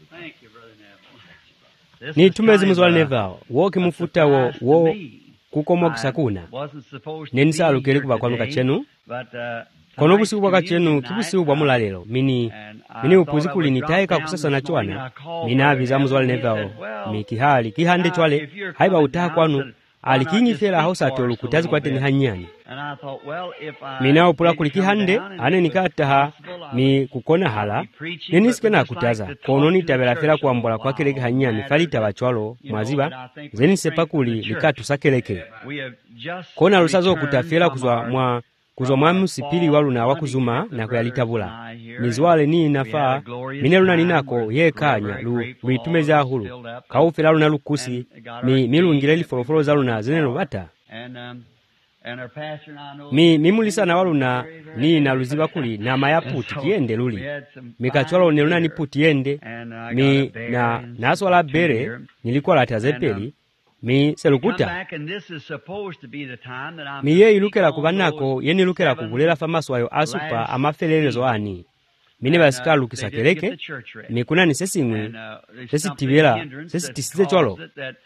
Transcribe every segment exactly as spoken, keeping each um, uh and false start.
ni tumezi muzwala Neville woke mufuta wo wo kukomwa kusakuna nenisalukeli kuba kwanu kachenu kono busiku bwa kachenu kibusiku bwa mulalelo mini mini upuzi kuli nitaeka kusasana chwana minavi za muzwala Neville mikihali kihande chwale haiba utaha kwanu alikinyifela hausa olukutazi kwateni hanyani mina upula kuli kihande ane nikataha ni kukona hala nenisikena akutaza kono nitabela fela kuambola kwa keleke hanyani falita bachwalo mwaziba zeni sepakuli likatu sakeleke kona lusazo kutafela kuzwa mwa kuzwa mwa musipili waluna wakuzuma na kuyalitabula nizwale ni nafaa mineluna ninako yekanya lu luitumeza hulu kaufela luna lukusi mi milungile lifolofolo za luna zenelo bata mi mimulisa na waluna ni naluziba kuli na mayaputi kiende luli mikachwalo neluna ni puti yende mi na naswala bere nilikuwa latazepeli mi selukuta mi ye ilukela kubanako yeni ilukela kubulela famaswayo asupa amafelelezo ani mine basika lukisa keleke mi kuna ni sesingwe sesi tibela sesi tisize chwalo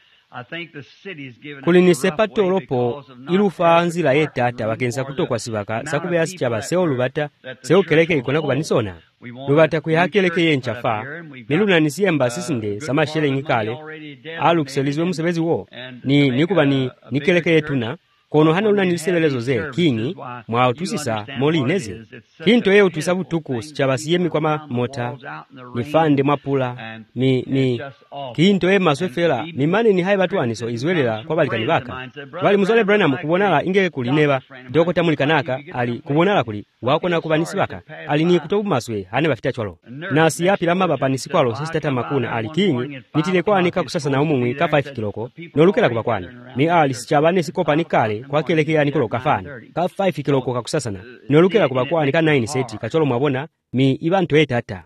kuli ni sepato olopo ilufa nzila yetata wakensa kutokwa sibaka sakubea sichaba seo lubata seo keleke ikona kubanisona lubata kuyakeleke yenchafa miluna nisiyemba sisinde samashele ngikale alukiselizwe musebezi wo ni nikuba ni nikeleke yetuna kono hana luna nisebelezo ze kingi mwa utusisa moli neze kinto ye utusabu tuku sichaba siyemi kwa ma mota nifande mapula mi mi kinto ye maswefela mimane ni haiba tuaniso izwelela kwa balikani baka wali muzwale Branham kubonala inge kulineba doko tamulikanaka ali kubonala kuli wako na kubanisi baka ali ni kutobu maswe hane bafita chwalo na siyapi lama bapanisi kwalo sisitata makuna ali kingi nitile kwa anika kusasa na umumwi ka five kiloko nolukela kubakwana mi ali sichabane sikopa nikale kwa keleke ya nikolo kafani ka five kiloko kakusasana nolukela kubakwana ka nine seti kacholo mwabona mi ibantu etata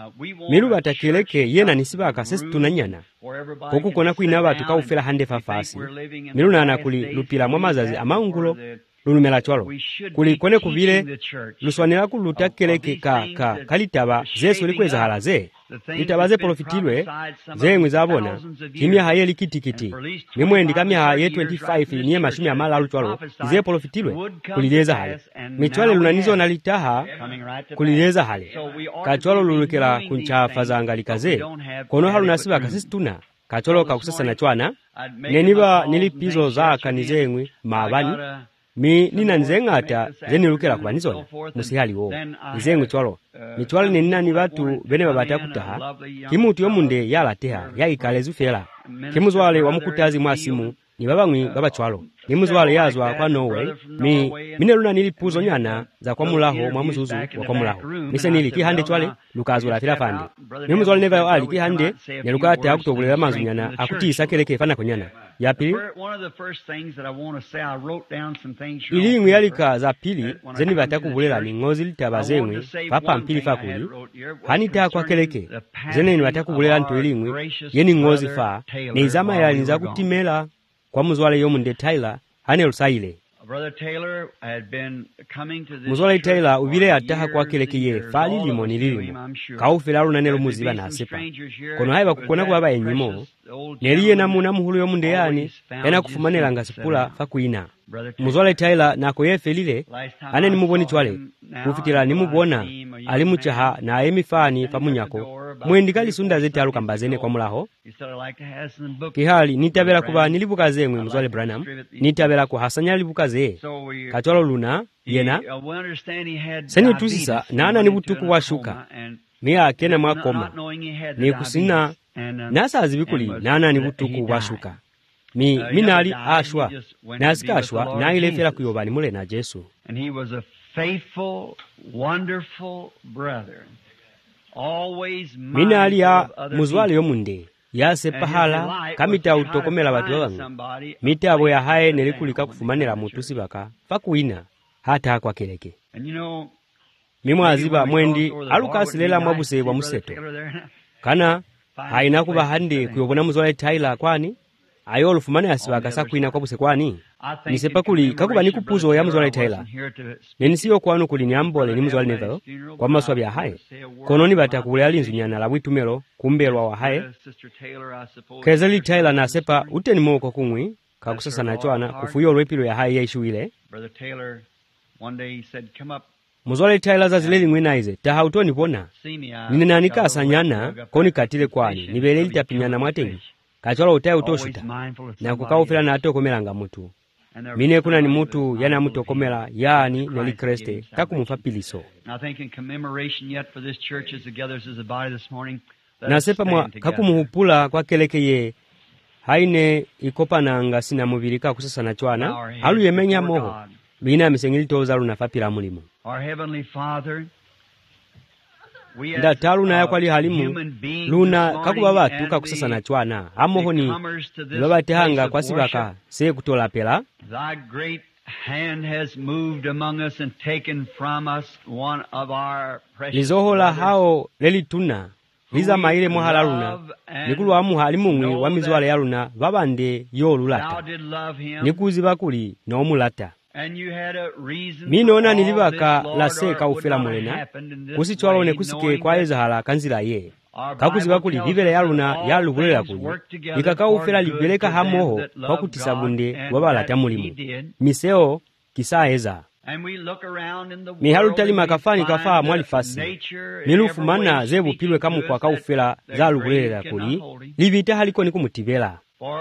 miluba takeleke yena nisibaka sesi tunanyana koku kona kuina batu kaufela hande fafasi miluna na kuli lupila mwamazazi amaungulo lulumela chwalo kuli kone kubile luswanela kuluta keleke ka ka kalitaba zesu likweza halaze litabaze profitilwe zemwe zabona kimya haye likitikiti mimwendi kamya haye twenty-five niye mashumi amala lutwalo ze profitilwe kulileza hale michwale lunanizo na litaha kulileza hale kachwalo lulukela kunchafa zangalikaze kono halu nasiba kasistuna kachwalo kakusasa na chwana neniba nilipizo za kanizengwe mabani mi nina nzengata zenilukela kubanizona musihali wo nzengwe chwalo michwalo nina ni batu bene babata kutaha kimutu yomunde yalateha yaikalezu fela kimuzwale wa mukutazi mwasimu ni babangwi baba chwalo nimuzwale yazwa kwa Norway mi mineluna nilipuzo nyana za kwa mulaho mwa muzuzu wa kwa mulaho mise nili kihande chwale lukazula fila fande nimuzwale Neville ali kihande nelukata akutobulela manzu nyana akutisa keleke fana konyana yapili ilingwe yalika za pili zeni batakubulela ni ngozi litabazemwe papa mpili fakuli hanita kwa keleke zeni ni batakubulela nto ilingwe yeni ngozi fa ni izama yalinza kutimela kwa muzwale yomunde Taylor hane lusaile muzwale Taylor ubile ataha kwa keleke ye fali limo ni lilimo kaufela lunanelo muziba na asepa kono haiba kukona kwa haba enyimo neliye na muna muhulu yomunde yani ena kufumanela ngasipula fakuina muzwale Taylor nako yefelile hane ni muboni chwale kufitila ni mubona alimuchaha na emifani pamunyako mwendikali sunda zeti aluka mbazene kwa mulaho kihali nitabela kuba nilibuka zemwe muzwale Branham nitabela kuhasanya libuka ze kachwalo luna yena seni tusisa nana ni butuku washuka miya kena mwakoma ni kusina nasa azibikuli nana ni butuku washuka mi minali ashwa nasika ashwa na ilefela kuyobani mule na Jesu and he was a faithful wonderful brother always minali ya muzwale yomunde yase pahala kamita utokomela batu wangu mitabo ya hae nelikulika kufumanela mutusi baka fakuina hata kwa keleke mimwaziba mwendi alukasilela mwabuse wa museto kana haina kuba hande kuyobona muzwale Taylor kwani ayo olufumane asibaka sakuina kwa buse kwani nisepakuli kakuba nikupuzo ya muzwale Taylor nenisiyo kwanu kuli nyambole ni muzwale Neville kwa maswa bya haye kono ni batakule alinzu nyana la bwitumelo kumbelwa wa haye kezeli Taylor nasepa uteni moko kumwi kakusasana chwana kufuyo lwepilo ya haye yaishuwile muzwale Taylor za zileli ngwinaize taha utoni pona ninenani sanyana koni katile kwani nibele litapinyana mwatengi kachwala utaye utoshuta na kukaufila na atokomelanga mutu mine kuna ni mutu yana mutokomela yaani neli kreste kakumufa piliso nasepa mwa kakumuhupula kwa kelekeye haine ikopananga sina mubiri kakusasana chwana halu yemenya moho bina misengili toza lunafapila mulimu nda talu na yakwali halimu luna kakuba batu kakusasana chwana amoho ni babate hanga kwa sibaka se kutola pela lizohola hao leli tuna liza maile mohala luna nikulu amu halimumwi wa mizwale ya luna babande yo lulata nikuzi bakuli na omulata minona nilibaka la seka ufela mulena kusi chwalone kusike kwa ezahala kanzila ye kakuziba kuli bibele ya luna ya lubulela kuli ikaka ufela libeleka hamoho kwa kutisabunde wabalata mulimu miseo kisaeza mihalu talima kafani kafaa mwalifasi milufu mana zebu pilwe kamu kwa kaufela za lubulela kuli libita haliko ni kumutibela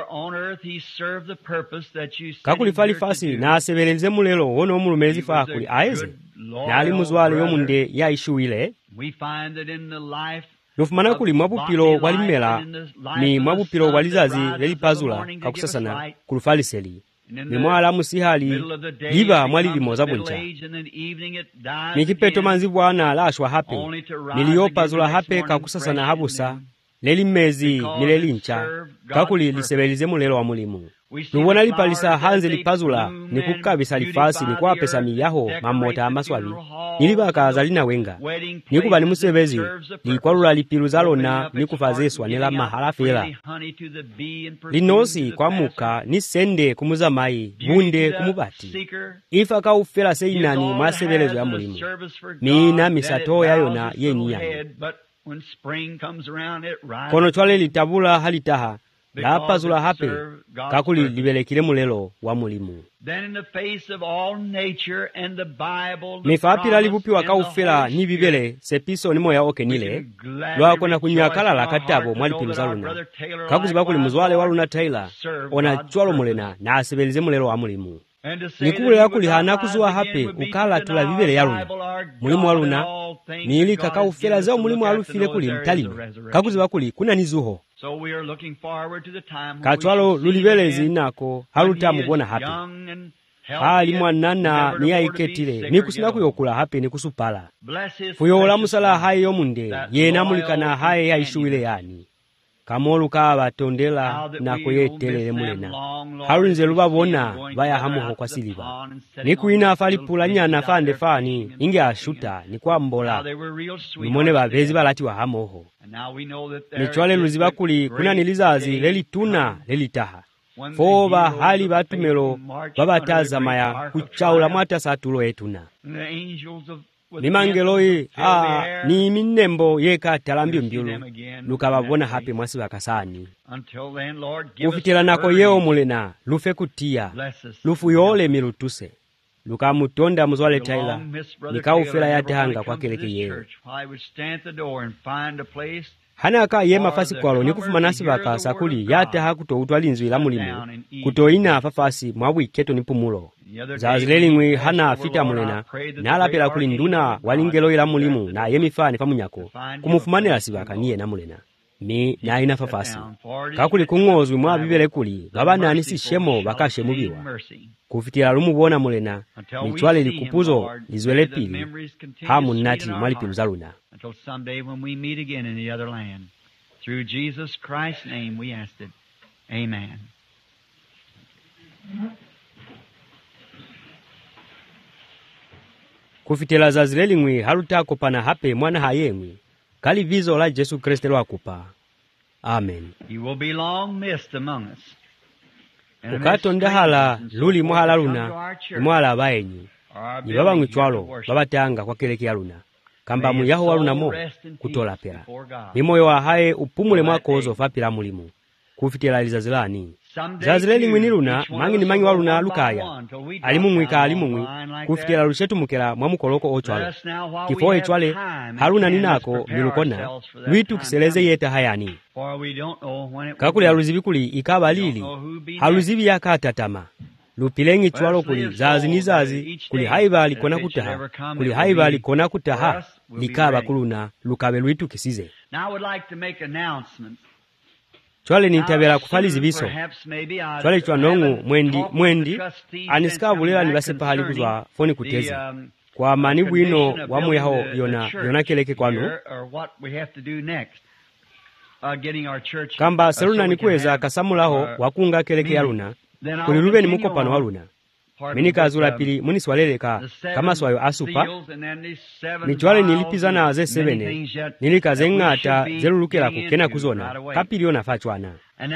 kakulifali fasi na asebeleze mulelo wono omulumezi fa kuli aeze na alimuzwale yomunde ya ishuwile lufumana kuli mwabupilo walimela ni mwabupilo walizazi lelipazula kakusasana kulufaliseli ni mwala musihali liba mwalilimo zabuncha nikipeto manzibu wana lashwa hape niliyopazula hape kakusasana habusa leli mezi nileli ncha kakuli lisebelize mulelo wa mulimu nubona lipalisa hanze lipazula nikukabisa lifasi nikwapesa miyaho mamota amaswabi nilibakaza lina wenga nikuba ni musebezi likwalula lipilu zalona nikufazeswa nela mahala fela linosi kwa muka nisende kumuza mai bunde kumubati ifa kaufela seinani mwasebelezo ya mulimu mina misato yayona yenyiyani kono chwale litabula halitaha lapazula hape kakuli libelekile mulelo wa mulimu mifapila libupi wakaufela ni bibele sepiso ni moya oke nile lwakona kunyakala la katabo mwalipilu za luna kakuziba kuli muzwale wa luna Taylor ona chwalo mulena na asibelize mulelo wa mulimu nikubulela kuli hana kuzuwa hape ukala tula bibele ya luna mulimu wa luna nili kakaufela zao mulimu alufile kuli mtalimi kakuziba kuli kuna nizuho kachwalo lulibelezi inako haluta mubona hape hali mwanana niya iketile nikusina kuyokula hape nikusupala fuyola musala haye yomunde yena mulikana haye ya ishuwile yani kamolu kaba tondela na kuyetelele mulena halunze lubabona baya hamuho kwa siliba nikuina afalipula nyana fande fani inge ashuta nikwambola nimone babezi balati wa hamoho nichwale luziba kuli kuna nilizazi leli tuna leli taha foba hali batumelo babataza maya kuchaula mwata satulo etuna nimangeloi a ni minembo yeka talambio mbiulu lukababona hape mwasi bakasani kufitila nako yeo mulena lufe kutia lufu yole milutuse lukamutonda muzwale Taylor nikaufela yate hanga kwa keleke yeo hana ka yema fasi kwalo nikufuma nasi baka sakuli yate hakuto utwalinzwi ila mulimu kutoina afafasi mwabu iketo nipumulo zazilelingwi hana fita mulena nalapela kuli nduna walingelo ila mulimu na yemifani pamunyako kumufumanela sibaka niye na mulena mi na ina fafasi kakuli kungozwi mwa bibele kuli babana anisi shemo bakashe mubiwa kufitila lumubona mulena nichwale likupuzo lizwele pili hamu nati mwalipilu zaluna until someday when we meet again in the other land. Through Jesus Christ's name we asked it. Amen. Kufitela zazilelingwi halutako pana hape mwana hayengwi kali vizo la Yesu Kristo lwakupa. Amen. You will be long missed among us. Ukato ndahala luli mwahala luna mwahala baenyi ni baba ngwitwalo babatanga kwa keleke ya luna kamba muyaho walunamo kutolapera ni moyo wahaye upumule mwakozo fapira mulimu kufitira lizazilani zazileli mwini luna mangi ni mangi waluna lukaya alimumwika alimumwi kufitira lushetumukela mwamukoloko ochwalo kifo echwale haluna ninako milukona lwitu kiseleze yeta hayani kakuli aluzivi kuli ikaba lili aluzivi yakatatama lupilengi chwalo kuli zazi ni zazi kuli haiva alikona kutaha kuli haiva alikona kutaha likaba kuluna lukabe lwitu kisize chwale nintabela kufali zibiso chwale chwa nongu mwendi mwendi anisikabulila nibase pahali kuzwa foni kutezi kwa mani bwino wamuyaho yona yona keleke kwanu kamba seluna nikuweza kasamulaho wakunga keleke ya luna kuli lube ni mukopano wa luna minikazula pili muniswaleleka kama swayo asupa michwale nilipizana ze sebene nilikaze ngata zelulukela kukena kuzona kapilio nafachwana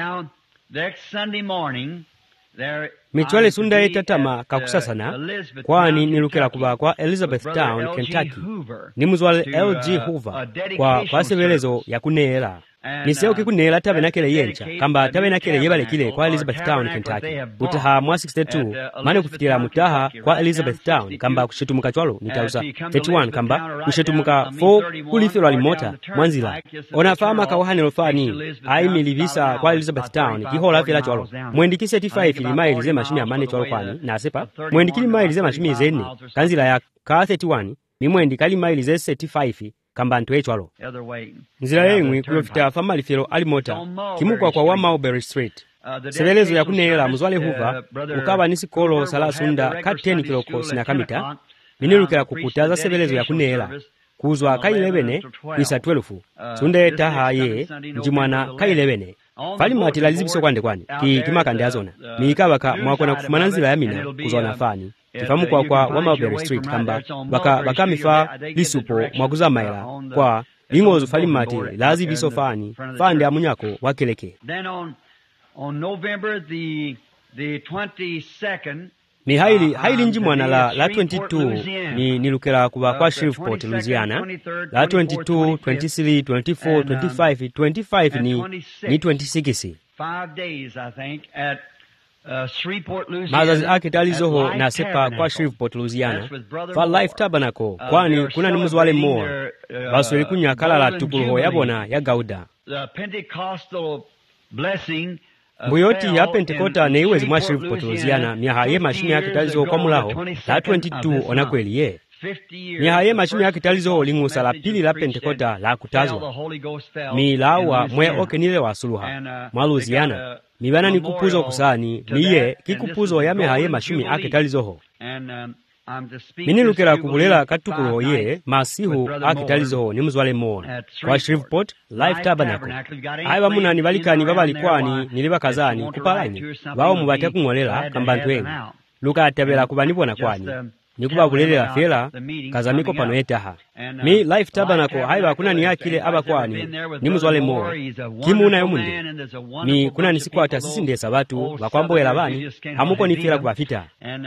michwale sunda yetatama kakusasana kwani nilukela kuba kwa Elizabeth Town, Kentucky nimuzwale L G Hoover kwa kwa sebelezo ya kuneela niseo kikunela tabenakele yencha kamba tabenakele yebalekile kwa Elizabeth Town, Kentucky utaha mwa sixty-two mane kufitira mutaha kwa Elizabeth Town kamba kushitumuka chwalo nitausa thirty-one kamba kushitumuka four kulifirwa limota mwanzila onafama kawahanelo fani ai milivisa kwa Elizabeth Town kihola fila chwalo mwendikisi thirty-five limaili ze mashimi ya mane chwalo kwani nasepa mwendikili maili ze mashimi zeni kanzila ya ka thirty-one ni mwendikali maili ze thirty-five kamba ntwe chwalo nzira yengwi kuyofita famali fero alimota kimukwa kwa wa Mulberry Street sebelezo ya kuneela muzwale Hoover ukaba nisikolo salasunda ka ten kiloko sinakamita minilukela kukutaza sebelezo ya kuneela kuzwa ka eleven isa twelve sunde taha ye njimwana ka eleven fali matila lizibiso kwande kwani ki kimakande azona mikabaka mwakona kufumana nzira ya mina kuzona fani kifamu kwa kwa wa Mulberry Street kamba baka baka mifa lisupo mwakuza maila kwa lingozo fali mati lazi biso fani fande amunyako wakeleke then on on November the the twenty-second mi haili haili njimwana la la twenty-two ni nilukela kuba kwa Shreveport, Louisiana la twenty-two, twenty-three, twenty-four, twenty-five, twenty-five ni ni twenty-six five days I think at Uh, Shreveport, Louisiana. Mazazi ake talizoho na sepa kwa Shreveport, Louisiana fa Life Tabernacle kwani kuna ni muzwale more baso likunya kala la tukuluho yabona ya gauda the Pentecostal blessing mbuyoti ya Pentekota na iwezi mwa Shreveport, Louisiana miaha ye mashimi yake talizoho kwa mulaho la twenty-two ona kweli ye miaha ye mashimi yake talizoho lingusa la pili la Pentekota la kutazwa milawa mwe okenile wa suluha mwa Louisiana mibana ni kupuzo kusani niye kikupuzo yamehaye mashimi ake talizoho minilukela kubulela katukulo ye masihu ake talizoho ni muzwale mona kwa Shreveport Life Tabernacle aiba muna nibalikani babalikwani nilibakazani kupalani bao mubate kung'olela kambantu engi luka atabela kubanibona kwani nikuba bulelela fela kazamiko pano etaha mi Life Tabernacle haiba kuna ni akile abakwani ni muzwale mo kimuna yomunde mi kuna nisikwata sisi ndesa batu bakwamboela bani hamuko ni fela kubafita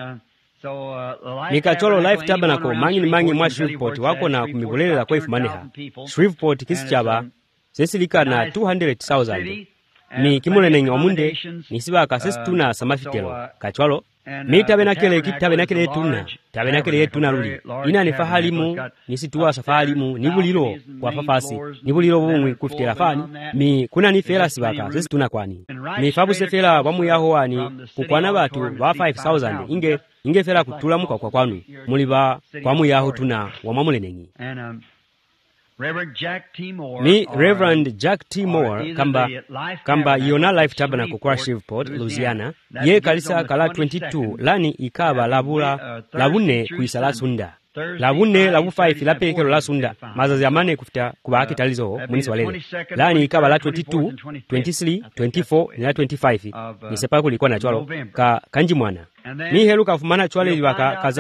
mikacholo Life Tabernacle mangi ni mangi mwa Shreveport wako na kumibulelela kwa ifumaneha Shreveport kisichaba sesilika na two hundred thousand mi kimule nengi omunde nisibaka sesi tuna samafitelo kachwalo mi tabenakele ki tabenakele tuna tabenakele yetuna luli ina ni fahalimu nisituwa safalimu nibuliro kwa fafasi nibuliro bumwe kufitela fani mi kuna ni fela sibaka sisi tuna kwani mi fabu sefela bamu yaho wani kukwana batu ba five thousand inge inge fela kutula muka kwa kwanu muliba kwa mu yaho tuna wa mamulenengi Reverend Jack T. Moore mi Reverend Jack T. Moore kamba kamba yona Life Tabernacle kwa Shreveport, Louisiana ye kalisa kala twenty-two lani ikaba labula labune kuisala sunda labune labu five lapekelo la sunda mazazi amane kufita kuba akitalizo munisi walele lani ikaba la twenty-two, twenty-three, twenty-four na twenty-five nisepa kulikuwa na chwalo ka kanji mwana mi helu kafumana chwale liwaka kaza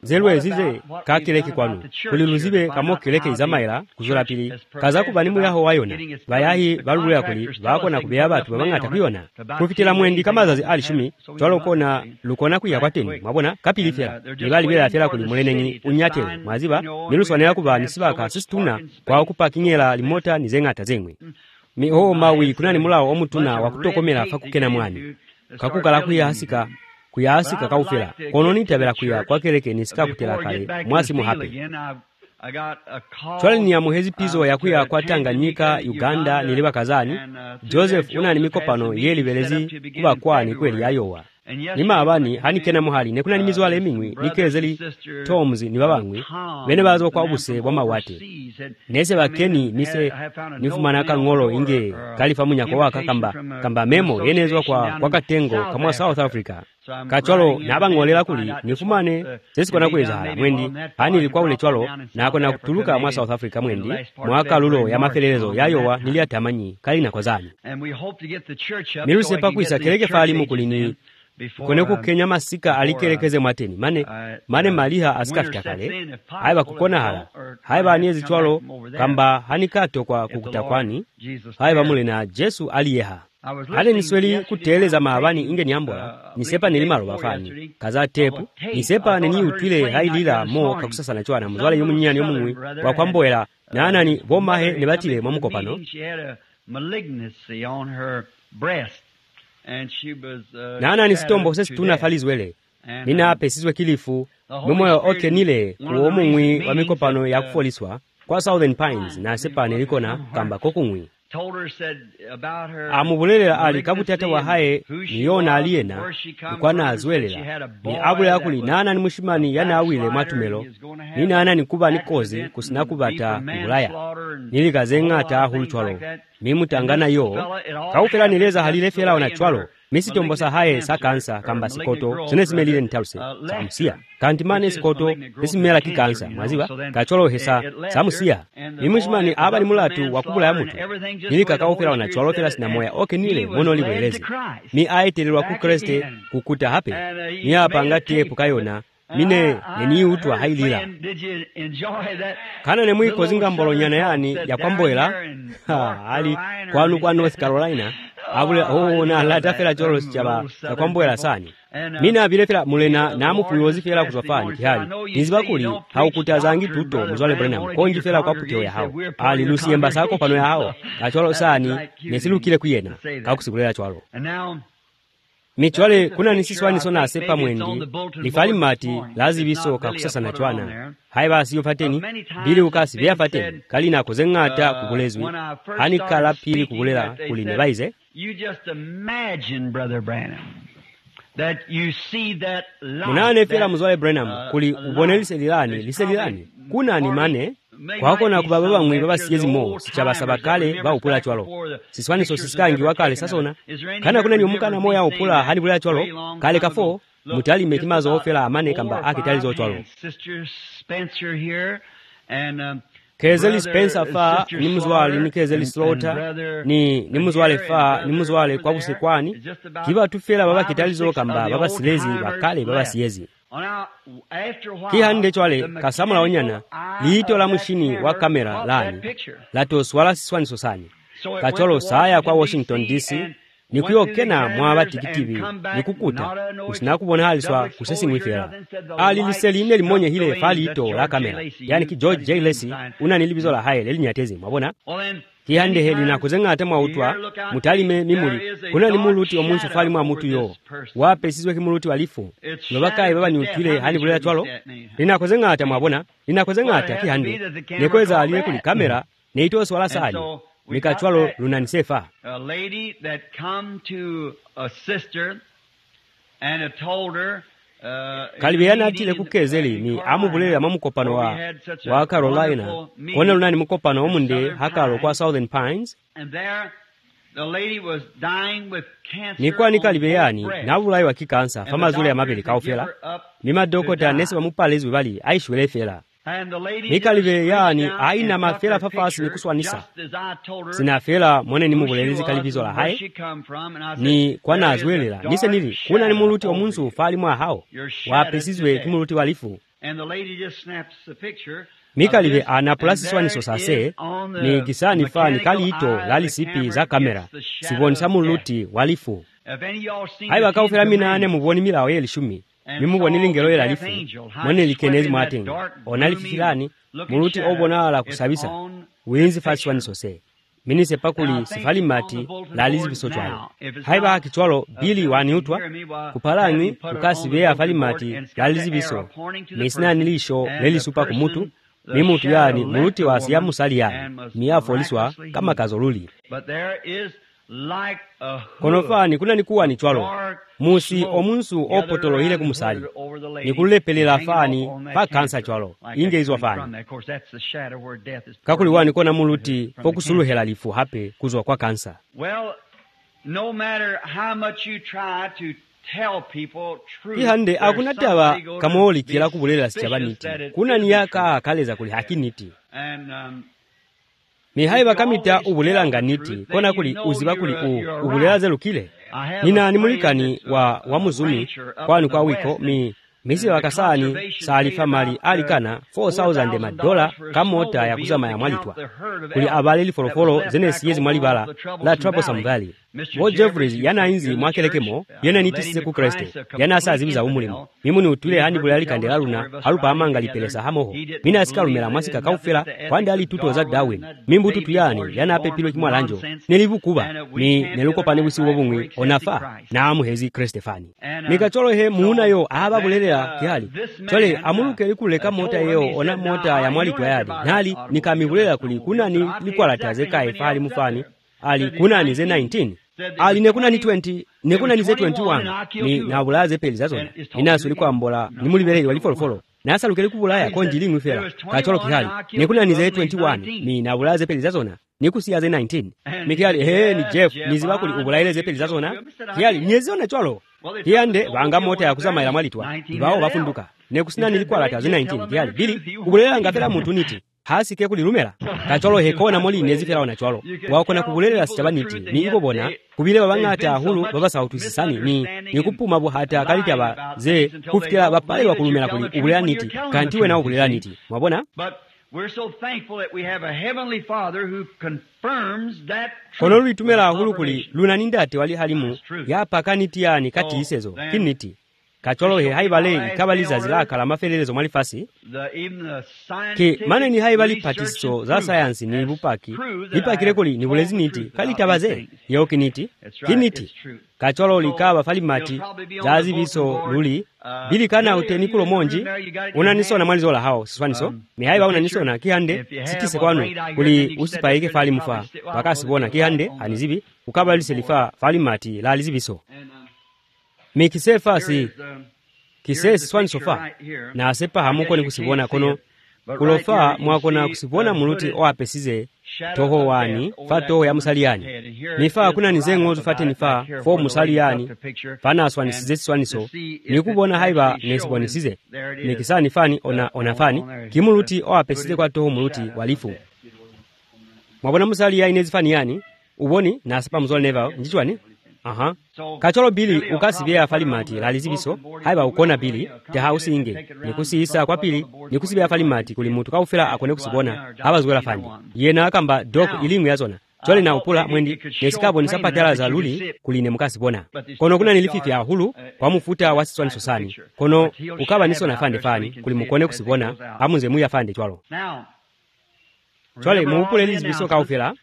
nzeruwezize kakileke kwanu kuliluzibe kamokileke izamayila kuzula pili kazakuba ni muyaho wayona bayahi balulula kuli bakona kubeya batu babangata kuyona kupitila mwendi kamazazi ali shumi twalokona lukona kuya kwateni mwabona kapili fera nibali bela fera kuli mulenenyi unyatele mwaziba miluswanela kuba nisibaka sistuna kwa kupakinyela limota nizengata zengwe miho mawi kunani mulawo omutuna wakutokomera fakukena mwani kakukala kuyasika kuyasika kaufera kononi tabela kuya kwakeleke nisika kutela kale mwasi muhape twali ni ya muhezi pizo ya kuya kwa Tanganyika Uganda niliba kazani Joseph unani mikopano yeli belezi kuba kwani kweli yayowa nima abani hani kena muhali nekuna ni mizwale mingwi nikezeli Toms ni babangwi bene bazo kwa obuse bwa mawate nese bakeni nise nifumanaka ngolo inge kalifa munyako waka kamba kamba memo yenezwa kwa kwa katengo kamwa South Africa kacholo nabangolera kuli nifumane sesikona kweza hala mwendi hani ilikuwa ule cholo na akona kutuluka mwa South Africa mwendi mwaka lulo ya mafelelezo yayowa niliatamanyi kali na kozani niruse pakuisa keleke falimu kulini kuneku Kenya masika alikelekeze mateni mane mane maliha asikafita kale haiba kukona hala haiba aniezi chwalo kamba hanikato kwa kukutakwani haiba mule na Jesu aliyeha hale nisweli kuteleza maabani inge niambola nisepa nilimalo bafani kaza tepu nisepa nini utwile hailila mo kakusasa na chwana mzwale yomunyani yomungwi wakwamboela na anani bomahe nibatile mwamukopano nana nisitombo sesi tuna falizwele nina ape sizwe kilifu mumoyo oke nile kuomungwi wa mikopano ya kufoliswa kwa Southern Pines na sepa nilikona kamba kokungwi amubulelela ali kabutata wa hae niyona aliyena nikwana azwelela ni abule akuli nana ni mushimani yana awile matumelo nina ana nikuba nikozi kusina kubata kubulaya nilikazenga ta huluchwalo mimutangana yo kaufela nileza halile fela wana chwalo misitombo sa hae sa kansa kamba sikoto sinezimelile nitaluse samusia kantimane sikoto nisimela kikansa mwaziba kacholo hesa samusia mimushimani abali mulatu wakubula ya mutu nilika kaufela wana chwalo fela sinamoya oke nile mono liwelezi mi aetelelwa kukreste kukuta hape mi apanga tepu kayona mine nini utwa hailila kana nemwi kozinga mbolonyana yani ya kwamboela ali kwanu kwa North Carolina abule oh na lata fela cholo chaba ya kwamboela sani mina bile fela mulena namu kuyozi fela kuzofani kihali nizibakuli haukutazangi tuto mzwale Branham konji fela kwa puteo ya hao ali lusiemba sako pano ya hao kacholo sani nesilukile kuyena kakusibulela chwalo michwale kuna nisiswani sona asepa mwendi nifali mati lazi biso kakusasa na chwana haiba asiyo fateni bili ukasi bia fateni kali na kuzengata kubulezwi hani kala pili kubulela kuline baize munane fela mzwale Branham kuli uboneli selilani liselilani kuna ni mane kwako na kubaba mwe baba siyezi mo sichabasaba kale ba upula chwalo siswani so sisikangi wakale sasona kana kuna ni umukana moya upula hani bula chwalo kale kafo mutali mekimazo ofela amane kamba akitalizo chwalo Kezeli Spencer fa ni muzwale ni Kezeli Slaughter ni ni muzwale fa ni muzwale kwa kusikwani kiba tufela baba kitalizo kamba baba silezi bakale baba siyezi kihande chwale kasamula onyana liito la mushini wa kamera lani lato swala siswani sosani kacholo saya kwa Washington D C nikuyokena mwa tikitivi nikukuta usinakubona haliswa kusesi mwifera ali liseline limonye hile fali ito la kamera yani ki George J. Lacey una nilibizo la hae lelinyatezi mwabona kihande heli na kuzenga atema utwa mutalime mimuli kuna ni muluti omunsu fali mwa mutu yo wape sizwe kimuluti walifu lobaka baba ni utile hani bulela twalo lina kuzenga atema mwabona lina kuzenga ata kihande nekweza aliye kuli kamera neito swala sali mikachwalo lunanisefa a lady that come to a sister and told her uh, kalibiyana atile kukezeli ni amubulele amamukopano wa wa Carolina kone lunani mukopano omunde hakalo kwa Southern Pines and there the lady was dying with cancer nikwa nikalibiyani nabulayi wa kikansa famazule ya mabeli kaufela mima dokota nesi bamupalezi bali aishwele fela nikalibe yani aina mafela fafasi ni kuswanisa sina fela mwone ni mubulelezi kalibizo la hai ni kwa nazwelela nise nili kuna ni muluti omunsu fali mwa hao wapesizwe kimuluti walifu mikalibe anapulasiswaniso sase ni kisani fani kalito lali sipi za kamera sibonisa muluti walifu haiba kaufera minane muboni milawo yelishumi mimubonili ngelo yelalifu mwene likenezi mwatenga onalififilani muluti obona ala kusabisa winzi fasiswaniso se minise pakuli sifali mati lalizi bisochwalo haiba kichwalo bili waniutwa kupalani kukasibe afali mati lalizi biso mesina nilisho lelisupa kumutu mimutu yani muluti wa siyamu sali yani miyafoliswa kama kazoluli konofani kuna nikuwa ni chwalo musi omunsu opotolohile kumusali nikulepelela fani pa kansa chwalo inge izwa fani kakuli wani kona muluti fokusuluhela lifu hape kuzwa kwa kansa. Well, no matter how much you try to tell people truth, ihande akunataba kamoli kila kubulela sichabaniti kuna niyaka kaleza kuli hakiniti and um, mihaiba kamita ubulela nganiti kona kuli uziba kuli u ubulela zelukile nina nimulikani wa wamuzumi kwani kwa wiko mi misi wakasani saalifa mali alikana four thousand madola kamota ya kuzama ya mwalitwa kuli abaleli folofolo zene siyezi mwalibala la Troublesome Valley. Bo Jeffries yana inzi mwakelekemo yana nitisize ku Kriste yana asazibiza umulimo mimuni utule hani bulali kandela luna halupa amanga lipelesa hamoho mina asikalumela mwasika kaufela kwandi ali tuto za Darwin mimbu tutu yani yana apepilo kimwalanjo nelivu kuba ni neluko pane busi wobungwi onafa na amuhezi Kriste fani mikacholo he muuna yo ahaba bulelea kihali chole amuluke likuleka mota yeo ona mota ya mwalitwa yadi nali nikamibulela kuli kuna ni likwala tazeka efali mufani ali kuna ni ze nineteen ali nekuna ni twenty nekuna ni ze twenty-one ni nabulaze peli zazona inaso likwa mbola ni mulibeleli walifolofolo nasa lukele kubulaya konjili ngwifela kacholo kihali nekuna ni ze twenty-one ni nabulaze peli zazona nikusiya ze nineteen mikihali he ni Jeff niziba kuli ubulaile ze peli zazona kihali nyezona cholo kiyande banga mota ya kuzama ila mwalitwa ibao bafunduka nekusina nilikuwa lata ze nineteen kihali bili ubulela ngafela muntu niti hasi ke kulilumela kacholo hekona moli nezifela ona cholo wakona kubulela sichabaniti ni ibo bona kubile babangata hulu baba sautusisani ni nikupuma bo hata kalita ba ze kufikira bapale bakulumela kuli ubulela niti kantiwe na ubulela niti mwabona. We're so thankful that we have a heavenly Father who confirms that kono litumela hulu kuli lunanindate wali halimu yapa kanitiani kati isezo kiniti kacholo he haibale ikabaliza zilaka la mafelelezo malifasi ke mane ni haibali patiso za sayansi ni bupaki ipaki rekoli ni bulezi niti kalitabaze yeo kiniti kiniti kacholo likaba falimati zazi biso luli bili kana utenikulo monji unanisona mwalizola hao siswaniso mi haiba unanisona kihande sitise kwanu kuli usipaike falimufa wakasibona kihande anizibi ukaba liselifa falimati la alizibiso mi kisefa si kisesi swani sofa na asepa hamuko ni kusibona kono kulofa mwakona kusibona muluti oapesize toho wani fa toho ya musaliyani nifa kuna nizengo zufate nifa fo musaliyani fana swani size swani so nikubona haiba nesiboni size nikisa nifani ona onafani kimuluti oapesize kwa toho muluti walifu mwabona musaliyani nezifani yani uboni na asepa muzol neva njichwani. Aha. Kacholo bili ukasibia afalimati lalizibiso haiba ukona bili te hausi inge nikusisa kwa pili nikusibia afalimati kuli mutu kaufela akone kusibona abazwela fandi yena akamba dok ilimu yazona chole na upula mwendi nesikabo nisapatala za luli kuline mukasibona kono kuna nilififi ya hulu kwa mufuta wasiswani sosani kono ukaba niso na fande fani kuli mukone kusibona amunze muya fande chwalo chole muupule lizibiso kaufela.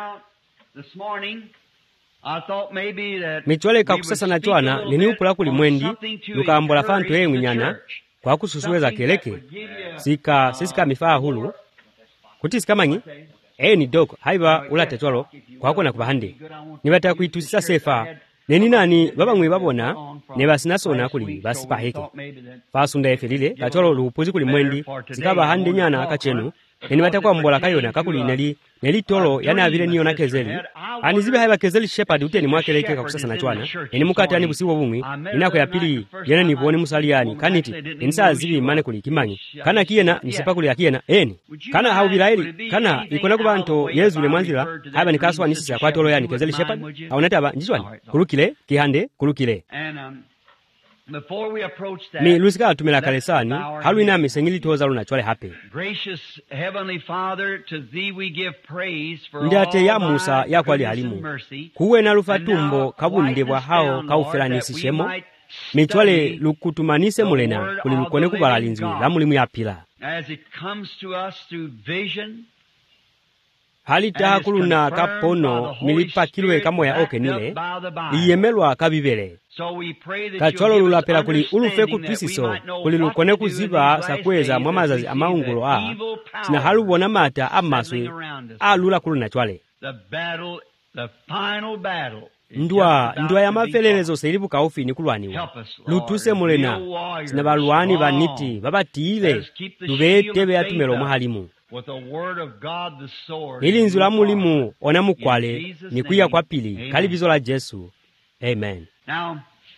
Michole kakusasa na chwana nini upula kuli mwendi lukambola fantu ye mwinyana kwa kususuweza keleke sika sisika mifaa hulu kuti sikamanyi ee ni doko haiba ulate cholo kwa kuna kubahande nibata kuitusisa sefa neni nani baba mwe babona neba sinasona kuli basipa heke fasunda efelile kacholo lupuzi kuli mwendi sikaba hande nyana akachenu neni bata kwa mbola kayona kakuli neli neli tolo yana avile niyo na kezeli anizibe haiba kezeli shepherd uteni mwakeleke kakusasa na chwana neni mukati ani busiwo bumwi inako ya pili yana nibone musaliyani kaniti insa zibi mane kuli kimanyi kana kiyena nisepa kuli akiyena eni kana haubiraili kana ikona kubanto yezu le mwanzila haiba nikaswa nisisi ya kwa tolo yani kezeli shepherd haunataba njiswani kulukile kihande kulukile. Before we approach that, mi lusika tumela kalesani halu ina misengili toza luna chwale hape gracious heavenly Father, to thee we give praise for ndate ya all Musa thy ya kwali goodness and halimu mercy. kuwe na And lufatumbo now kabundebwa lighten us hao down, kaufelanisi Lord, that we shemo might michwale study lukutumanise the mulena word kuli of lukone the kubala living linzwi God. la mulimu ya pila as it comes to us through vision, hali taha and is kuluna confirmed by the kapono Holy milipakilwe Spirit, kamoya backed okenile up by the Bible. iyemelwa kabibele So we pray that kachwalo you'll give us lulapela kuli ulufe understanding that we kutwisiso might know kuli what lukone to do in kuziba these last sakweza days mwa as we mazazi see amaungulo the a evil sina power halubona mata amaswe settling around us. alula kuluna chwale The battle, the final battle is ndwa just about ndwa ya to be mafelerezo fought. seilipu kaufini kulwaniwa Help us, Lord, lutuse as mulena real warriors, sina baluwani strong. baniti babatiile Let us keep the lubete shield of beyatumelo faith mwa up halimu with the word of God, the sword, nilinzu la and move mulimu forward. ona mukwale In Jesus' ni kuya name, kwa pili amen. kalibizo la Jesu amen. Now,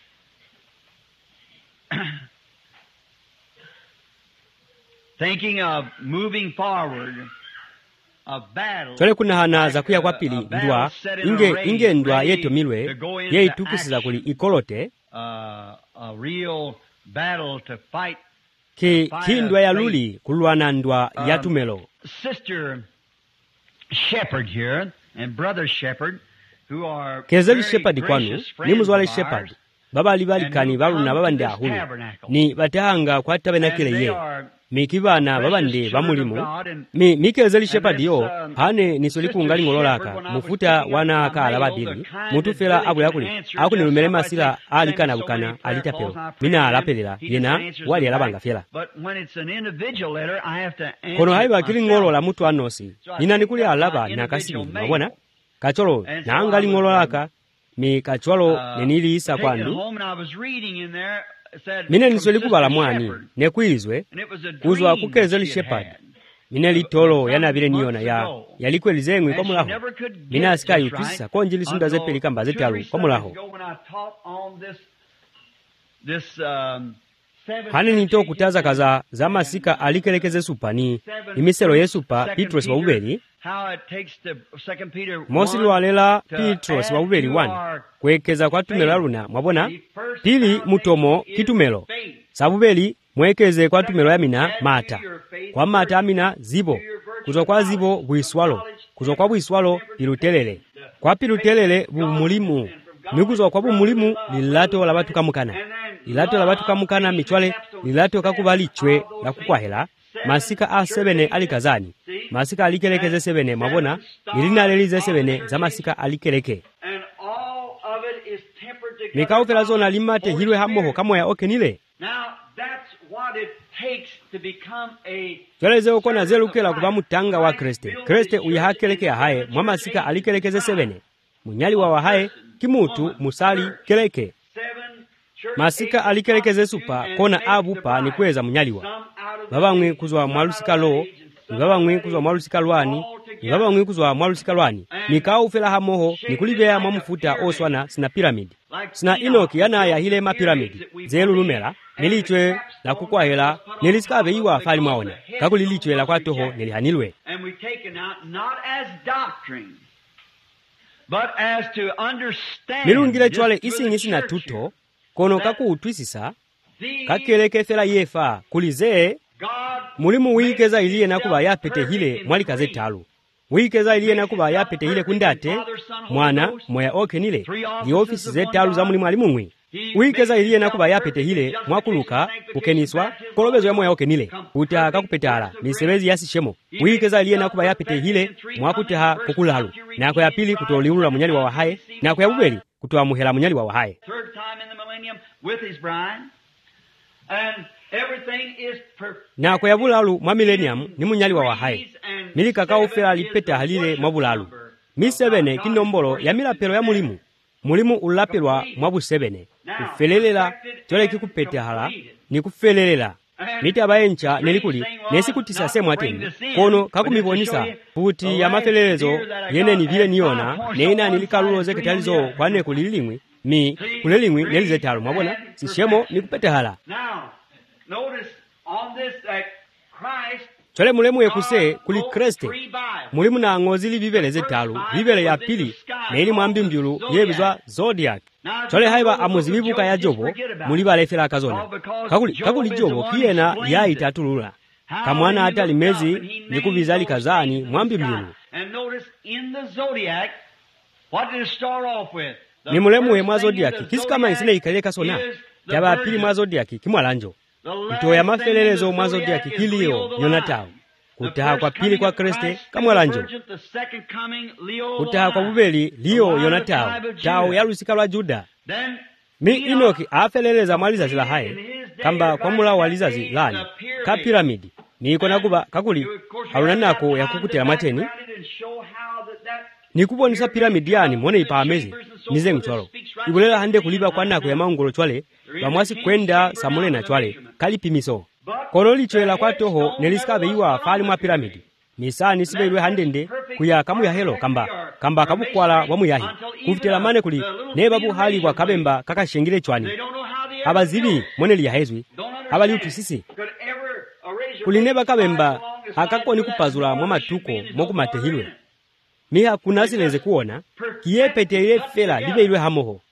thinking of moving forward, a battle, chole kunahana za kuya kwa like pili a- a battle ndwa set in a inge race, inge ndwa ready yetomilwe to go into yeitukisiza kuli action. ikolote uh, a real battle to fight. ki Fight kindwa a ya race. luli kulwana ndwa Um, ya tumelo Sister Shepherd here and Brother Shepherd, who are kezeli very shepherd kwanu gracious ni friends muzwale of shepherd ours, baba alibalikani and baluna who baba come ndi to this ahulu tabernacle. ni batahanga kwa And tabenakile they ye are mikibana precious babande children bamulimu of God, and- mi mikezeli and shepherd this, yo um, hane nisolikunga Sister ling'ololaka Shepherd, when I was mufuta picking up wana my akala mail, babili the kind mutufela that abu yakuli really can answer akuni lumele just masila somebody said, alikana "Send me so many bukana prayer alitapelo calls, and I pray mina for him." alapelera He just yena answers wali them alabanga back. fela But when it's an individual letter, I have to answer kono hai it bakili myself. ng'olola mutu anosi So I nina picked nikuli up my alaba individual nakasili mail. mabona kacholo And so nanga I was, ling'ololaka mi kacholo Uh, neniliisa taking it kwandu home, and I was reading in there, it said, mine from nisolikubala Sister mwani Shepherd. nekwilizwe And it was a kuzwa dream kukezeli that she had shepherd had. mine litolo Some yanabile niyona months ya ago. yalikwelizengwe And kwa she mulaho never could get mine it asikayi just utwisisa right konjili sunda until zepelika mba two or zetalu three kwa Sundays mulaho ago when I taught on this, this, um, seven hane nito churches kutaza kaza and- za masika and, uh, alikelekeze supani seven imiselo fruits, yesupa Second Petros Peter, wabubeli how it takes the Second Peter mosili one walela to Petros add wabubeli to wanu our kwekeza kwa tumelo faith. aluna mwabona The first pili foundation mutomo is kitumelo faith. sabubeli mwekeze kwa tumelo yamina Add to mata your faith kwa mata virtue, amina zibo to your virtue kuzwa kwa knowledge, zibo from bwiswalo knowledge kuzwa kwa bwiswalo temperance, pilutelele the kwa pilutelele faith of God, bumulimu and from God nikuza kwa bumulimu brotherly lilato love, la batu kamukana and then lilato la batu love kamukana being michwale the capstone lilato kakubalichwe of those la things. kukwahela Seven masika a sebene churches, alikazani see? masika alikelekeze And sebene mwabona seven stars nilina lelize of sebene the za masika alikeleke And all of it is tempered together mikaufela by zona the limate Holy hilwe hamoho Spirit. kamoya okenile Now, that's what it takes to become a tweleze ukona zelukela kuba mutanga wa kreste kreste uyahakeleke ahaye mwamasika alikelekeze sebene munyali wa wahaye kimutu musali keleke seven church masika ages alikelekeze up supa to kona and make abu the pa ni bride. kweza munyaliwa Some out of the babamwe age, kuzwa some mwalusika out of lo the age, and ni some babamwe out of kuzwa the mwalusika age, lwani all ni together. babamwe kuzwa mwalusika lwani mikaufela hamoho ni kulibeya mwamufuta oswana sina piramidi sina inoki yanaya hile mapiramidi zelulumela nilichwe la kukwahela nilisikabe iwa afali mwaona kakulilichwe la kwatoho nilihanilwe And we take it out not as doctrine, but as to understand. milungile chwale just isi through the ngisi na church tuto here, kono that kakuutwisisa these kakelekefela yefa kulizee God mulimu wikeza makes iliye nakuba himself yapete perfect hile in mwalikaze three. talu wikeza iliye nakuba yapete hile kundate mwana moya okenile liofisi zetalu za mulimu alimumwi wikeza iliye nakuba yapete hile mwakuluka kukeniswa kolobezo ya moya okenile utaka kupetala misebezi yasishemo wikeza iliye nakuba yapete hile mwakuteha kukulalu nako ya pili kutoliulula munyali wa wahaye nako ya bubeli kutoa muhela munyali wa wahaye Third time in the millennium with his bride. And everything is perfect. nako ya bulalu mwa millennium ni munyali wa wahaye milikakaufela lipeta halile mwa bulalu misebene kinombolo ya milapelo ya mulimu mulimu ulapelwa mwa busebene kufelelela chole kikupetahala ni kufelelela mitaba encha nelikuli nesikutisa semu ateni kono kakumibonisa puti ya mafelelezo yene ni vile niona neina nilikalulo zeketalizo kwane kulilimwi mi kulilimwi nelizetalo mwabona sishemo ni kupetahala Now, notice on this that Christ chole mulemu yekuse kuli kreste mulimu na ngozili vivele zetalu vivele ya pili neili mwambi mbyulu yebizwa zodiac chole haiba amuzibibuka ya Jobo muli balefera akazona kakuli kakuli Jobo kiyena yaita atulula kamwana atali mezi nikubizali kazani mwambi mlinu ni mulemu we mwa zodiaki kisikama isine ikaleka kasona yaba pili mwa zodiaki kimwalanjo mtoya mafelelezo mwa zodiaki kilio Yonatao kutaha kwa pili kwa Kriste kamwalanjo kutaha kwa bubeli Leo Yonatao tao ya lusika lwa Juda mi Inoki afeleleza mwaliza zila hae kamba kwa mula walizazi lani ka piramidi ni ikona kuba kakuli halunanako ya kukutela mateni ni kubonisa piramidi yani mwone ipa amezi nize mchwalo ibulela hande kuliba kwa nako ya maungolo chwale bamwasi kwenda samule na chwale kalipimiso kono lichwela kwa toho nelisikabe iwa fali mwa piramidi misani sibeirwe handende kuya kamu ya helo kamba kamba kabukwala wamuyahi kufitela mane kuli nebabu hali kwa kabemba kakashengile chwani abazibi mwone liyahezwi abali utusisi kulineba kabemba akakoni kupazula mwa matuko moku matehilwe miha kuna sileze kuona kiyepete ile fela libe ilwe hamoho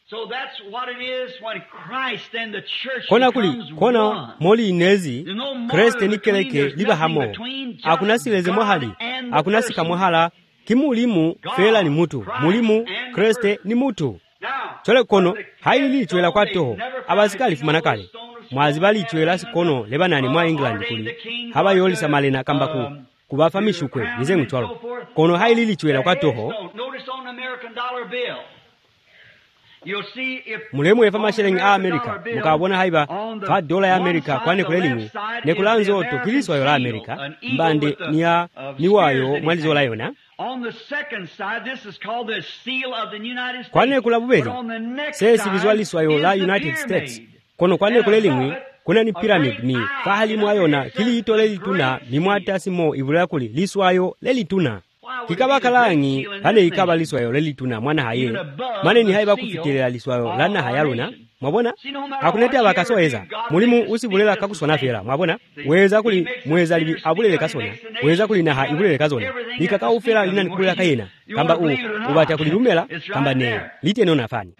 kona kuli kona moli inezi Kriste nikeleke liba hamoho akuna sileze mohali akuna sika mohala kimulimu fela ni mutu mulimu Kriste ni mutu chole kono haili chwela kwa toho abazikali fumana kale mwazibali chwela sikono lebanani mwa England kuli haba yoli samalena kambaku kubafa mishukwe nize mchwalo kono haili lichwela kwa toho mulemu efa mashilingi a Amerika mukabona haiba fa dola ya Amerika kwane kulelimu nekulanzo to kiliswa yola Amerika mbande niya niwayo mwalizo la yona kwane kulabubeli sesi visualiswa yola United States kono kwane kulelimu kuna ni pyramid ni fahali mwayona kili ito leli tuna ni mwata simo ibula kuli liswayo leli tuna kikaba kalangi hale ikaba liswayo leli tuna mwana haye mane ni haiba kufitelela liswayo lana hayaluna mwabona hakunete abakasoeza mulimu usibulela kakusona fera mwabona weza kuli mweza libi abulele kasona weza kuli naha ibulele kazona likaka ufera lina nikubulela kayena kamba u ubata kulilumela kamba ne lite nona fani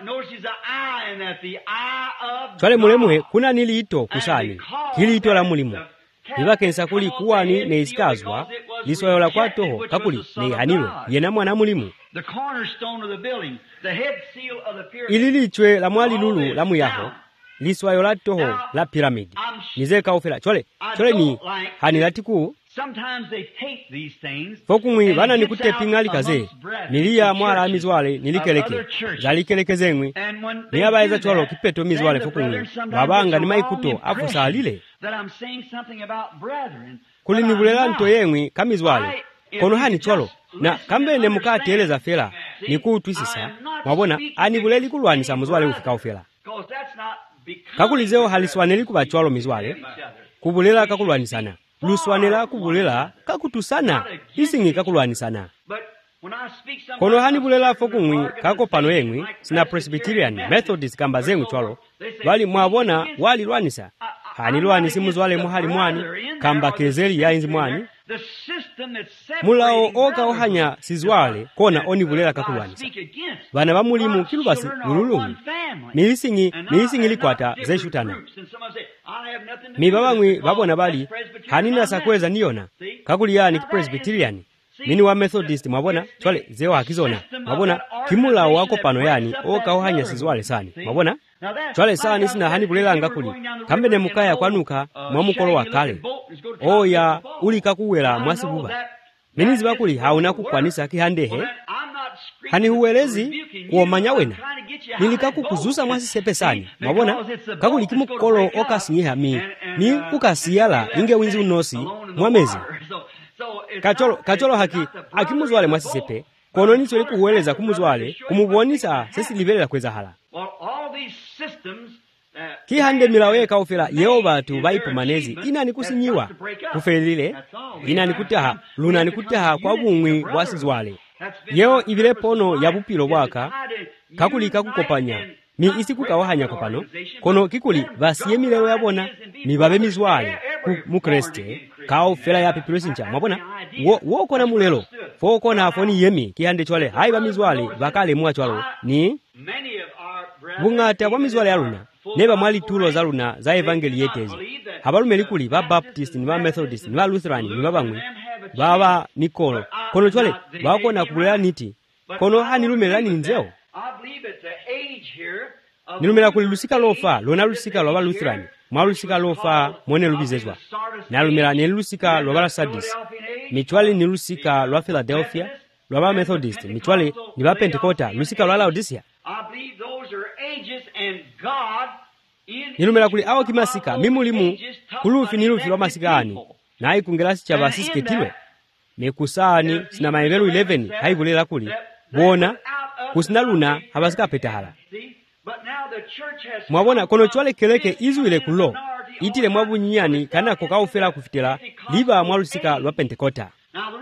chwale mulemuhe kuna niliito kusani kilito la mulimu ibakensa kuli kuwani ne isikazwa liswayo la kwa toho kakuli ne hanilo yena mwana mulimu ililichwe la mwali lulu la muyaho liswayo la toho la piramidi nizeka ufela chole chole ni hanilatiku fokumwi bana nikute pingali kaze niliya mwala mizwale nilikeleke zalikeleke zengwi niyabaeza cholo kipeto mizwale fokumwi babanga ni maikuto afusa lile kuli nibulela nto yengwi kamizwale kono hani cholo na kambene mukateleza fela nikutwisisa mwabona anibuleli kulwanisa muzwale ufika ufela kakulizeo haliswaneli kuba cholo mizwale kubulela kakulwanisana luswanela kubulela kakutusana isingi kakulwanisana kono hani bulela fokumwi kako pano yengwi sina Presbyterian Methodist kamba zengwi cholo bali mwabona wali lwanisa hani lwanisi muzwale muhali mwani kamba kezeli ya inzi mwani mulao oka ohanya sizwale kona oni bulela kakulwanisa bana bamulimu kilubasi ululungu nilisingi nilisingi likwata zeshutana mibabamwi babona bali hanina sakweza niona kakuli yani Presbyterian mini wa Methodist mwabona chwale zeo hakizona mwabona kimulao wako pano yani oka ohanya sizwale sani mwabona chwale sani sina hani bulela ngakuli kambe ne mukaya kwanuka mwamukolo wa kale oya ulika kuwela mwasibuba minizi bakuli hauna kukwanisa kihandehe hani huwelezi kuomanya wena nilika kukuzusa mwasi sepe sani mwabona kakuli kimukolo okasinyiha mi ni ukasiyala inge winzi unosi mwamezi kacholo kacholo haki akimuzwale mwasi sepe kono nicho likuweleza kumuzwale kumubonisa sesi livelela kweza hala kihande milawe kaufela yeo batu baipu manezi ina nikusinyiwa kufelile ina nikutaha luna nikutaha kwa bumwi wasizwale yeo ibile pono ya bupilo bwaka kakulika kukopanya mi isi kukawahanya kopano kono kikuli basiye milewe yabona mi babe mizwale ku mukreste kaufela ya pipilosincha mwabona wo wo kona mulelo fo kona afoni yemi kihande chwale haiba mizwale bakale mwa chwalo ni bung'ata kwa mizwala ya luna neba mwali tulo za luna za evangeli yetezi abalume likuli ba Baptist ni ba Methodist ni ba Lutheran ni ba bamwe baba Nikolo kono chwale bakona kubulera niti kono hani lumela ninzeo nilumela kuli lusika lofa lona lusika lwa ba Lutheran mwa lusika lofa mwene lubizezwa na lumela ni lusika lwa ba Sardis michwali ni lusika lwa Philadelphia lwa ba Methodist michwali ni ba Pentecosta lusika lwa Laodicea nilumela kuli awo kimasika mimulimu kulufi nilufi lwa masika ani na ikungelasi cha basisiketilwe mekusani sina maevelu eleven haikulela kuli bona kusina luna habasika petahala mwabona kono chwale keleke izuile kulo itile mwabunyani kana kokaufela kufitela liba mwalusika lwa Pentecosta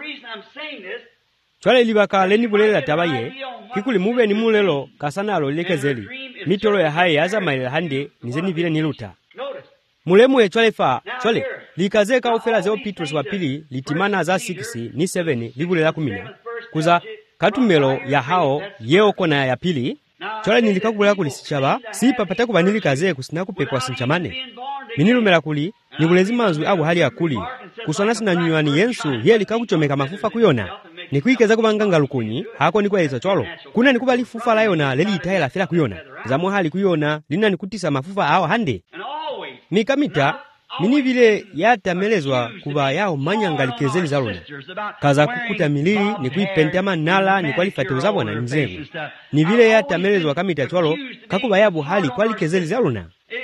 chwale liba ka leni bulela tabaye kikuli mube ni mulelo kasanalo lekezeli mitolo ya haye aza maile hande nizeni vile niluta mulemu ye chwale fa chwale likazeka ufela zeo Petrus wa pili litimana za six ni seven libulela kumina kuza katumelo ya hao yeo kona ya pili chwale nilikakubula kuli sichaba si papata kubanili kaze kusina kupekwa sinchamane minilumela kuli nikulezi manzwi abu hali ya kuli kusona sina nyuani yensu ye likakuchomeka mafufa kuyona nikuikeza kubanganga lukunyi hako nikwa yeza chwalo kuna nikubali fufa la yona leli itaye la fila kuyona zamu hali kuyona lina nikutisa mafufa hawa hande mikamita mini vile yatamelezwa kuba yao manyangalikezeli za luna kaza kukuta milili ni kuipente ama nala ni kwalifate uzabwana nzegu ni vile yatamelezwa kamita chwalo kakuba yabu hali kwalikezeli za luna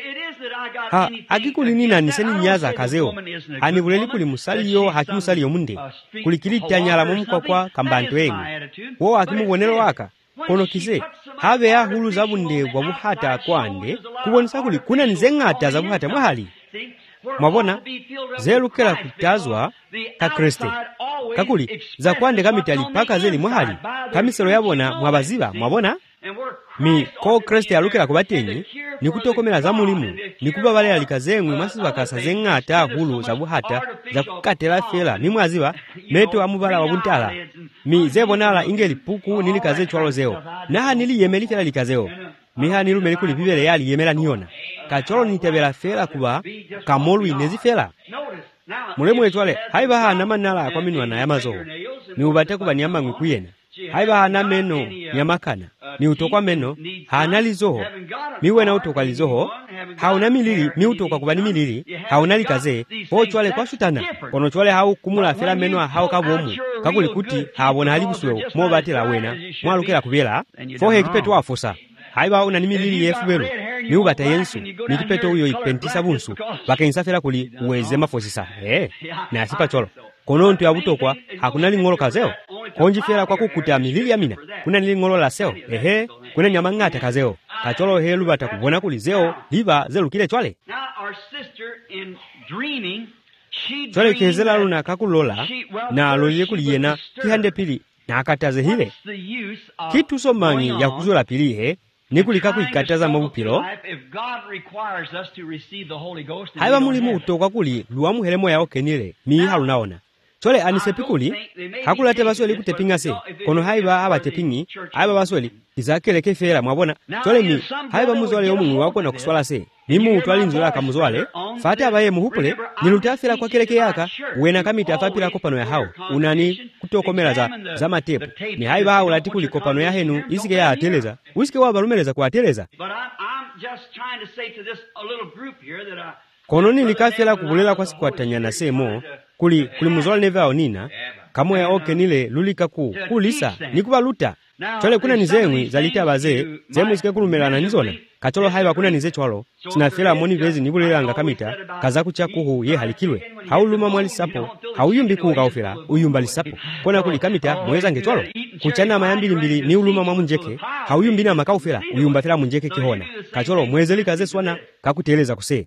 ha akikuli nina niseni nyaza kazeo hani buleli kuli musaliyo hakimusaliyo munde kulikilita nyala mumukwa kwa kambanto engu wo hakimubonelo waka kono kise have ya hulu zabunde wabuhata kwande kubonisa kuli kuna nzengata zabuhata mwahali mwabona zelukela kutazwa ka Kriste kakuli za kwande kamitali paka zeli mwahali kamiselo yabona mwabaziba mwabona mi ko Kriste alukela kubatenyi nikutokomela za mulimu nikuba bale alikazemwe masiba kasa zengata hulu zabuhata za kukatela fela mimwaziba meto amubala wabuntala mi zebonala ingeli puku nilikaze chwalo zeo naha nili yemeli fela likazeo miha nilu melikuli bibele yali yemela niona kacholo nitebela fela kuba kamolu inezi fela mulemu etwale haiba hana manala kwa minwa na yamazo ni ubate kuba nyama ngwikuyena haiba hana meno nyamakana ni utokwa meno hana lizoho miwe na utokwa lizoho hauna milili mi utokwa kuba ni milili hauna likaze ho chwale kwa shutana kono chwale hau kumula fela meno hau kabomu kakuli kuti habona halibuswe mo batela wena mwalukela kubela fohe kipeto afosa haiba una nimilili yefubelo ni ubata yensu nikipeto uyo ipentisa bunsu bakensafela kuli uweze mafosisa eh na asipa cholo kono ntu yabutokwa hakuna lingolo kazeo konji fela kwa kukuta milili ya mina kuna lingolo la seo ehe kuna nyamangata kazeo kacholo helu bata kubona kuli zeo liba zelu kile chwale chwale kezela luna kakulola na alolie kuliyena kihande pili na akataze hile kitu somanyi ya kuzola pili he nikulika kuikataza mabupilo haiba mulimu utokwa kuli luwamu helemo yao kenile mii halunaona chole anisepikuli hakulate basweli kutepinga se kono haiba aba tepingi haiba basweli izakeleke fera mwabona chole ni haiba muzwale yomu wako na kuswala se nimu utwali nzula kamuzwale fata abaye muhupule nilutafira kwa keleke yaka wena kamita fapira kopano ya hao unani kutokomela za za matepo ni haiba hao latikuli kopano ya henu isike ya ateleza usike wa balumeleza kwa ateleza kono nilikafira kubulela kwa siku atanyana semo kuli kuli muzwale nevao nina kamo ya oke nile lulika ku kulisa nikuba luta chole kuna nizengwi zalita baze zemu isike kulumela na nizona kacholo haiba kuna nize chwalo sinafela moni vezi nibulelanga kamita kaza kucha kuhu ye halikilwe hauluma mwali sapo hauyumbi kuka ofela uyumba lisapo kona kuli kamita mweza ngechwalo kuchana mayambili mbili ni uluma mwa munjeke hauyumbi na makaufela uyumba fela munjeke kihona kacholo mwezeli kaze swana kakuteleza kuse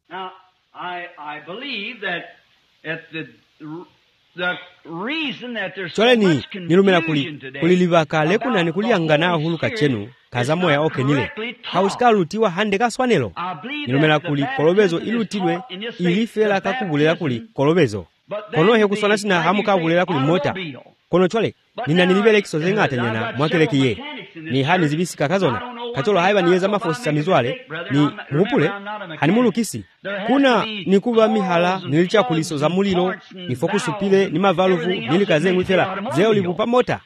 chole ni nilumela kuli kulilivaka leku na nikuliangana hulu kachenu kaza moya oke nile hausika lutiwa hande kaswanelo nilumela kuli kolobezo ilutilwe ilifela kakubulela kuli kolobezo kono he kuswana sina hamu kabulela kuli mota kono chole nina nilibele kisoze ngata nyana mwakeleki ye ni hani zibisika kazona kacholo haiva niyeza mafosi mizwale ni muupule hanimulukisi kuna nikuva mihala nilichakuliso za mulilo nifokusupile ni mavaluvu nilikaze ngwithela zeo livupa mota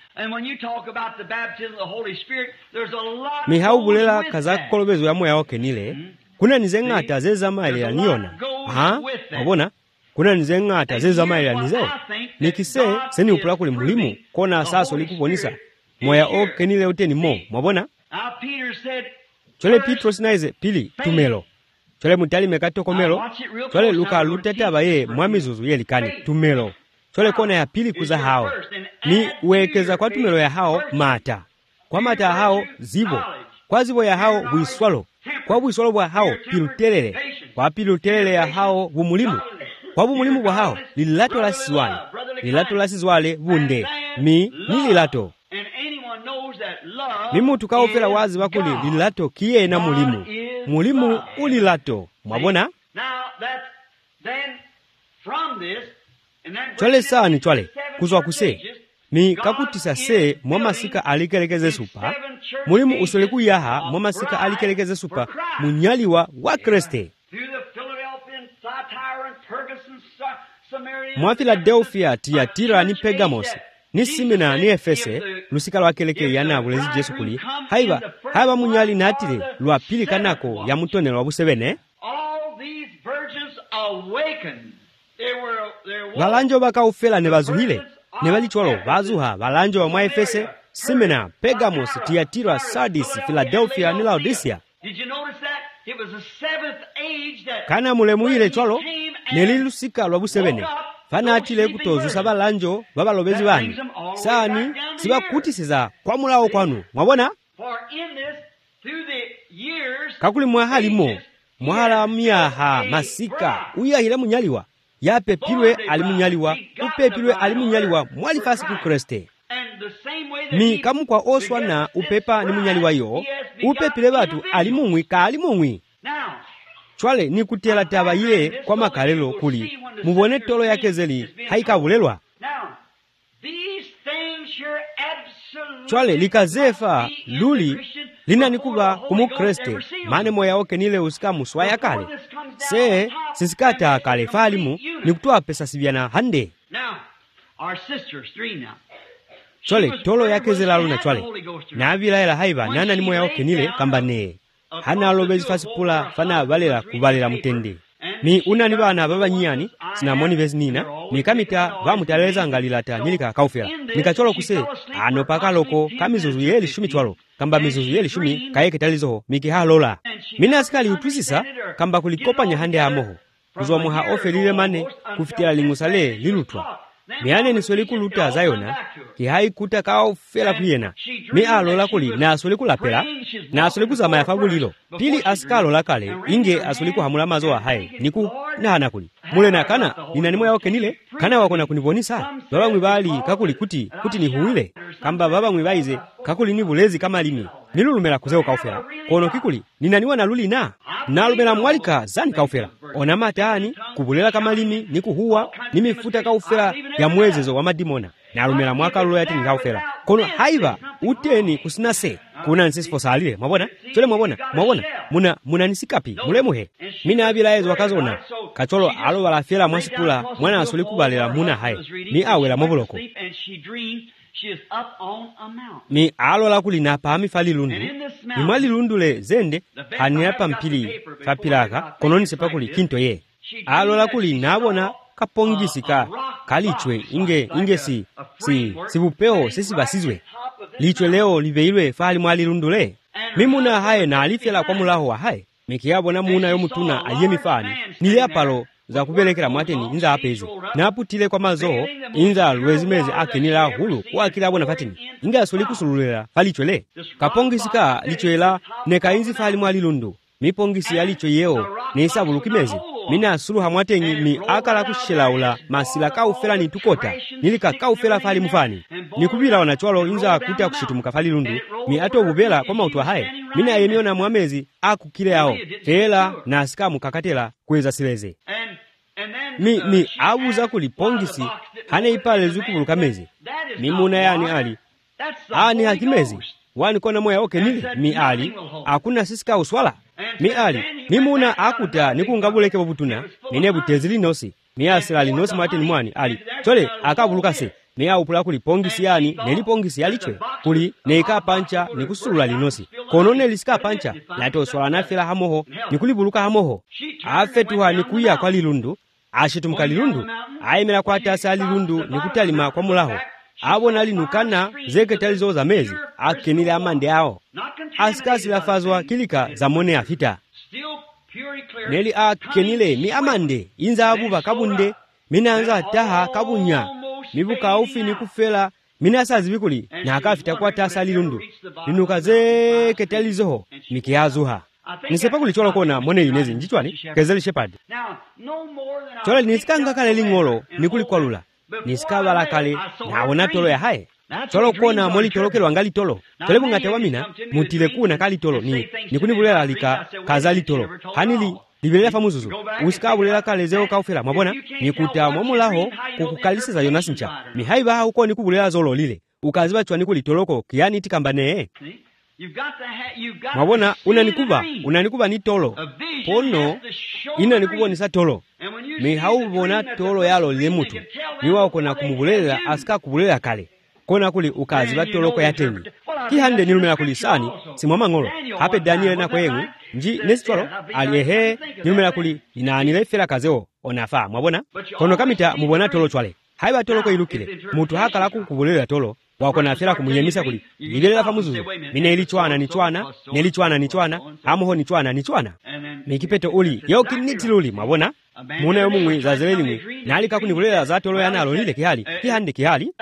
mihaubulela kaza kukolobezo ya moya oke nile kuna nizeng'ata zezama ile yaniona aha wabona kuna nizeng'ata zezama ile yanizeo nikise seni upula kuli mulimu kona saso likubonisa moya oke nile uteni mo mwabona chole Petro sinaize pili tumelo chole mutali mekato komelo chole luka lutete abaye mwamizuzu yelikani tumelo chole kona ya pili kuza hao ni uwekeza kwa tumelo ya hao mata kwa mata hao zibo kwa zibo ya hao buiswalo kwa buiswalo bwa hao pilutelele kwa pilutelele ya hao bumulimu kwa bumulimu bwa hao lilato la sizwale lilato la sizwale bunde mi ni lilato mimu tukaofela wazi wakuli lilato kiye na mulimu mulimu ulilato mwabona chole saa ni chole kuzwa kuse mi kakutisa se mwamasika alikelekeze supa mulimu usoleku yaha mwamasika alikelekeze supa munyaliwa wa Kriste mwa Philadelphia Tiyatira ni Pergamos ni Simena ni Efese lusika lwakeleke yana bulezi Jesu kuli haiba haba munyali natile lwa pili kanako ya mutone lwa busebene balanjo bakaufela ne bazuhile ne balicholo bazuha balanjo mwa Efese Simena Pergamos Tiyatira Sardis Philadelphia ni Laodicea kana mulemu ile cholo nelilusika lwa busebene fana atile kutozusa balanjo babalobezi bani sani sibakutisiza kwa mulawo kwanu mwabona kakuli mwahalimo mwahala miyaha masika uyahila munyaliwa yapepilwe ali munyaliwa upepilwe ali munyaliwa mwalifasi ku Kriste mi kamukwa oswa na upepa ni munyaliwa yo upepile batu ali mumwi ka ali mumwi chwale ni kutela taba ye kwa makalelo kuli mubone tolo yake zeli haikabulelwa chwale likazefa luli lina nikuba kumu Kriste mane moya oke nile usika muswa ya kale se sisikata kale falimu ni kutoa pesa sibiana hande chwale tolo yake zela luna chwale na avila ila haiba nana ni moya oke nile kamba nee hana alobezi fasipula fana balela kubalela mutende mi unani bana baba nyani sina moni vezi nina mikamita bamutaleza ngalilata nilika kaufela nikacholo kuse ano pakaloko kamizuzu yeli shumi chwalo kamba mizuzu yeli shumi kayeke talizo miki halola mina asikali utwisisa kamba kulikopa nyahande ya moho kuzwa muha ofelile mane kufitila lingusale lilutwa miane nisweli kuluta zayona ki haikuta kaufela kuyena mi alola kuli na asweli kulapela na asweli kuzama ya fagulilo pili asikalo lakale inge asweli kuhamula mazoa hae niku na hana kuli mule na kana ninanimo ya oke nile kana wakona kunibonisa baba mwibali kakuli kuti kuti ni huile kamba baba mwibaize kakuli ni bulezi kama limi nilulumela kuzeo kaufela kono kikuli ninaniwa na luli na nalumela mwalika zani kaufela ona matani kubulela kama limi nikuhuwa nimifuta kaufela ya mwezezo wa madimona nalumela mwaka lulo yati kaufela kono haiva uteni kusinase kuna nsisi fosalile mwabona chole mwabona mwabona muna muna nisikapi mulemuhe mina abila ezo wakazona kacholo alo balafela mwasipula mwana asuli kubalela muna hae mi awela mobuloko mi alo la kulina pa mi fali lundu mi mali lundu le zende haniapa mpili fapilaka kononi sepakuli kinto ye alo la kulina abona kapongisika kalichwe inge inge si si sibupeo sisi basizwe lichwe leo liveilwe fali mwali lundu le mimuna hae na alifela kwa mulaho wa hae mikiabona muna yo mutuna ayemi fani nile apalo za kubelekera mwateni inza apezi na aputile kwa mazoho inza lwezimezi ake nila hulu kwa kila abona fatini inga asoli kusululela falichwele kapongisika lichwela neka inzi fali mwali lundu mipongisi ya lichwe yeo ne isabu lukimezi mina asulu hamwatengi mi akala kushelaula masila kaufela ni tukota nilika kaufela fali mufani nikubila wanachwalo inza akuta kushitumuka fali lundu mi ato ubela kwa mautua hae mina yemiona mwamezi akukile yao fela na asika mukakatela kweza sileze mi mi abuza kulipongisi hane ipale zuku bulukamezi mimuna yani ali ani hakimezi wani kona moya oke nile mi ali akuna sisika uswala mi ali mimuna akuta nikungabuleke bobutuna nine butezili nosi mi asira linosi matini mwani ali chole akabuluka se ne awupula kuli pongisi yani nelipongisi yalichwe kuli neika pancha nikusulula linosi kono nelisika pancha nato swala nafela hamoho nikulibuluka hamoho afetuha nikuya kwa lilundu ashitumka lilundu ayemera kwa tasa lilundu nikutalima kwa mulaho abo nalinukana zeke talizo za mezi akenile amande ao asikasi lafazwa kilika za mone afita neli akenile mi amande inza abuba kabunde minanza taha kabunya mibuka ufi nikufela minasa zibikuli na akafita kwa tasa lilundu linuka zeke talizo mikiazuha nisepa kulichola kona mone inezi njichwani kezeli shepherd chola nisikanga kale lingolo nikuli kwalula nisikabala kale naona tolo ya hae cholo kona moli tolokelo angali tolo tole bungate wamina mutile kuna kali tolo ni nikunibulela lika kazali tolo hanili libelela famuzuzu usikabulela kale zeo kaufela mwabona nikuta mwamulaho kukukalisa za Jonas ncha mihaiba ha uko nikubulela zolo lile ukaziba chwani kuli toloko kiani tikambane mwabona unanikuba unanikuba ni tolo pono ina nikubo nisa tolo mi haubona tolo yalo lile mutu niwa kona kumubulela asika kubulela kale kona kuli ukaziba toloko ya teni kihande nilumela kuli sani simwama ngolo hape Daniel na kwengu nji nesi tolo aliehe nilumela kuli inaanile fela kazeo onafa mwabona kono kamita mubona tolo chwale haiba tolo ko ilukile mutu haka laku kubulela tolo wakona fela kumunyemisa kuli libelela famuzuzu mine ilichwana ni chwana nelichwana ni chwana amoho ni chwana ni chwana mikipeto uli yo kinitiluli mwabona muna yo mungwi za zeleli mwi nalika kunibulela za tolo yanalo lile kihali kihande kihali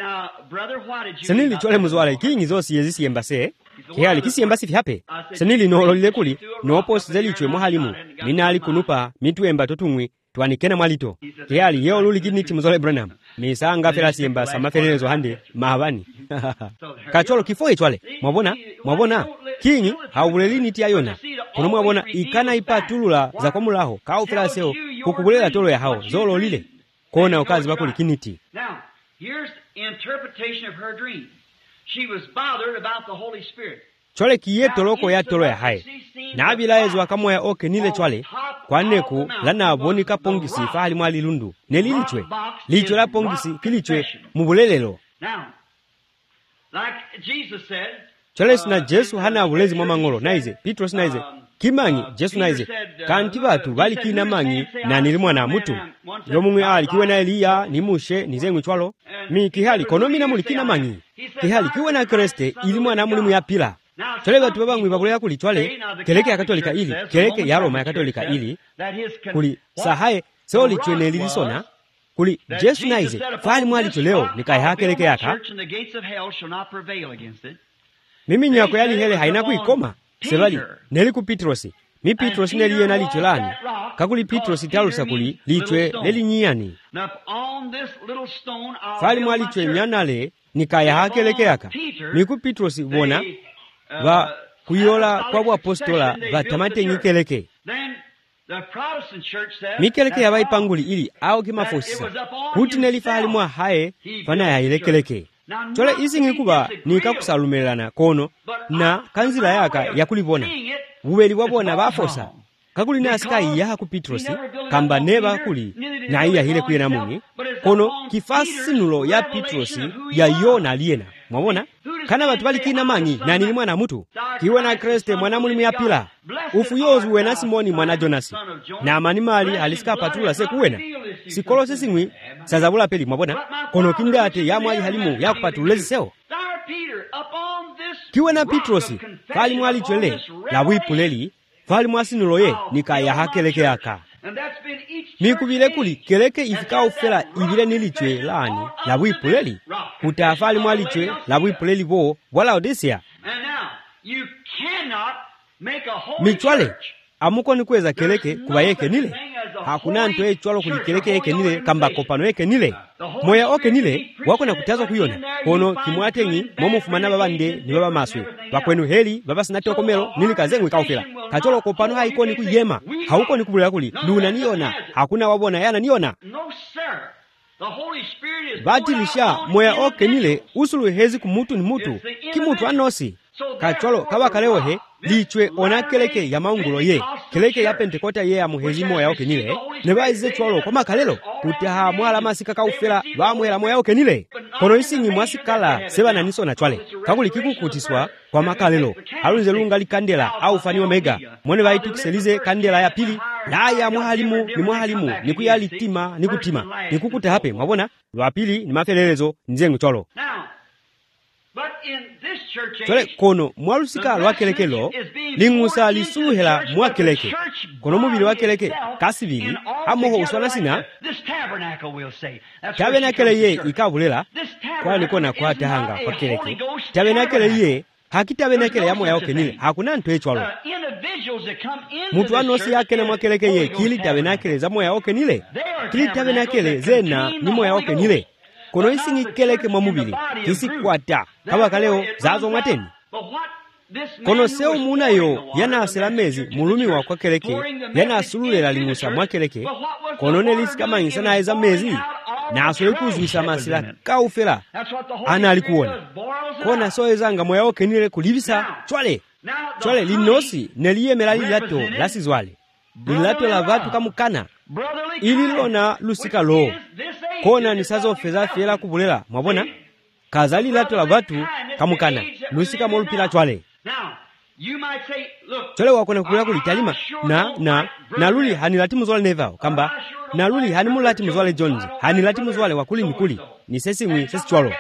senili chole muzwala kingi zosi yezisi embase kihali kisi embasi fihape senili nolo lile kuli nopo zeli chwe mohalimu minali kunupa mitu emba totungwi twanikena mwalito kihali yeo luli kiniti muzole Branham misanga fela siemba samafelezo hande mahabani kacholo kifo chwale mwabona mwabona kingi haubuleli niti ayona kuno mwabona ikana ipatulula za kwa mulaho kao fela seo kukubulela tolo ya hao zolo lile kona ukazi bakuli kiniti. Now here's interpretation of her dream. She was bothered about the Holy Spirit. Chole kiye toloko ya tolo ya hae na abilaezo akamoya ya oke nile chwale kwa neku lana abonika pongisi fahali mwali lundu nelilichwe licho la pongisi kilichwe mubulelelo. Now like Jesus said, chole sina Jesu hana abulezi mwa mangolo naize Petro sinaize kimangi Jesu naize kanti batu bali kina mangi na nilimwa na mutu yo mumwe ali kiwe na Eliya nimushe nizengwe chwalo mi kihali konomi na muli kina mangi kihali kiwe na Kriste ilimwa na mulimu ya pila. Chole batu babangwi babulea kuli chwale keleke ya katolika ili keleke ya Roma ya katolika ili kuli sahae seoli chwene lilisona kuli Jesu naize fali mwali choleo nikai hakeleke yaka mimi nyako yali hele haina kuikoma sebali neli ku Petrosi mi Petrosi neli yena licholani kakuli Petrosi talusa kuli lichwe neli nyiyani fali mwali chwe nyanale nikaya hakeleke yaka miku Petrosi bona va kuyola kwa bu apostola va tamate nyikeleke mikeleke ya vaipanguli ili au kimafosisa kuti neli fali mwa hae fana ya ilekeleke. Chole isi ngikuba nikakusalumelana kono na kanzila yaka ya kulibona ubeli wabona bafosa kakuli na askai ya ku Petrosi kamba neba kuli na iya hile kuyena muni kono kifasinulo ya Petrosi ya Yona aliena mwabona kana batu bali kina mangi na nili mwana mutu kiwe na Kriste mwana mulimu ya pila ufu yozu wena Simoni mwana Jonasi na amani mali alisika patula se kuwena sikolo sesingwi sazabula peli mwabona kono kindate ya mwali halimu ya kupatulezi seo kiwe na Petrosi fali mwali chwele la wipuleli fali mwasinulo ye nikaya hakeleke yaka mikubile kuli keleke ifika ufela ibile nilichwe lani la wipuleli kutafali mwalichwe la wipuleli bo wala Odisia michwale amuko nikweza keleke kuba yeke nile hakuna nto ye chwalo kuli keleke yeke nile kamba kopano yeke nile moya oke nile wako na kutazo kuyona kono kimwatengi momo fumana baba nde ni baba maswe bakwenu heli baba sinate okomelo nili kazengwe kaufela kacholo kopano haiko ni kuyema hauko ni kubulea kuli luna niona hakuna wabona yana niona batilisha moya oke nile usulu hezi kumutu ni mutu kimutu anosi kacholo kabakalewohe lichwe ona keleke ya maungulo ye keleke ya pentekota ye ya muhezi moya okenile ne baize cholo kwa makalelo kutaha mwala masika kaufela bamwela moya okenile kono isingi mwasikala sebana niso na chwale kakuli kikukutiswa kwa makalelo alunze lunga likandela au fani omega mwone baitu kiselize kandela ya pili la ya mwalimu ni mwalimu ni kuyalitima ni kutima ni kukuta hape mwabona lwa pili ni mafelelezo nzengu cholo. Chole kono mwalusika lwakelekelo lingusa lisuhela mwakeleke kono mubili wakeleke kasibili amoho uswana sina tabenakele ye ikabulela kwa nikona kwa tahanga kwa keleke tabenakele ye hakitabenakele ya moya okenile hakuna ntu echwalo mutu anosi yake na mwakeleke ye kili tabenakele za moya okenile kili tabenakele zena ni moya okenile kono isingi keleke mwa mubili kisi kwata kaba kaleo zazo mwateni kono seo munayo yana aselamezi mulumi wa kwa keleke yana asululela lingusa mwa keleke kono nelisi kama insana eza mezi na asule kuzuisa masila kaufela ana alikuona kona so ezanga moya okenile kulivisa chwale chwale linosi neliye melali lato lasizwale lilato la vatu kamukana ililona lusika lo kona nisazo feza fiela kubulela mwabona kazali lato la vatu kamukana lusika molupila chwale chwale wakona kubulela kulitalima na na naluli hanilati muzwale nevao kamba naluli hanimulati muzwale Jones hanilati muzwale wakuli mikuli ni sesi mwi sesi chwalo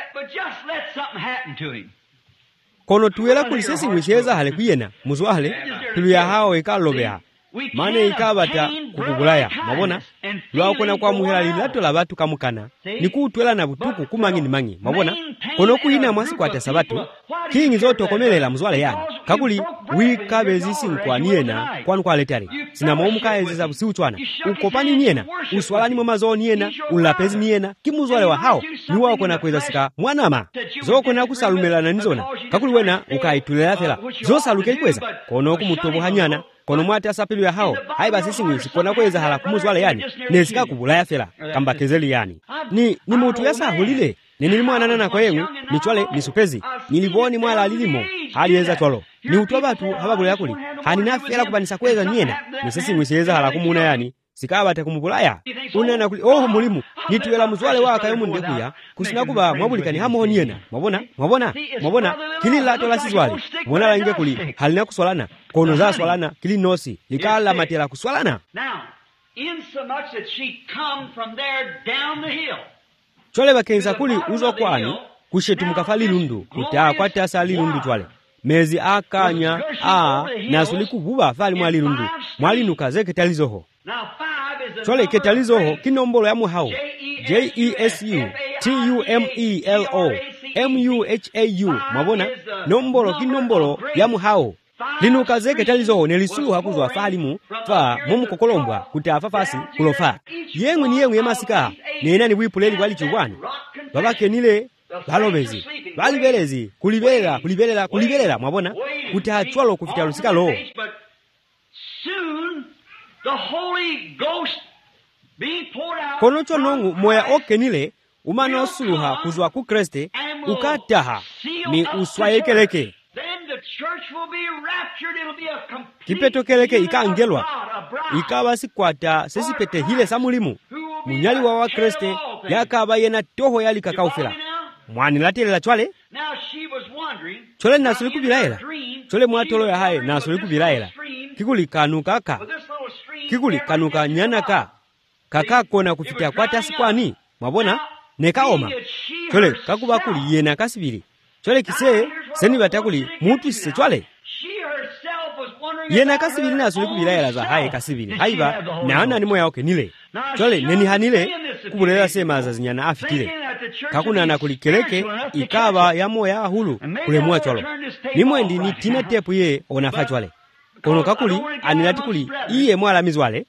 kono tuwela kuli sesi mwi sheza hale kuyena muzwale tuluya hao ikalobea mane ikabata kukugulaya mabona lwakona kwa muhela lilato la batu kamukana nikutwela na butuku kumangi ni mangi mabona kono kuina mwasi kwa tasabatu kingi zoto komelela mzwale yani kakuli wikabezi sinkwa niena kwanu kwa letari sina maumuka ezeza busi uchwana ukopani niena uswalani mwamazo niena ulapezi niena kimuzwale wa hao niwa wakona kweza sika mwanama zoko na kusalumela na nizona kakuli wena ukaitulela thela zo saluke ikweza kono kumutobo hanyana kono mwate asapilu ya hao haiba sisi mwisi kona kweza hala kumuzwale yani nesika kubulaya fela kamba kezeli yani ni ni mutu ya sahulile nini mwana nana kwa yengu ni chwale ni supezi nilivoni mwala alilimo haliweza chwalo ni utoba tu hababula yakuli hanina fela kubanisa kweza niena ni sisi mwisiweza hala kumuna yani sikaba te kumubulaya unana kuli oh mulimu nituela muzwale waka yomu ndekuya kusina kuba mwabulikani hamo niena mwabona mwabona mwabona kili lato la sizwale mwona lange kuli halina kuswalana kono za swalana kili nosi likala matela kuswalana now in so much that she come from there down the hill chole bakenza kuli uzo kwani kushetu mukafali lundu kutaa kwa tasa lundu chwale mezi akanya a nasuli kububa fali mwali lundu mwali nukaze ketalizoho chole ketalizoho kinombolo ya muhao J E S U T U M E L O M U H A U mwabona nombolo kinombolo ya muhao linukaze ketalizoho nelisulu kuzwa falimu fa mumu kokolombwa kutafa fasi kulofa yengu ni yengu yemasika nena ni wipuleli wali chubwani babake nile balobezi balibelezi kulibela kulibela kulibela mwabona kutachwalo kufita lusika lo kono chonongu moya okenile umano suluha kuzwa ku Kriste ukataha ni uswayekeleke kipeto keleke ikaangelwa ikawa sikwata sesipete hile samulimu munyali wa wa Kriste yakaba yena toho yali kakaufela mwani latela chwale chole nasuli kubilaela chole mwatolo ya hae nasuli kubilaela kikuli kanuka ka kikuli kanuka nyanaka kaka kona kufikia kwa tasikwani mwabona nekaoma chole kakuba kuli yena kasibili chole kise seni batakuli mutu sise chwale yena kasibili nasuli kubilaela za hae kasibili haiba naana ni moya oke nile chole neni hanile kubulela sema za zinyana afitile kakuna na kulikeleke ikaba ya moya hulu kule mwa chwalo nimwendi ni tina tepu ye onafa chwale kono kakuli anilati kuli iye mwala mizwale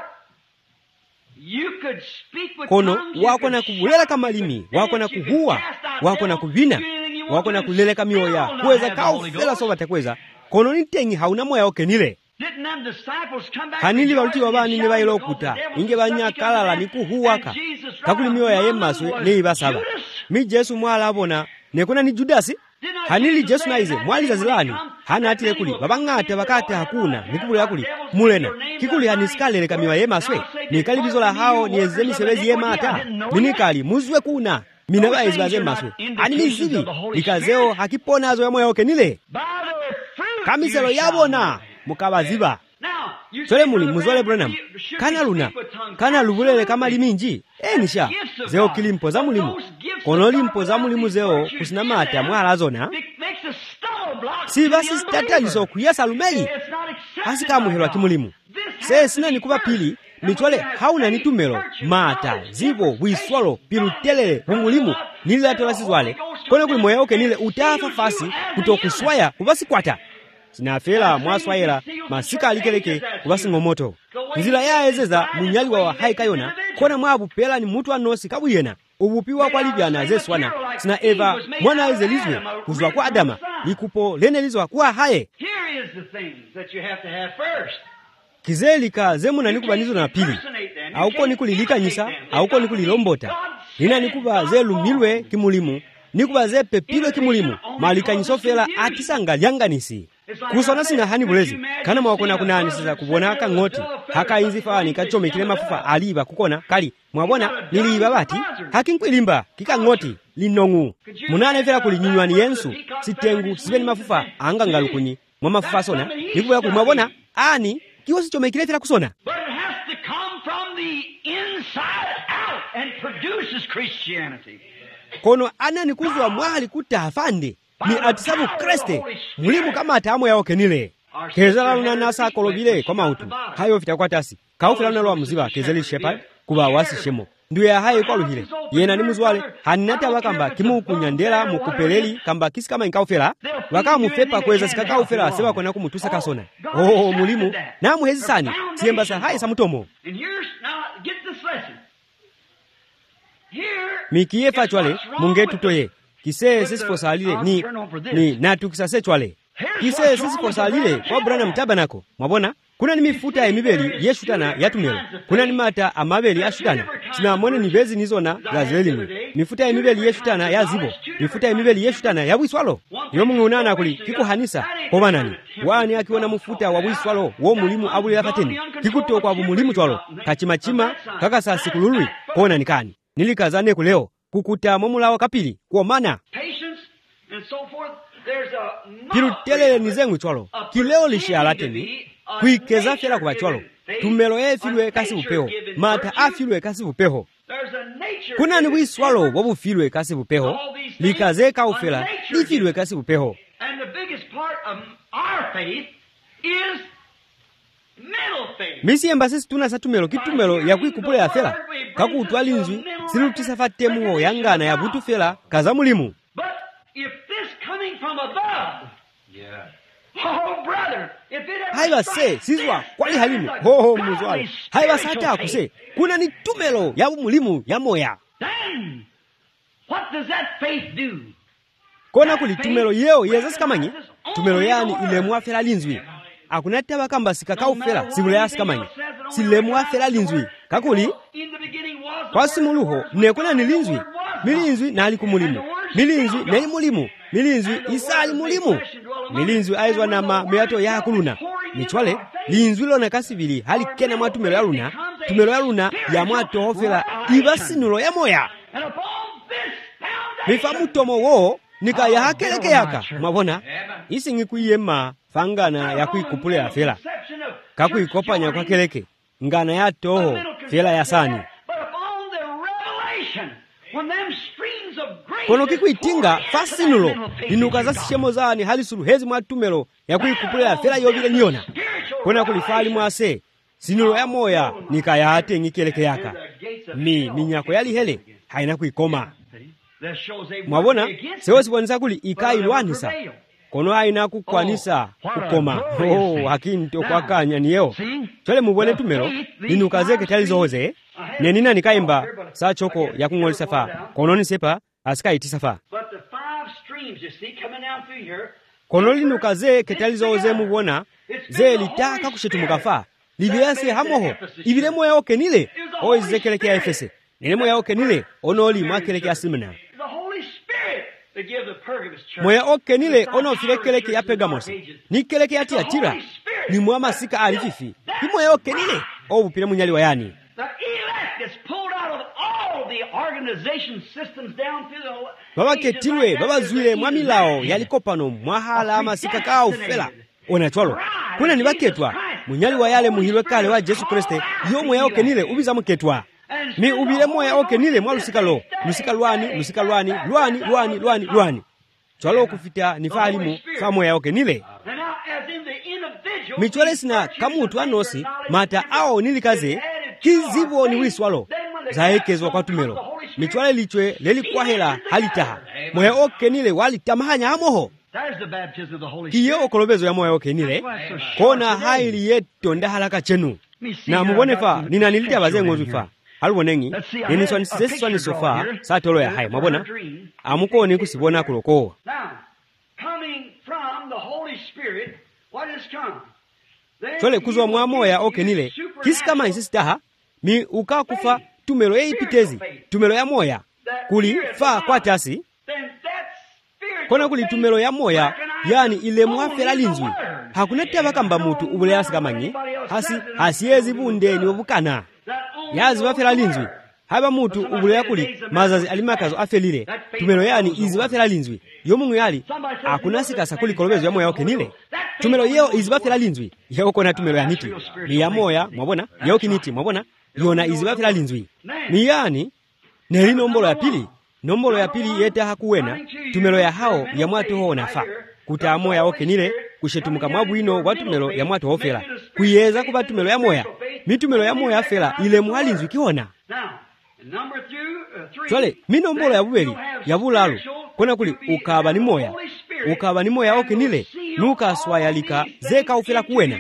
kono wako na kubulela kama limi wako na kuhua wako na kuvina wako na kuleleka mioya kuweza kao fela soba tekweza kono nitengi hauna moya oke nile hanili baluti wabani ne bayilo okuta inge banya kalala nikuhuwaka kakuli mioya yemaswe ne ibasaba mi Yesu mwala abona nekona ni Judasi hanili Jesu naize mwaliza zilani hana atile kuli babang'ata bakate hakuna nikubulira kuli mulena kikuli hanisikale leka miwa yemaswe nikalibizo la hao niezemi sebezi yemata minikali muzwe kuna minaba ezibaze maswe ani mizibi likazeo hakiponazo ya moyo wake nile kamiselo yabona mukabaziba Chole muli muzole Branham kana luna kana lubulele kama liminji enisha zeo kilimpo za mulimu kono limpo za mulimu zeo kusinamata mwala zona si basi statalizo kuyasa lumeli hasika muhelo kimulimu se sina nikuba pili mitwale hauna nitumelo mata zibo wiswalo pilutelele mulimu nile atola sizwale kono kuli moyo wake nile utafa fasi kutokuswaya kubasi kwata sinafela mwaswaira masika alikeleke kubasi ngomoto nzila ya ezeza munyali wa haikayona kona mwabu pela ni mutu anosi kabuyena ubupiwa kwa libyana zeswana sina Eva mwana ezelizwe kuzwa kwa Adama likupo lenelizwa kwa haye kizelika zemuna nikubanizo na pili auko nikulilika nyisa auko nikulilombota nina nikuba zelu milwe kimulimu nikuba ze pepilwe kimulimu malika nyisofela atisanga lyanganisi kusona sina hani bulezi kana mwakona kunani sisa kubona kangoti haka inzi fani kachome kile mafufa aliba kukona kali mwabona niliba bati hakinkwilimba kikangoti linongu munane vela kulinyunywa ni yensu sitengu sibeni mafufa anga ngalukunyi mwa mafufa sona nikuba kumwabona ani kiwo sichome kile tela kusona but it has to come from the inside out and produces Christianity kono anani kuzwa mwali kutafande ni atisabu Kriste mulimu kama atamu yao kenile kezala luna nasa kolobile kwa mautu hayo fita kwa tasi kaufila nalwa mziba kezeli shepherd kuba wasi shemo ndu ya hayo kwa luhile yena ni muzwale hanata wakamba kimu kunyandela mukupeleli kamba kisi kama inkaufela waka mufepa kweza sikakaufela sewa kona kumutusa kasona oh mulimu na muhezi sani siemba sa hai samutomo mikie fachwale mungetu toye kise sisi fosalile ni ni natukisase chwale kise sisi fosalile kwa Branham tabanako mwabona kuna ni mifuta ya mibeli yeshutana yatumelo kuna ni mata amabeli yashutana sina mwone ni bezi nizona za zelimu mifuta ya mibeli yeshutana ya zibo mifuta ya mibeli yeshutana ya bwiswalo yo mungunana kuli kiko hanisa kwa nani wani akiona mufuta wa bwiswalo wo mulimu abuli lafateni kikuto kwa mulimu chwalo kachimachima kaka saa sikulului kona nikani nilikazane kuleo kukuta momula wakapili kwa mana pirutelele nizengu chwalo kileo lishi alateni kuikeza fela kwa chwalo tumelo ye filwe kasi upeho mata afilwe kasi upeho kuna ni wiswalo wabu filwe kasi upeho likaze ka ufela ni filwe kasi upeho and the biggest part of our faith is misi embasisi tuna satumelo kitumelo ya kuikupule ya fela kaku utwalinzwi silutisa fatemu yangana ya butu fela kaza mulimu but if this coming from above yeah oh brother if it haiba se sizwa kwali halimu ho ho muzwale haiba sata kuse kuna ni tumelo ya mulimu ya moya then what does that faith do kona kuli tumelo yeo yezasi kamanyi tumelo yani ile mwafela linzwi akunata bakamba sikakaufela sibule yasikamanya silemwa fela linzwi kakuli kwa simuluho nekuna nilinzwi milinzwi nali kumulimu milinzwi nali mulimu milinzwi isali mulimu milinzwi aizwa nama meato ya kuluna michwale linzwi lona kasibili hali kena mwatumelo ya luna tumelo ya luna ya mwato hofela ibasinulo ya moya mifamu tomo wo nika ya hakeleke yaka mwabona isi ngikuyema fangana ya kuikupule ya fela kakuikopanya kwa keleke ngana ya toho fela ya sani kono kikuitinga fasinulo inuka sishemo zani hali suluhezi mwatumelo ya kuikupule ya fela yobile niona kona kulifali mwase sinulo ya moya nika ya hate ngikeleke yaka mi minyako yali hele haina kuikoma mwabona sewa sibwanisa kuli ikai luanisa kono haina kukwanisa kukoma oh hakinto kwa kanya niyo chole mubone tumelo inukazeke talizoze nenina nikaimba saa choko ya kungolisa fa kono ni sepa asika itisafa kono linukaze ketalizoze mubona ze litaka kushetumuka fa libyase hamoho ibile moya oke nile oizekeleke ya efese nile moya oke nile onoli mwakeleke ya simena moya okenile onofile keleke ya Pegamosi ni keleke ya Tiatira ni mwa masika ali fifi ni moya okenile obupile munyali wa yani baba ketilwe baba zwile mwamilao yalikopano mwahala masika ka ufela ona twalo kuna ni baketwa munyali wa yale muhilwe kale wa Yesu Kristo yo moya okenile ubiza muketwa mi ubile moya okenile mwa lusika lo lusika lwani lusika lwani lwani lwani lwani lwani twalo kufita ni falimu fa moya okenile michwele sina kamutu anosi mata ao nilikaze kizibo ni wiswalo zaekezwa kwa tumelo michwale lichwe lelikwahela halitaha moya okenile walitamahanya amoho kiyo okolobezo ya moya okenile kona haili yeto ndahalaka chenu na mubonefa nina nilita bazengo zufa halubonengi nini swani sisi swani sofa satolo ya hai mabona amuko ni kusibona kuloko twele kuzwa mwa moya okenile kisi kama isisitaha mi ukakufa tumelo ya ipitezi tumelo ya moya kuli fa kwa tasi kona kuli tumelo ya moya yani ile mwafela linzwi hakuna teva kamba mutu ubule yasi kamanyi hasi hasiezi bunde ni obukana yazi wafela linzwi haba mutu ubule ya kuli mazazi alimakazo afelile tumelo yani izi wafela linzwi yomungu yali hakuna sikasa kuli kolobezo ya moya okenile tumelo yeo izi wafela linzwi yeo kona tumelo ya niti ni ya moya mwabona yeo kiniti mwabona yona izi wafela linzwi ni yani neli nombolo ya pili nombolo ya pili yeta hakuwena tumelo ya hao ya mwatu ho nafa kuta moya okenile kushetumuka mwabwino wa tumelo ya mwatu ofela kuyeza kuba tumelo ya moya mitumelo ya moya fela ile muhalinzwi kiona twale minombolo ya bubeli ya bulalu kona kuli ukaba ni moya ukaba ni moya okenile nuka swayalika zeka ufela kuwena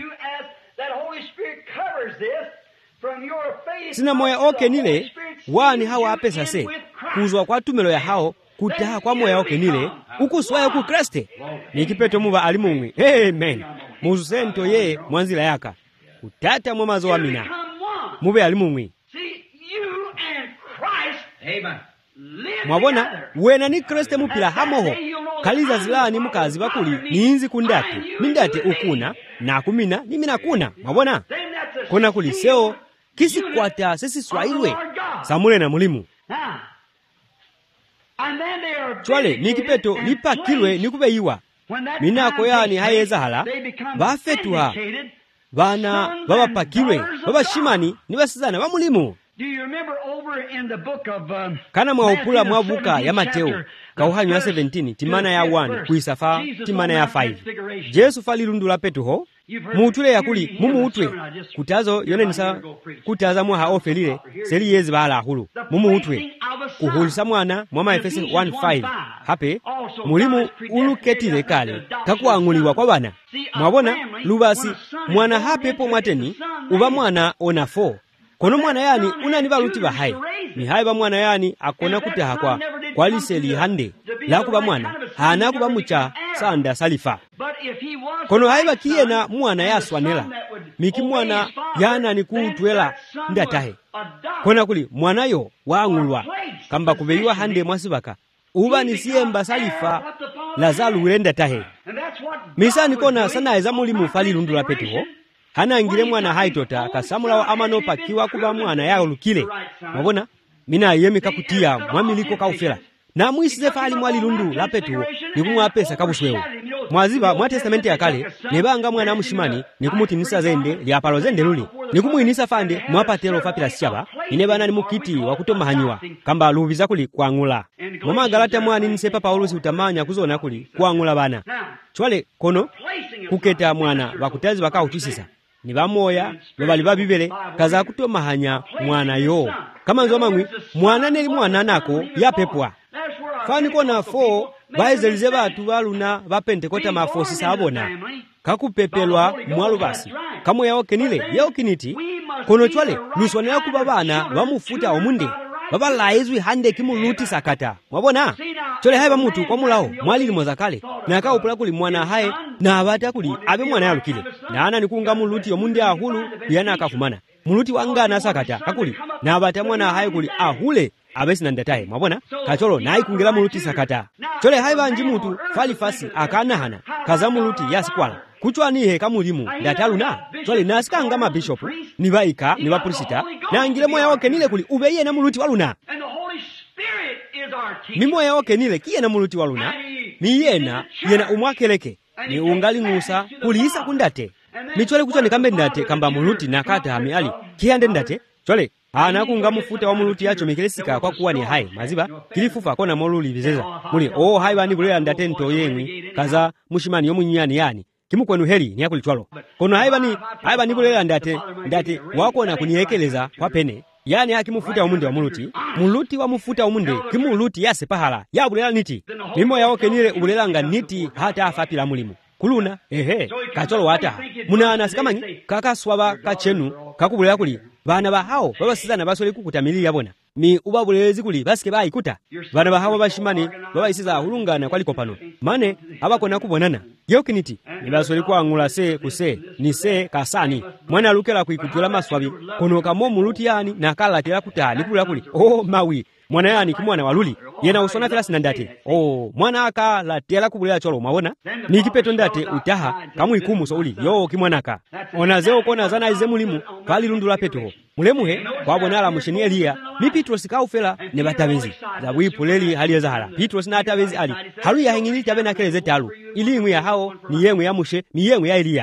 sina moya okenile wani hawa apesa se kuzwa kwa tumelo ya hao kutaha kwa moya okenile ukuswaya ku Kristo nikipeto muba alimungwi amen muzusento ye mwanzila yaka utata mwa mazo amina mube alimungwi mwabona wena ni Kristo mupila hamoho kaliza zilani mukazi bakuli niinzi kundati mindate ukuna na kumina nimina kuna mwabona kona kuli seo kisi kwata sisi swaiwe samule na mulimu twale nikipeto lipakilwe nikubeiwa minako yani hayeza hala bafetuha bana baba pakilwe baba shimani nibasizana ba mulimu kana mwaupula mwabuka ya Mateo kauhanyo ya seventeen timana ya one kuisafa timana ya five Jesu falirundula petuho mutule yakuli mumuutwe kutazo yone nisa kutaza mwa haofelile seli yezi bala hulu mumuutwe kuhulisa mwana mwama Efesi one five hape mulimu uluketile kale kakuanguliwa kwa bana mwabona lubasi mwana hape po mwateni uba mwana ona four kono mwana yani unanibaluti bahai ni haiba mwana yani akona kutaha kwa kwaliseli hande lakuba mwana hana kuba mucha sanda salifa kono haiba kiyena mwana yaswanela miki mwana yana ni kutwela ndatahe kona kuli mwana yo waangulwa kamba kubeiwa hande mwasibaka uba nisiyemba salifa lazalu ulenda tahe misani kona sana eza mulimu fali lundula petuho hana ngire mwana haitota kasamula wa amano pakiwa kuba mwana ya olukile mabona mina yemi kakutia mwamiliko kaufela na mwisize fali mwali lundu lapetu nikumwa pesa kabuswewo mwaziba mwa testamenti ya kale nebanga mwana mushimani nikumutinisa zende lyapalo zende luli nikumuinisa fande mwapatelo fapila siaba inebana ni mukiti wa kutomahanyiwa kamba lubiza kuli kwangula mama galata mwani nisepa Paulusi utamanya kuzona kuli kwangula bana chwale kono kuketa mwana wakutazi wakautusisa ni bamoya babali babibele kaza kutomahanya mwana yo kama nzomangwi mwana neli mwana nako yapepwa fani kona four baizelize batu baluna bapentekota mafosi sabona kakupepelwa mwalubasi kamo yao kenile yao kiniti kono chwale luswanela kuba bana bamufuta omunde baba laizwi hande kimuluti sakata mwabona chole haiba mutu kwa mulao mwalili mozakale na kaupula kuli mwana hae na abata kuli abe mwana yalukile na ana nikunga muluti omunde ahulu yana akafumana muluti wangana sakata kakuli na abata mwana hae kuli ahule abesina ndataye mwabona kacholo naikungela muluti sakata chole haiva nji mutu falifasi akanahana kaza muluti yasikwala kuchwanihe kamulimu ndataluna chole nasikanga mabishopu nivaika nivapulisita na angile moya wake nile kuli ubeye na muluti waluna mimoya wake nile kiye na muluti waluna ni yena yena umwakeleke ni ungali ngusa kuliisa kundate ni chole kuchwa nikambe ndate kamba muluti nakata hami ali kiyande ndate chole ana kunga mufuta wa muluti yacho mikelesika kwa kuwa ni hai maziba kilifufa kona moluli vizeza muli oh hai bani kulea ndate nto yengwi kaza mushimani yo munyani yani kimukwenu heri ni yakuli chwalo kono hai bani hai bani kulea ndate ndate wako na kuniekeleza kwa pene yani hakimufuta umunde wa muluti muluti wa mufuta umunde kimuluti yase pahala yabulela niti mimo yaoke nile ubulelanga niti hata afapila mulimu kuluna ehe kacholo wata muna anasikamanyi kakaswaba kachenu kakubulela kuli bana bahao babasizana basole kukutamili yabona mi ubabulezi kuli basike bayikuta bana bahao bashimani babayisiza hulungana kwaliko pano mane abakona kubonana yokiniti nibasole kwangula se kuse ni se kasani mwana lukela kuikutula maswabi kono kamo muluti yani nakala tela kutani kula kuli oh mawi mwana yani kimwana waluli yena usona thelathini ndate oh mwana aka la tela kubulela cholo mawona ni kipeto ndate utaha kamu ikumu so uli yo kimwanaka onazeo kona zana ize mulimu kali lundula peto mulemuhe kwabonala mushini Eliya mi Petros kaufela ne batavezi zabu puleli hali zahara Petros na atavezi ali halu ya hingili tabena keleze talu ilimwe ya hao ni yemwe ya mushe ni yemwe ya Eliya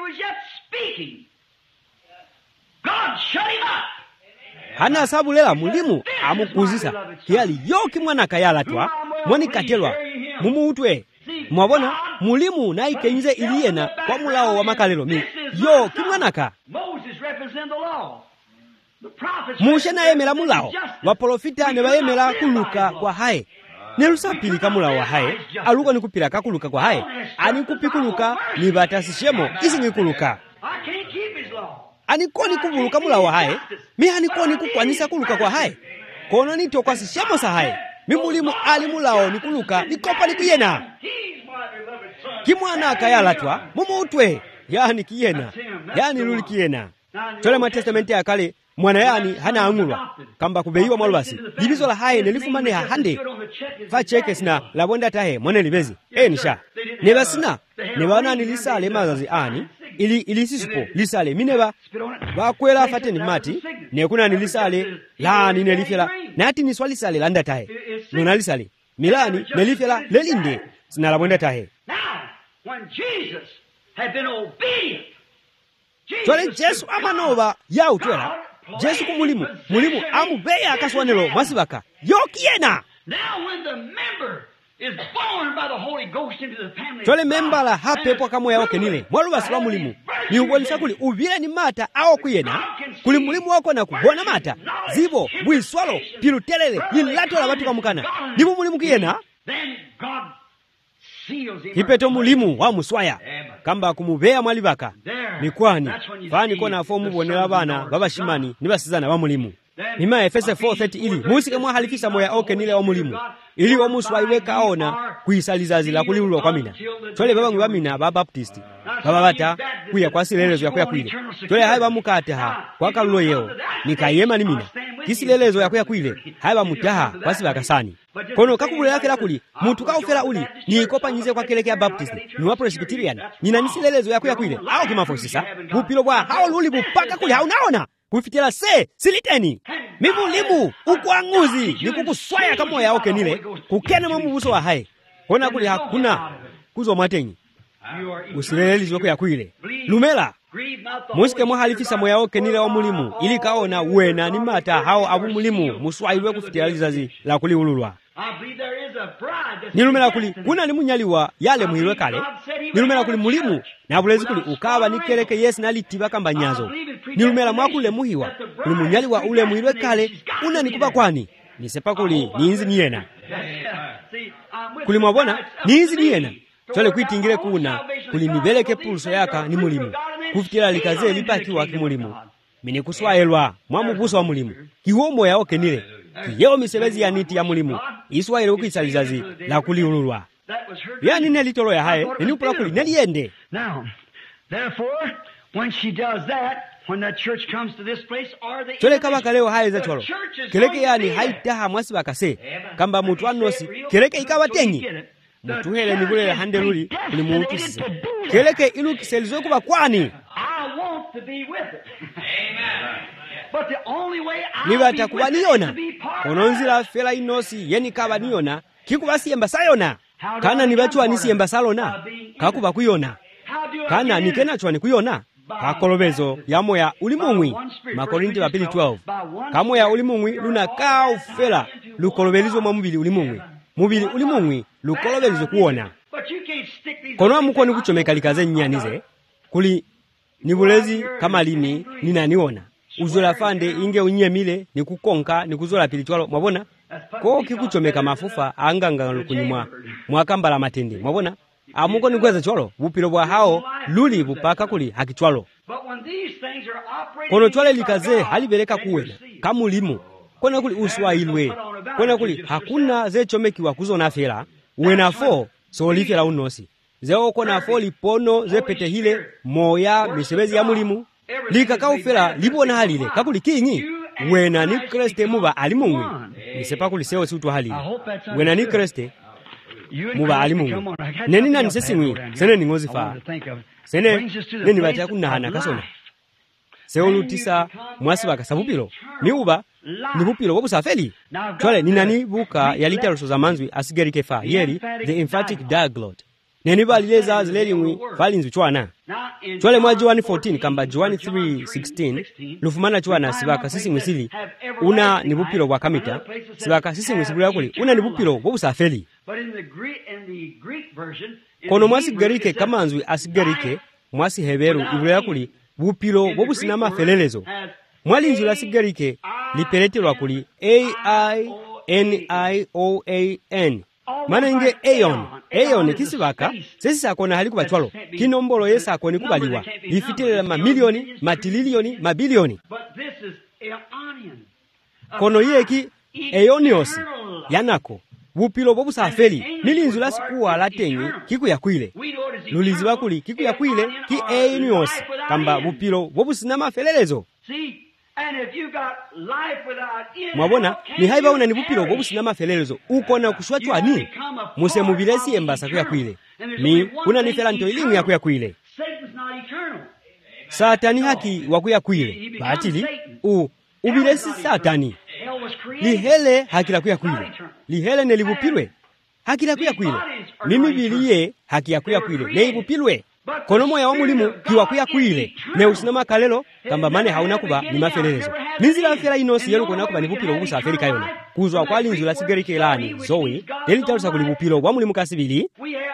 God shut him up. Hana sabu lela mulimu amukuzisa kiyali yoki mwana kayala twa mwani katelwa mumu utwe mwabona mulimu na ikenyize iliyena kwa mulao wa makalelo mi yo kimwanaka mushe na yemela mulao waprofita ne bayemela kuluka kwa hae nelusapili kamulao wa hae aluko nikupila kakuluka kwa hae ani kupikuluka ni batasishemo isi nikuluka anikoni kubuluka mulao wa hae mi anikoni kukwanisa kuluka kwa hae kono nito kwa sishemo sa hae mi mulimu ali mulao nikuluka nikopa nikuyena kimwana akayala twa mumu utwe yani kiyena yani luli kiyena chole mwa testamenti ya kale mwana yani hana angulwa kamba kubeiwa mwalubasi libizo la hae nelifumane hahande fa cheke sina labonda tahe mwane libezi e nisha nebasina nebaona nilisale mazazi ani ili ilisisupo lisale mineba bakwela fateni mati nekuna nilisale la ni nelifela nati ni swali sale landa tahe nona lisale milani nelifela lelinde sina labonda tahe when Jesus had been obedient Tole Jesu amanova ya utwela Jesu kumulimu mulimu amubeya akaswanelo masibaka yokiena now when the member is born by the Holy Ghost into the family Tole member la hapepo kamo yaoke nile mwalu baswa mulimu ni ubonisa kuli ubile ni mata ao kuyena kuli mulimu wako na kubona mata zibo bwiswalo pilutelele yilato la watu kamukana nibu mulimu kiyena then God Kipeto mulimu wa muswaya kamba kumubea mwalibaka mikwani fani kona fomu bonela bana babashimani nibasizana ba mulimu Mima Efese four thirty ili musike mwa halifisa moya oke nile wa mulimu ili wa muswaiweka aona kuisalizazi la kuliulwa kwa mina Tole baba ngwa mina ba baptisti baba bata kuya kwa silelezo ya kuya kuile Tole haiba mukate ha kwa kalulo yeo nikayema ni mina kisilelezo ya kuya kuile haiba mutaha kwa sibakasani kono kakubule yake lakuli mutu kaufela uli ni kopa nyize kwa keleke ya baptisti ni wa presbyterian nina nisilelezo ya kuya kuile au kimafosisa bupilo bwa hao luli bupaka kuli haunaona kufitela se siliteni mibulimu ukwanguzi ni kukuswaya kama ya oke nile kukena mamubuso wa hai kona kuli hakuna kuzo matenyi usilelelizo kwa kuile lumela musike mwa halifisa moya oke nile wa mulimu ili kaona uena ni mata hao abu mulimu muswaiwe kufitela lizazi la kuli ululwa nilumela kuli kuna ni munyaliwa yale muhilwe kale nilumela kuli mulimu na bulezi kuli ukaba nikeleke yesi nalitiba kamba nyazo nilumela mwakule muhiwa kuli munyaliwa ule muhilwe kale una nikuba kwani nisepa kuli niinzi niyena kuli mwabona niinzi niyena Tole kuitingile kuna kuli nibeleke pulso yaka ni mulimu kufitila likaze lipaki wa kimulimu mini kuswaelwa mwamu buso wa mulimu kiwombo ya oke nile Yeo misebezi ya niti ya mulimu Iswa ile ukisalizazi la kuliululwa Ya nine litolo ya hae Nini upula kuli neliende Now Therefore When she does that choleka bakaleo hayeza cholo keleke yani haitaha mwasi bakase kamba mutu anosi keleke ikawatenyi mutu hele nikulela handeluli kuli muutu sise keleke ilukiselizo kuba kwani nibata kubaniona kononzila fela inosi yeni kabaniona kikubasiyemba sayona kana nibachwa nisiyemba salona kakuba kuyona kana nikenachwa nikuyona kakolobezo yamoya ulimumwi Makorinto wa pili twelve kamoya ulimumwi luna kao fela lukolobelizo mwa mubili ulimumwi mubili ulimumwi lukolobelizo kuona kono muko ni kuchomeka likaze nyanize kuli nibulezi kama limi ninaniona uzola fande inge unyemile nikukonka nikuzola pili twalo mwabona ko kikuchomeka mafufa anganga lukunyimwa mwakambala matende mwabona amuko nikweza cholo bupiro bwa hao luli bupaka kuli hakichwalo kono chwale likaze halibeleka kuwena kamulimu kona kuli uswailwe kona kuli hakuna ze chomeki wa kuzona fela wena fo so lifela unosi zeo kona fo lipono ze pete hile moya misebezi ya mulimu likakao fela libona halile kakuli kinyi wena ni Kriste muba alimungwi nisepa kuli seo si utu halile wena ni Kriste muba alimungu neni nani sesimwi sene ningozi fa sene neni batia kunahana kasona seolu tisa mwasi bakasabupilo ni uba ni bupilo bobusafeli twale ninani buka ya litero za manzwi asigerike fa yeri the emphatic diaglot neni balileza zilelimwi falinzu chwana twale mwa John fourteen kamba John three sixteen lufumana chwana sibaka sisi mwisili una ni bupilo bwa kamita sibaka sisi mwisili yakuli una ni bupilo bobusafeli kono mwasi gerike kamanzwi asigerike mwasi heberu ibule yakuli bupilo bobusinama felelezo mwalinzu la sigerike lipeletelwa kuli A I N I O A N mana inge aeon aeon kisibaka sesi sakona hali kubachwalo kinombolo yesa akoni kubaliwa lifitile mamilioni matililioni mabilioni kono yeki aeonios yanako bupilo bobusafeli nilinzu la sikuwa latenyi kiku yakwile luliziwa kuli kiku yakwile ki aeonios kamba bupilo bobusinama felelezo mwabona ni haiba una ni bupilo bobusinama felelezo ukona kushwachwa ni muse mubilesi embasa kuyakwile mi kuna ni felanto ilimu ya kuyakwile satani haki wa kuyakwile batili u ubilesi satani lihele hakila kuyakwile lihele nelibupilwe hakila kuyakwile mimi biliye haki ya kuyakwile neibupilwe kono moya wa mulimu kiwa kuyakwile ne usinama kalelo kamba mane hauna kuba ni mafelelezo minzila fela inosi yelu kona kuba ni bupilo busafeli kayona kuzwa kwa linzu la sigerike lani zoe deli talusa kuli bupilo wa mulimu kasibili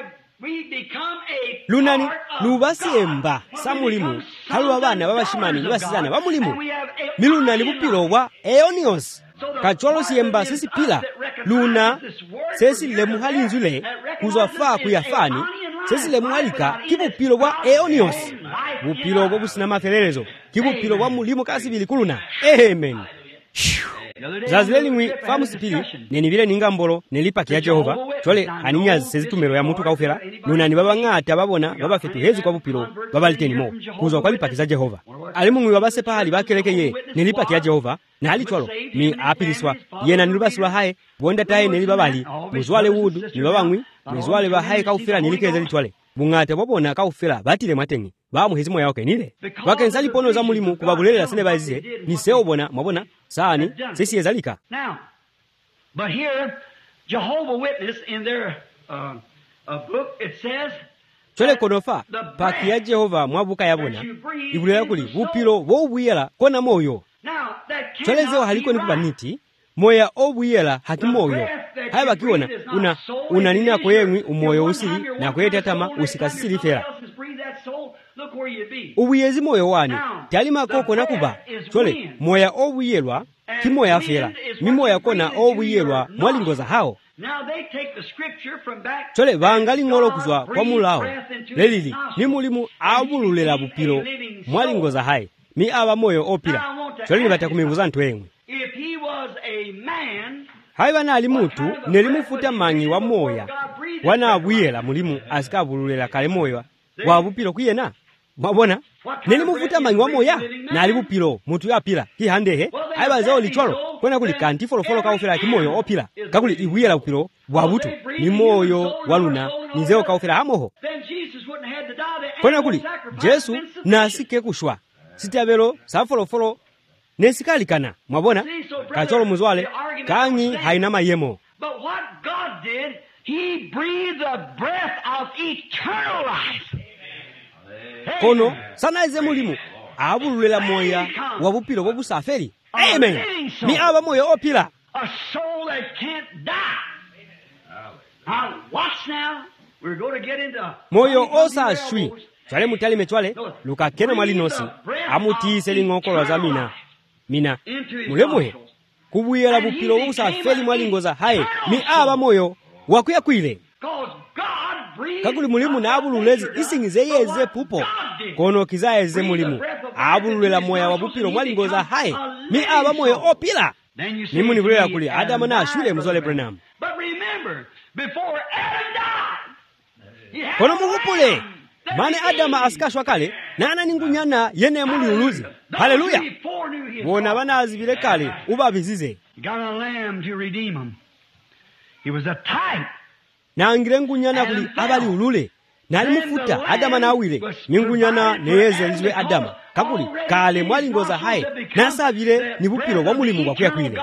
lunani lubasi emba samulimu halu wabana wabashimani wabasizana wa mulimu miluna ni bupilo wa aeonios kacholo siemba sisi pila luna sesi lemu hali nzule kuzwa faa kuyafani sesi lemu halika kibupilo wa aeonios bupilo wa businama felelezo kibupilo wa mulimu kasibili kuluna amen zazileli mwi famu sipili neni vile ningambolo nelipa kia Jehova chole haninyazi sezi tumero ya mutu kaufera nuna ni baba ngata babona baba fetu hezi kwa bupilo baba liteni mo kuzo kwa lipa kiza Jehova alimu mwi baba sepa hali bakeleke ye nelipa kia Jehova na hali cholo mi apiliswa yena niluba sula hae bonda tae neli babali muzwale wudu ni baba ngwi muzwale ba hae kaufera nilikeze litwale bungate babona kaufera batile matengi ba muhezimo yaoke nile wakensali pono za mulimu kubabulela sene bazize ni seo bona mwabona saani sisi ezalika now but here Jehovah Witness in their uh, a book it says chole konofa paki ya Jehova mwabuka yabona ibule yakuli bupilo bobuyela kona moyo chole zeo haliko ni kubaniti moya obuyela hakimoyo haiba kiona una una nina koyemwi umoyo usili na koyeta tama usikasisili fera ubuyezi moyo wani talima koko nakuba chole moya obuyelwa kimoya fera mimoya kona obuyelwa mwalingoza hao chole bangali ngolo kuzwa kwa mulao lelili ni mulimu abululela bupilo mwalingoza hai mi aba moyo opila chole ni batakumibuza ntwemwe haiba na alimutu nelimufuta manyi wa moya wana abuyela mulimu asikabululela kale moyo wa bupilo kuyena mwabona neni muvuta manyi wa moya nali bupilo mutu yapila kihandehe aibazewo lichwalo kwena kuli kanti folofolo kaufera kimoyo opila kakuli iwiyela bupilo bwabutu ni moyo waluna nizeo kaufera hamoho kwena kuli Jesu nasike kushwa sitabelo sa folofolo nesikalikana mwabona kacholo muzwale kanyi haina mayemo. But what God did, He breathed the breath of eternal life. Kono sanaize mulimu abululela moya wabupilo bobusaferi. Amen. Ni aba moyo opila. A soul that can't die. Now watch now. We're going to get into moyo osa shwi. Chale mutali mechwale luka kene malinosi amuti selingokolo za mina. Mina mulemuhe kubuyela bupilo bobusaferi mwalingoza haye ni aba moyo wakuya kwile. Kakuli mulimu na abululezi isingize yeze pupo kono kizaeze mulimu abululela moya wabupilo mwalingoza haye mi aba moyo opila nimu nikulela kuli Adamu na ashwile muzole Branham kono mukupule mane Adama asikashwa kale na ananingunyana yene muli uluzi. Haleluya. Wona banazi bile kale ubabizize na angire ngunyana kuli abali ulule nali mufuta Adama na awile ningunyana neyeze nzwe Adama kakuli kale mwalingoza haye nasabire ni bupilo wa mulimu wakuya kwile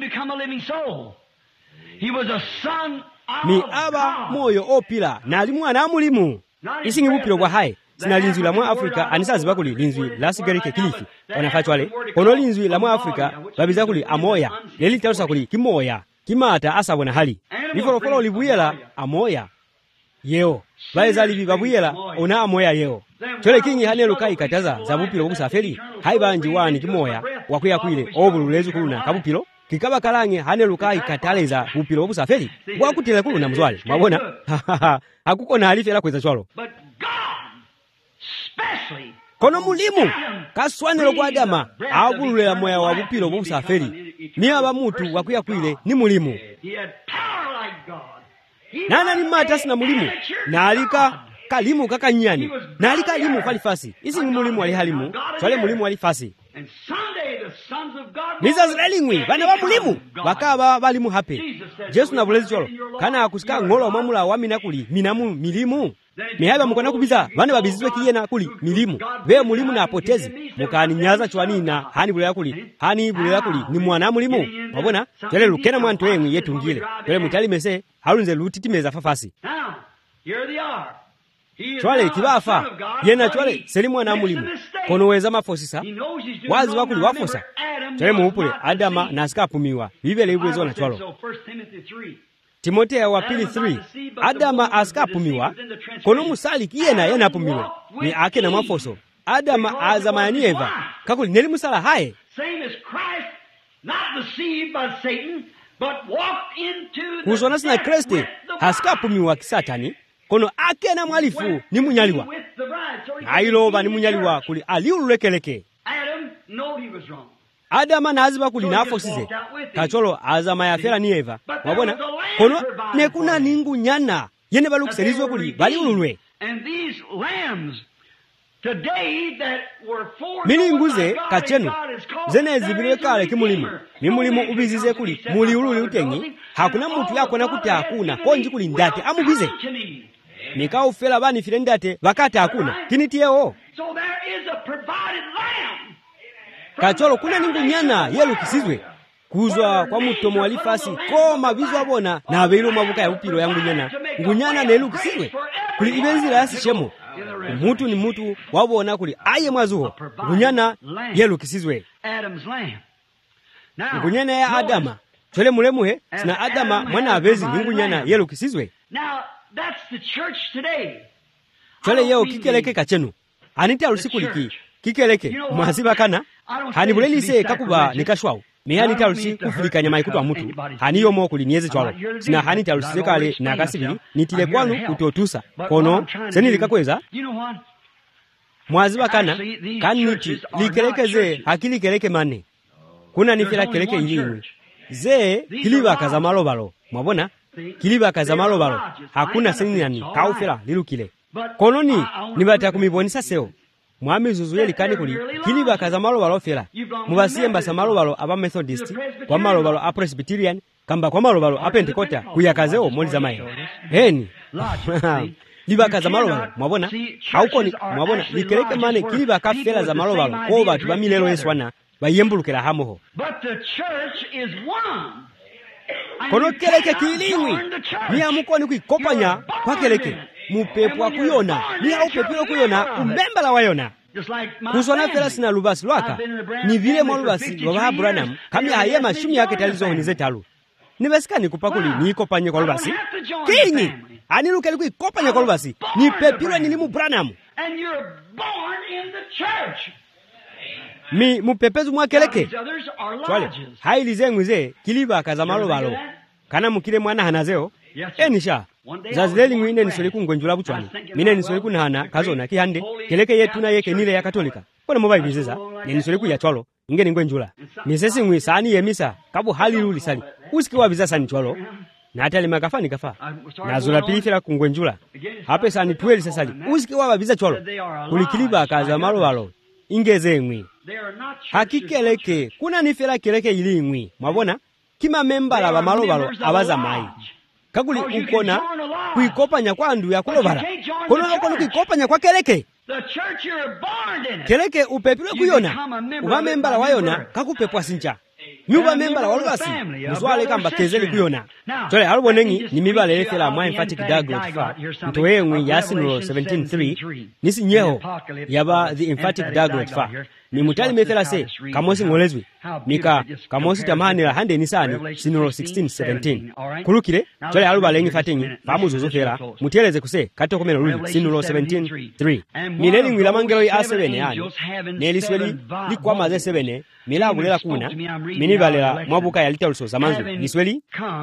ni aba moyo opila nali mwana mulimu isingi bupilo kwa haye sina linzwi la mwa Afrika anisazi bakuli linzwi la sigarike kilifi wanafachwale kono linzwi la mwa Afrika babiza kuli amoya leli tarusa kuli kimoya kimata asabona hali nifolofolo libuyela amoya yeo baeza libi babuyela ona amoya yeo chole kinyi hane lukai kataza za bupilo bobusaferi haibanji wani kimoya wakuya kwile obululezu kuluna kabupilo kikaba kalange hane lukai kataleza bupilo bobusaferi wakutile kuluna mzwali mabona hakuko na halifi ala kweza chwalo kono mulimu kaswanelo kwa Adama abululela moya wa bupilo bobusaferi ni aba mutu wakuya kwile ni mulimu nana ni mata sina mulimu nalika kalimu kakanyani nalika limu falifasi isi mulimu wali halimu swale mulimu wali fasi nizazilelingwi bana ba mulimu bakaba balimu hape Jesu na bulezi cholo kana akusika ngolo mamula wa minakuli minamu milimu mihaba mukona kubiza bana babizizwe kiyena kuli milimu be mulimu na apotezi mukani nyaza chwani na hani bulela kuli hani bulela kuli ni mwana mulimu wabona tele lukena mwanto yemwe yetungile tele mutali mese halunze lutitimeza fafasi chwale kibafa yena chwale seli mwana mulimu kono weza mafosisa wazi wakuli wafosa chwale muupule Adama na asikapumiwa bibele ibwezo na chwalo Timotheo wa pili three Adama asikapumiwa kono musali kiyena yena apumiwe ni ake na mafoso Adama azamayani Eva kakuli neli musala haye kuzona sina Kristo hasikapumiwa kisatani kono ake na mwalifu ni munyaliwa ailoba ni munyaliwa kuli aliululekeleke Adama naziba kuli nafosize kacholo azama ya fera ni Eva wabona kono nekuna ningu nyana yene balukuselizwe kuli bali ululwe mini nguze kachenu zene zibilwe kale kimulimu ni mulimu ubizize kuli muli ululi utengi hakuna mtu yako na kuti hakuna konji kuli ndate amubize nikao fela bani filendate wakati hakuna kinitieo kacholo kuna ningu nyana yelu kisizwe kuzwa kwa mutomo walifasi koma bizwa bona na abeilo mabuka ya upilo yangu nyana ngunyana nelu kisizwe kuli ibenzira yasi shemo mutu ni mutu wabona kuli aye mwazuho ngunyana yelu kisizwe ngunyana ya Adama chole mulemuhe sina Adama mwana abezi ngunyana yelu kisizwe chole yeo kikeleke kachenu anita usikuliki kikeleke mwaziba kana hani bulelise kakuba nikashwao mehani talusi kufulika nyama ikutu wa mutu hani yomo kuli nieze chwalo sina hani talusi kale na kasibili nitile kwanu kutotusa kono seni likakweza mwaziba kana kaniti likelekeze hakili keleke mane kuna nifila keleke ilimu ze kiliba kaza malobalo mwabona kiliba kaza malobalo hakuna seni nani kaufila lilukile kono ni nibata kumibonisa seo mwa mizuzu yelikani kuli kilibaka za malobalo ofera mubasiye mbasa malobalo aba Methodist kwa malobalo a Presbyterian kamba kwa malobalo a Pentecosta kuyakazewo moli za mayi heni libaka za malobalo mwabona haukoni mwabona likeleke mane kilibaka fera za malobalo ko batu bamilelo Yesu wana bayembulukira hamoho kono keleke kilingwi ni amukoni kuikopanya kwa keleke mupepo akuyona ni aupepilo kuyona umbembala wayona kusona fera sina lubasi lwaka ni vile mwa lubasi lwa Branham kami haye mashumi yake talizo honize talu nibesikani kupakuli ni ikopanye kwa lubasi kinyi aniluke liku ikopanye kwa lubasi ni pepilo nilimu Branham mi mupepezu mwakeleke twale hailize ngwize kiliba kaza malobalo kana mukile mwana hanazeo enisha zazileli ngwine nisoli kungwenjula buchwani mine nisoli kunahana kazona kihande keleke yetu na yeke nile ya katolika kone moba ibizeza ni nisoli kuya chwalo ingeni ngwenjula misesi ngwi sani yemisa kabu halilu lisali usiki wabiza sani chwalo na atali makafani kafa na zula pilifira kungwenjula hape sani tuweli sasali usiki wabiza chwalo kulikiliba kaza malobalo ingeze ngwi hakikeleke kuna nifera keleke ili ngwi mwabona kima membala ba malobalo abaza mai kakuli ukona kuikopanya kwa ndu ya kulobala kono ukona kuikopanya kwa keleke keleke upepile kuyona uba membala wayona kakupepwa sincha nyuba membala walubasi muzwale kamba kezeli kuyona tole alubonengi ni mibala elefela mwa emphatic diaglot fa ntoye ngwi yasinulo seventeen three nisi nyeho yaba the emphatic diaglot fa ni mutali mefela se kamosi ngolezwi mika kamosi tamanira hande nisani sinulo sixteen seventeen kulukire tole alubalengi fatingi famuzo fera muteleze kuse kato komero luli sinulo seventeen three mileli ngwila mangelo ya seven yani nelisweli likwama ze seven milabulela kuna minibalera mwabuka yalitaluso zamanzu lisweli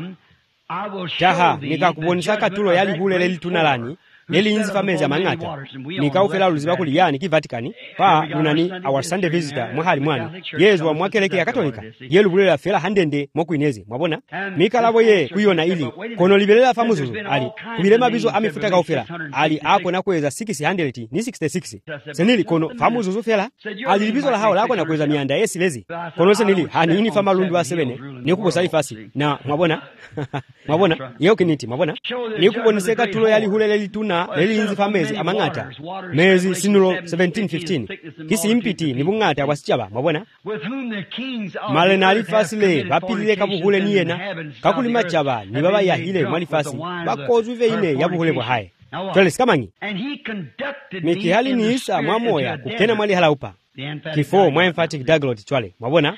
taha nikakubonisa katulo yali hulele litunalani neli inzi fameza mangata nikaufela luziba kuli yani ki Vatican pa lunani our Sunday visitor mwahali mwani yezu wa mwakeleke ya katolika yelu bulela fela handende mokuinezi mwabona mikalabo ye kuyona ili kono libelela famuzuzu ali kubilema bizo amifuta kaufela ali ako nakweza six hundred ni sixty-six senili kono famuzuzu fela ali libizo la hao lako nakweza mianda yesi lezi kono senili hani ini fama lundu wa seven ni kubosa ifasi na mwabona mwabona yeo kiniti mwabona ni kuboniseka tulo yali hulele lituna leli inzi famezi amangata mezi sinulo seventeen fifteen kisi impiti ni bungata wasichaba mwabona male nalifasile bapilile kabuhule niyena kakuli machaba ni baba ya hile mwalifasi bakozuve ine yabuhule kwa hae twele sikamanyi miki hali ni isa mwamoya kukena mwali halaupa kifo mwa emphatic diaglot chwale mwabona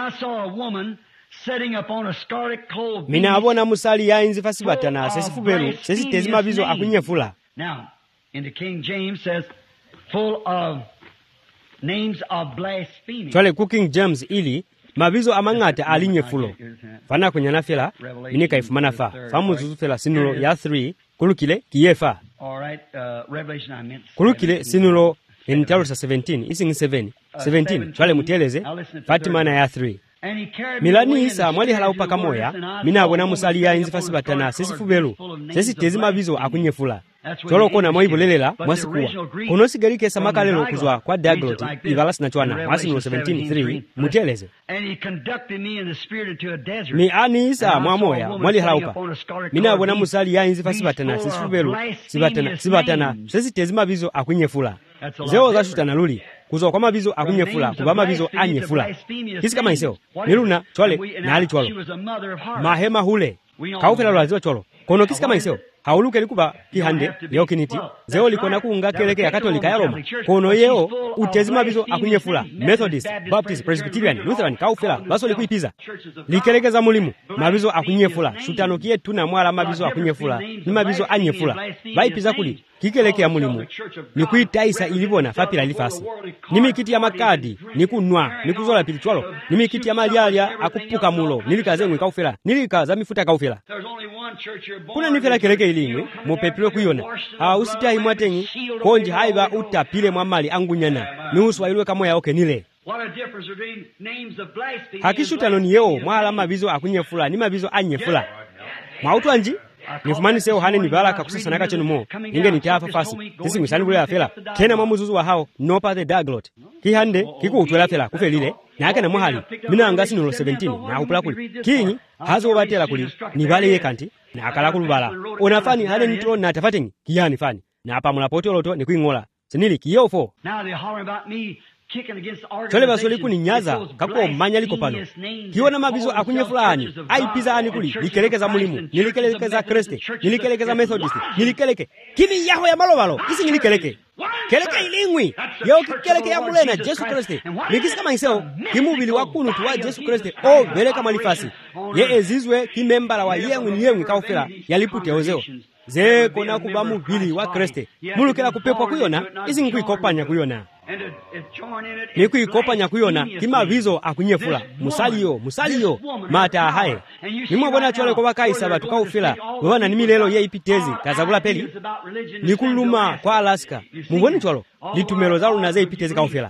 mina abona musali ya inzi fasibata na sesifubelu sesitezima bizo akunyefula. Now, in the King James says, full of names of blasphemy. Twale ku King James ili mabizo amangata alinyefulo fana kunyana fela minika ifumana fa famu zuzu fela sinulo ya three kulukile kiyefa. All right, uh, Revelation I meant kulukile sinulo in seventeen ising seven seventeen twale muteleze Fatima na ya three milani isa mwali halaupa kamoya mina abona musali ya inzi fasibatana sesifubelu sesitezima bizo akunyefula cholo kona mwaibulelelela mwasikuwa kono sigalike samakalelo kuzwa kwa diaglot ibalasi na chwana mwasinulo seventeen three muteleze mi ani isa mwamoya mwali halaupa mina abona musali ya inzi fasibatana sesifubelu sibatana sibatana sesitezima bizo akunyefula zeo za shutana luli kuzwa kwa mabizo akunyefula kuba mabizo anyefula kisi kama iseo niluna chwale na hali chwalo mahema hule kaufela lwaziwa chwalo kono kisi kama iseo hauluke likuba kihande yeo kiniti zeo likona kuunga keleke ya katolika ya Roma kono yeo utezima bizo akunyefula Methodist, Baptist, Presbyterian, Lutheran kaufela baso likuipiza likeleke za mulimu mabizo akunyefula shutano kie tuna mwala mabizo akunyefula ni mabizo anyefula baipiza kuli kikeleke ya mulimu ni kuitaisa ilibona fapila lifasi nimi kiti ya makadi ni kunwa ni kuzola pilichwalo nimi kiti ya malialia akupuka mulo nilikaze ngwe kaufela nilikaza mifuta kaufela kuna nifela keleke ilingwe mupepilo kuyona ha usita imwatengi konji haiba utapile mwamali angunyana ni uswa ilwe kamo ya oke nile hakishutano ni yeo mwala mabizo akunyefula ni mabizo anyefula mwautu anji nifumanise yohane ni balaka kusasana kachenu mo inge nitafa fasi sisi ngwisani kule afela kena mwamuzuzu wa hao nopa the daglot kihande kiku utwela fela kufelile na ake na mwahali mina angasi nulo seventeen na kupula kuli kinyi hazo ubatela kuli nibale ye kanti na akala kulubala onafani hale nitro na tafatengi kiyani fani na apa mulapoti oloto ni kuingola sinili kiyofo chole basoli kuninyaza kako manya liko pano kiona mabizo akunye fulani aipiza ani kuli nikelekeza mulimu nilikelekeza Kriste nilikelekeza Methodist nilikeleke kimi yaho ya malobalo isi nilikeleke keleke ilingwi yo kikeleke ya mulena Yesu Kriste nikisi kama iseo kimubili wakunu tuwa Yesu Kriste o vele kama lifasi ye ezizwe kimembala wa yengwi yengwi kaufela yalipute ozeo ze kona kubamu bili wa Kriste mulukela kupepwa kuyona isi nkuikopanya kuyona niku ikopanya kuyona kima vizo akunyefula musaliyo musaliyo mata hae nimwe bona chole kwa kai sabatu kaufila wana nimi lelo ye ipitezi kazabula peli nikuluma kwa Alaska muboni cholo litumelo za lunaze ipitezi kaufila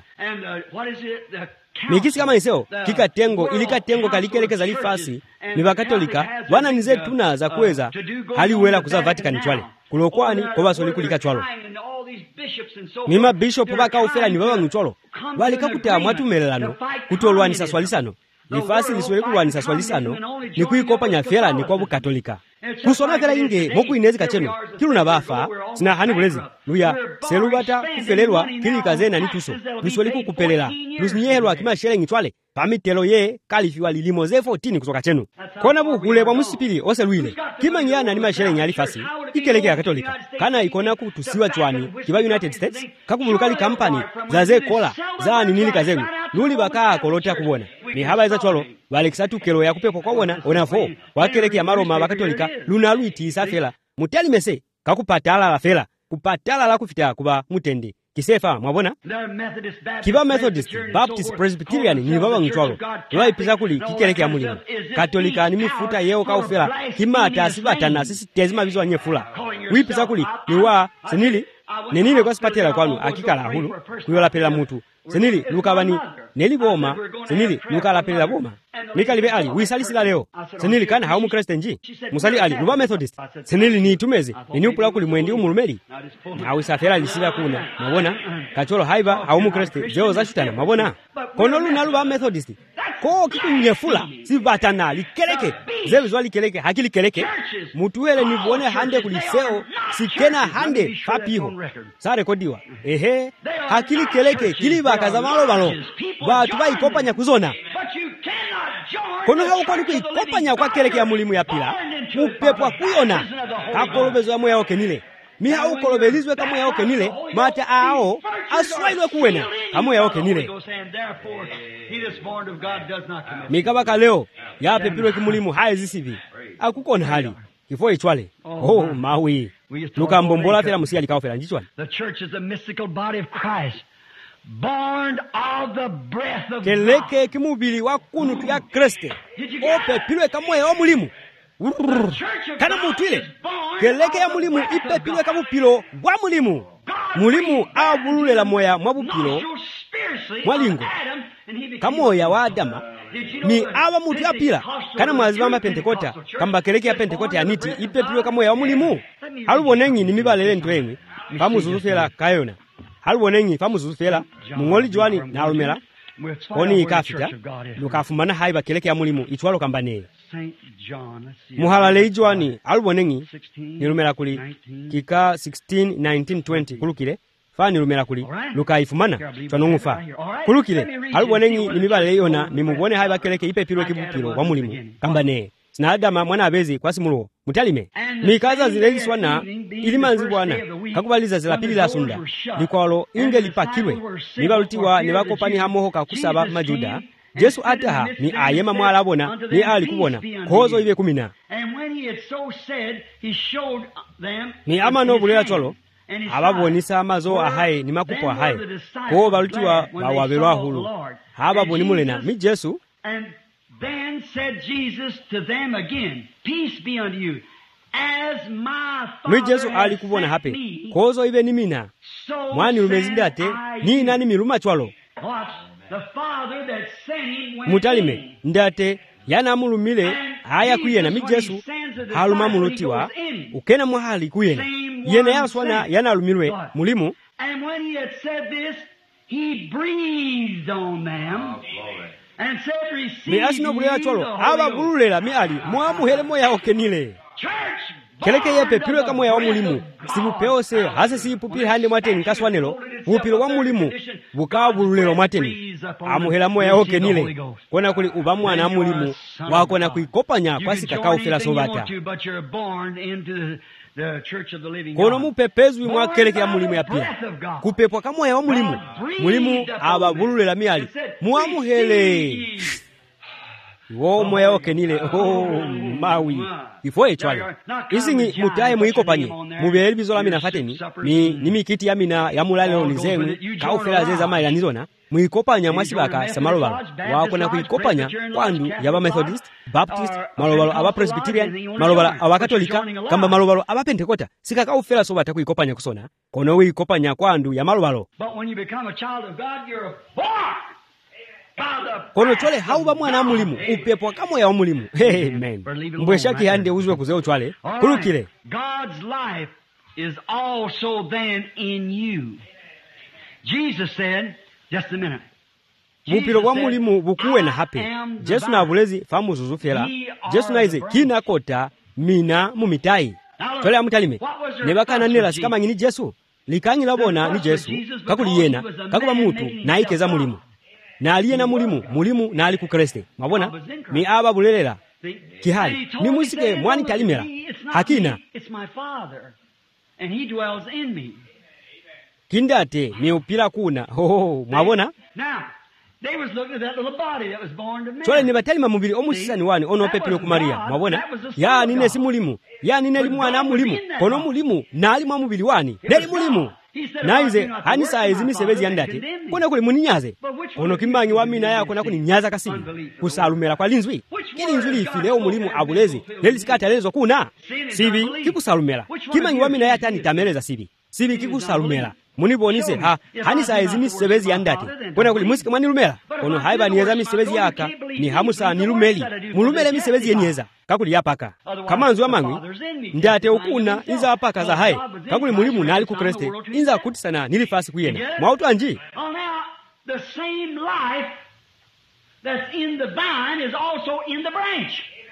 mikisi kama iseo kika tengo ilika tengo kalikelekeza lifasi ni bakatolika wana nize tuna za kuweza haliwela kuza Vatican chwale kulokwani kwa basoli kulika chwalo mima bishop baka ufela ni baba mcholo wali kakuta mwatumelelano kutolwanisa swalisano nifasi liswele kulwanisa swalisano ni kuikopanya fela ni kwa bukatolika kusona fela inge moku inezi kacheno kilu na bafa sina hani bulezi luya selubata kufelelwa kili kazena ni tuso liswele kukupelela lusinyehelwa kima shele ngitwale pamitelo ye kalifiwa lilimo ze fourteen kutoka chenu kona buhule kwa musipili ose luile kima nyana ni mashele nyali fasi ikeleke ya katolika kana ikona kutusiwa chwani kiba United States kakubulukali company za ze kola za ninili kazenu luli baka kolota kubona ni haba za chwalo balekisatu kelo ya kupepo kwa bona onafo wakeleke ya maroma bakatolika luna luiti safela muteli mese kakupatala la fela kupatala la kufita kuba mutende kisefa mwabona kiba Methodist Baptist Presbyterian ni baba ngitwalo waipiza kuli kikeleke ya mulimo katolika ni mifuta yeo kaufela kimata asibatana sisi tezima bizo anyefula wipiza kuli ni wa senili nenile kwa sipatela kwanu akikala hulu kuyola pela mutu senili lukabani neli boma senili lukala pela boma mikalibe ali wisalisila leo senili kana haumu Kriste nji musali ali luba Methodist senili ni tumeze ni upula kuli mwendi umulumeli na wisafela lisila kuna mabona kacholo haiba haumu Kriste zeo za shutana mabona konolu na luba Methodist ko kitu nyefula sibatana likeleke zewe zwa likeleke hakili keleke mutuwele nivuone hande kuliseo sikena hande papiho sa rekodiwa ehe hakili keleke kiliba kazamalo balo batu baikopanya kuzona kono hauko ni kuikopanya kwa keleke ya mulimu ya pila upepwa kuyona kakolobezo ya moya okenile mi haukolobelizwe kamo ya okenile mata ao aswailwe kuwena kamo ya okenile mikabaka leo ya pepilwe kimulimu hae zisivi akukona hali kifo ichwale oh mawi luka mbombola fela musia likao fela njichwale the church is a mystical body of Christ born of the breath of keleke kimubili wakunu ya Kriste ope pilwe kamwe ya mulimu kana mutwile keleke ya mulimu ipe pilwe kamupilo gwa mulimu mulimu abulule la moya mwabupilo mwalingo kamoya wa Adama ni aba mutu ya pila kana mwazibamba Pentekota kamba keleke ya Pentekota ya niti ipe pilwe kamoya wa mulimu halubonengi ni mibalele ntwengi pamuzuzufela kayona halubonengi pamuzuzufela mungoli jwani na alumela koni ikafita lukafumana haiba keleke ya mulimu ichwalo kambane muhalale ijwani alubonengi nilumela kuli kika sixteen nineteen twenty kulukile fa nilumela kuli luka ifumana twanongufa kulukile alubonengi nimibale yona nimubone haiba keleke ipe pilwe kibupilo wa mulimu kambane na Adama mwana abezi kwa simulo mutalime mikaza zileliswana ilimanzi bwana kakubaliza zilapili la sunda likwalo inge lipakilwe nibalutiwa nibakopani hamoho kakusaba majuda Jesu ataha ni ayema mwala bona ni ali kubona kozo ibe kumina ni amano bulela cholo ababonisa amazo ahaye ni makupo ahaye ko balutiwa bawabelwa hulu hababoni mulena mi Jesu. Then said Jesus to them again, peace be unto you. As my Father Jesu alikubona hape kozo ibe nimina mwani lumezindate ni nani miluma chwalo the Father that sent him mutalime ndate yana mulumile aya kuyena mi Jesu haluma mulutiwa ukena mwahali kuyena yena yaswana yanalumirwe mulimu. And when he had said this, he breathed on them and said, receive mi asino bulera cholo aba bululera mi ali mwamuhere moya okenile keleke yepe pilo ka moya wa mulimu sibupeose hase sipupira hande mwateni kaswanelo bupilo wa mulimu bukawa bululero mwateni amuhera moya okenile kona kuli uba mwana mulimu wakona kuikopanya kwasi kakaufela sobata kono mupepezwi mwakeleke ya mulimu ya pia kupepwa ka moya wa mulimu mulimu aba bululera mi ali mwamuhere wo moya okenile oh mawi ifo echwale isingi mutaye muikopanye mubere bizola mina fateni ni nimikiti ya mina ya mulalelo nizenu kaufela zeza maila nizona muikopanya mwasibaka samalobalo wakona kuikopanya kwandu yaba Methodist, Baptist, malobalo aba Presbyterian, malobalo aba Katolika kamba malobalo aba Pentecosta sika kaufela sobata kuikopanya kusona kono uikopanya kwandu ya malobalo. But when you become a child of God, you're born. Kono chwale hauba mwana mulimu upepo kamo ya mulimu. Amen. Mbwesha kihande uzwe kuzeo chwale kulukile. God's life is also then in you. Jesus said, just a minute. Bupilo wa mulimu bukuwe na hape. Jesu na bulezi famu zuzufela. Jesu na ize kina kota mina mumitai. Chwale amutalime. Nebaka nela sikama ngini Jesu. Likanyi labona ni Jesu. Kakuli yena. Kakuba mutu na ikeza mulimu. Na aliye na mulimu, mulimu na ali ku Kristo. Mabona? Mi aba bulelela. Kihali. Ni musike mwani talimera. Hakina. It's my Father and he dwells in me. Kindate ni upira kuna. Ho ho, mabona? Now, they was looking at that little body that was born to man. Chole ni batalima mubiri omusisa ni wani ono pepilo ku Maria. Mabona? Ya nine si mulimu. Ya nine li mwana mulimu. Kono mulimu na ali mwa mubiri wani. Neli mulimu. Naize hani saa ezimi sebezi yandate kona kuli muninyaze ono kimbangi wa mina yako na kuninyaza kasibi kusalumera kwa linzwi kili nzuli ifile omulimu abulezi leli sikata lezo kuna sibi kikusalumera kimbangi wa mina yata nitameleza sibi sibi kikusalumera munibonise ha hani saa ezimi sebezi yandate kona kuli musika manilumera ono haiba niyeza mi sebezi yaka ni hamusa nilumeli mulumele mi sebezi yenyeza kakuli yapaka kama nzu wa mangwi ndate ukuna inza apaka za hai kakuli mulimu na ali ku Kristo inza kuti sana nilifasi kuyena mwautu anji. Oh, now the same life that's in the vine is also in the branch.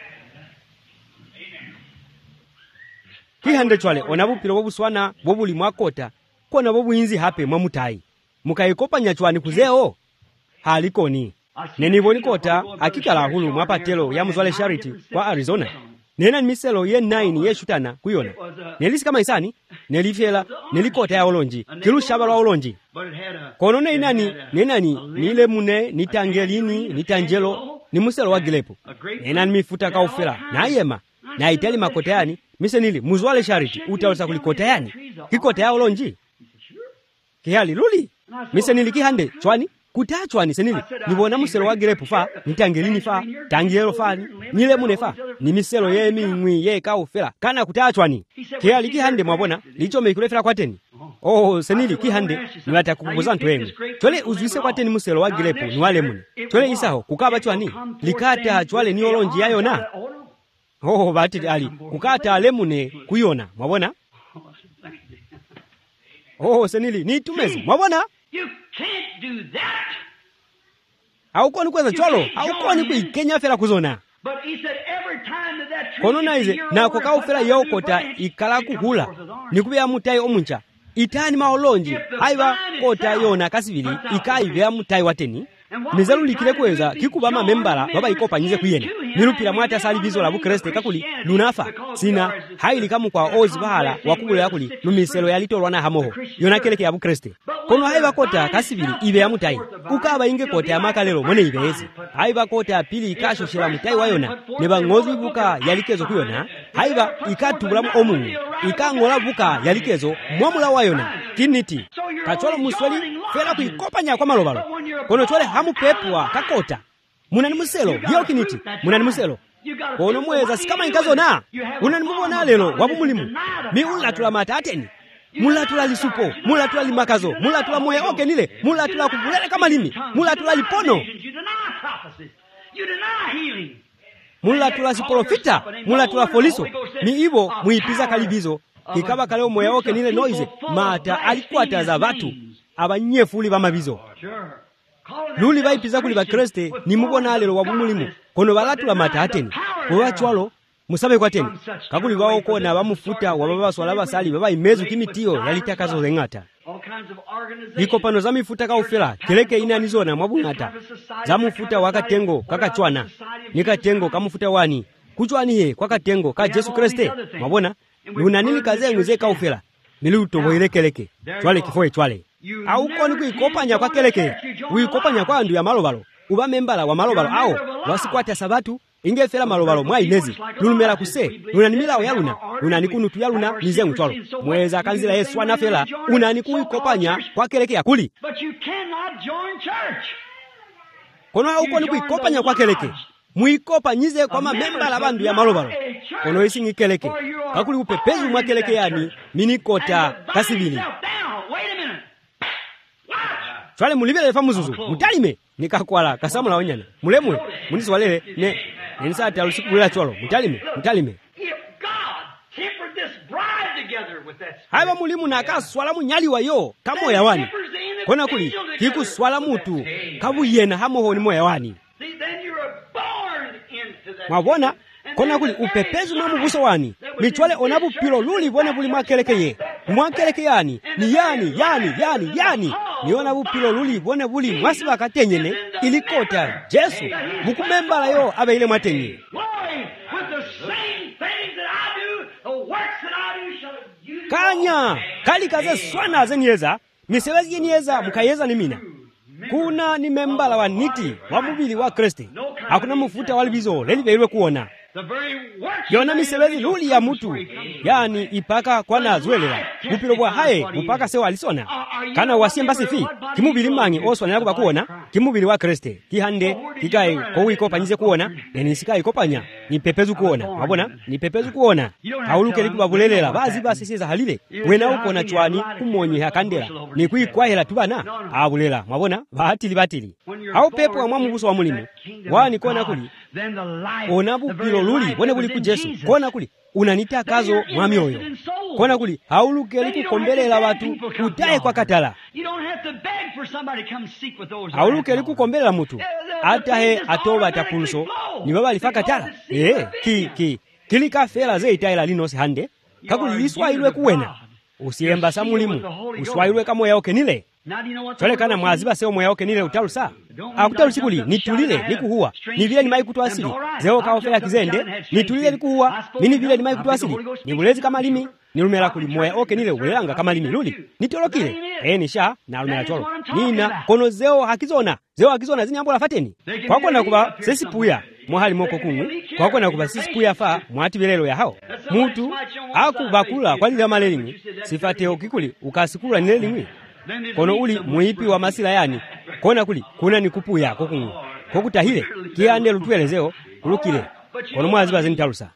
Kihande chwale onabupilo bobuswana bobuli mwakota kona bobuyinzi hape mwamutai mukayikopanya chwani kuzeo halikoni neniboni kota akikala hulu mwapatelo ya muzwale Charity kwa Arizona nena miselo ye nine ye shutana kuyona nelisi kama isani nelifela nelikota ya olonji kilu shaba la olonji kono ne inani nenani nile mune nitangelini nitangelo ni muselo wa gilepo nena mifuta kaufela na yema na itali makota yani misenili muzwale Charity utaweza kulikota yani kikota ya olonji kihali luli misenili kihande chwani kutachwani senili nibona muselo wa gilepo fa nitangelini fa tangelo fa nile mune fa ni miselo ye mingwi ye kaufela kana kutachwani kihali kihande mwabona licho mekulefela kwateni oh senili kihande niwata kukubuza ntwengu chole uzwise kwateni muselo wa gilepo ni wale mune chole isaho kukaba chwani likata chwale ni olonji yayona oh bati ali kukata lemune kuyona mwabona oh senili ni tumezi mwabona. You can't do that. Haukoni kweza cholo, haukoni kuikenya fela kuzona. But he said every time that that tree kono naize na koka ufela yokota ikala kuhula nikubya mutai omuncha itani maolonji aiba kota yona kasibili ikaibe mutai wateni mizalu likile kweza kikubama membala baba ikopa nyize kuyene nirupira mwata sali bizo la bukreste kakuli lunafa sina haili kamu kwa ozi bahala wakubule yakuli numiselo yalitolwa na hamoho yona keleke ya bukreste kono haiba kota kasibili ibe ya mutai kukaba inge kota ya makalelo mwene ibezi haiba kota pili ikasho shela mutai wayona neba ngozi buka yalikezo kuyona haiba ikatubulamu omu ikangola buka yalikezo mwamula wayona kiniti kacholo muswali fela kuikopanya kwa malobalo kono chole hamu pepwa kakota munani muselo yeo kiniti munani muselo kono mweza sikama inkazona unani mubona lelo wabu mulimu mi ulatula matateni mulatula lisupo mulatula limakazo mulatula moya oke nile mulatula kubulele kama limi mulatula lipono mulatula ziprofita, mulatula foliso ni ivo muipiza kalibizo ikaba kaleo moya woke nile noize mata alikwataza vatu abanyefuli bamabizo luli baipiza kuli bakreste ni mubona lero wabumulimu kono balatula mata ateni kuwachwalo musabe kwateni kakuli bawo kona bamufuta wababa swala basali baba imezu kimitiyo yalitakazo zengata iko pano za mifuta ka ufela keleke inani zona mwabungata za mufuta wakatengo kakachwana nikatengo kamufuta wani kuchwani ye kwakatengo ka Yesu Kriste mwabona lunanini kaze nguze ka ufela niluto boirekeleke chwale kifoe chwale au koni kuikopanya kwa keleke uikopanya kwa ndu ya malobalo uba membala wa malobalo ao wasikwata sabatu ingefela malobalo mwa inezi lulumela kuse unanimila oyaluna unanikunu tuyaluna nize mchwalo mweza kanzila Yesu anafela unanikuikopanya kwa keleke ya kuli kono au koni kuikopanya kwa keleke muikopa nyize kwa mamembala bandu ya malobalo kono isi ngikeleke kakuli upepezu mwa keleke yani minikota kasibili chwale mulibele fa muzuzu mutalime nikakwala kasamula onyana mulemwe muniswalele ne nisati alusikula chwalo mutalime mutalime haba mulimu nakaswala munyali wayo kamoya wani kona kuli kikuswala mutu kabuyena hamohoni moya wani mwabona kona kuli upepezu mwa mubuso wani michwale onabu pilo luli bone buli mwakeleke ye mwakeleke yani ni yani yani yani yani niona bupilo luli bone buli mwasiba katenyene ilikota Yesu mukumembala yo abe ile mwatenye kanya kali kaze swana zenieza misewezi yenieza mukayeza ni mina kuna ni membala wa niti wa mubili wa Kristo hakuna mufuta walibizo lelibeirwe kuona yona misebezi luli ya mutu yani ipaka kwa nazwelela bupilo bwa hae mpaka sewa alisona kana wasiemba sifi kimubili mangi oswa nako bakuona kimubili wa Kristo kihande kikai ko wiko nyize kuona neni sikai kopanya ni pepezu kuona wabona ni pepezu kuona kauluke likubabulelela bazi basi siza halile wena uko na chwani kumonyi hakandela ni kuikwahela tubana abulela wabona batili batili au pepo wa mwamubuso wa mulimo wani kona kuli onabu pilo luli bone buli ku Yesu kona kuli unanita kazo mwami oyo kona kuli hauluke likukombelela watu utaye kwa katala hauluke likukombelela mutu hata he atoba tapulso ni baba alifaka tala eh ki ki kilika fela ze itaila linosi hande kakuli liswailwe kuwena usiemba samulimu uswailwe kamo yaoke nile chole kana mwaziba seo moya oke nile utalusa akutalusikuli nitulile nikuhuwa ni vile ni mai kutu asili zeo kaofela kizende nitulile nikuhuwa mini vile ni mai kutu asili nibulezi kama limi nilumela kuli moya oke nile uwelanga kama limi luli nitolokile eh nisha na lumela cholo nina kono zeo hakizona zeo hakizona zini ambola fateni kwa kwa nakuba sisi puya mwahali moko kungu kwa kwa nakuba sisi puya fa mwati bilelo ya hao mutu akubakula kwa lila malelimi sifate okikuli ukasikula nilelimi kono uli muipi wa masila yani kona kuli kuna ni kupuya kokungu kokutahile kiande lutwelezeo kulukile kono mwazi bazini talusa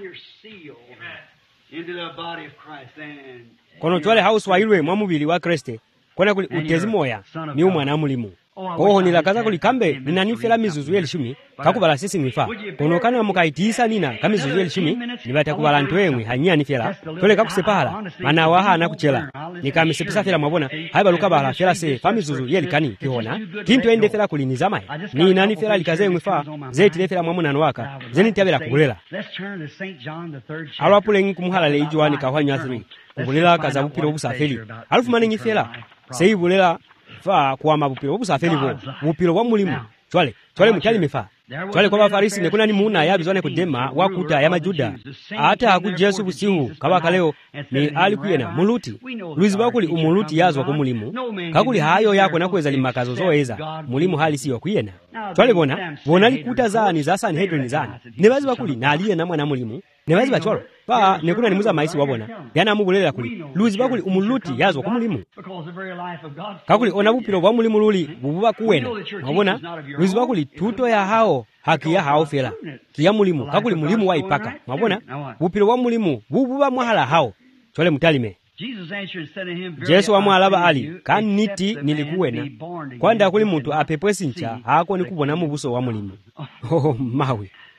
kono chwale house wa ilwe mwamubili wa Kristo kona kuli utezi moya ni umwana mulimu koho nilakaza kuli kambe ninanifela mizuzu elishumi kakubala sisi ngifa kono kana mukaitisa nina kamizuzu elishumi nibata kubala ntwemwe hanyia nifela tole kakusepahala mana waha nakuchela nikamisepisa fela mwabona haiba lukabala fela se famizuzu yelikani kihona kintu ende fela kuli nizamai ni nani fela likaze ngwifa zeti lefela mwamuna nwaka zeni tabela kubulela alwapule ngikumuhala le ijuani kahwanya three kubulela kaza bupiro busafeli alufu maningi fela sei bulela fa kwa mabupiro obusafeli bo bupiro bwa mulimu chwale chwale mutali mefa chwale kwa bafarisi ne kuna ni muna yabizone kudema wakuta ya majuda hata haku Yesu busihu kabaka leo ni alikuyena muluti luizi bakuli umuluti yazwa ku mulimu kakuli hayo yako nakweza limakazo zoeza mulimu hali siyo kuyena chwale bona bona likuta zani za Sanhedrin zani nebazi bakuli naliye na mwana mulimu nebazi bacholo pa nekuna nimuza maisi wabona yana mubulela kuli luizi bakuli umuluti yazwa ku mulimu kakuli ona bupiro bwa mulimu luli bububa kuwena wabona luizi bakuli tuto ya hao haki ya hao fela kiya mulimu kakuli mulimu wa ipaka wabona bupiro bwa mulimu bububa mwahala hao chole mutalime Yesu wa mwalaba ali kaniti nilikuwena kwanda kuli muntu apepwe sincha hako nikubona mubuso wa mulimu oh mawe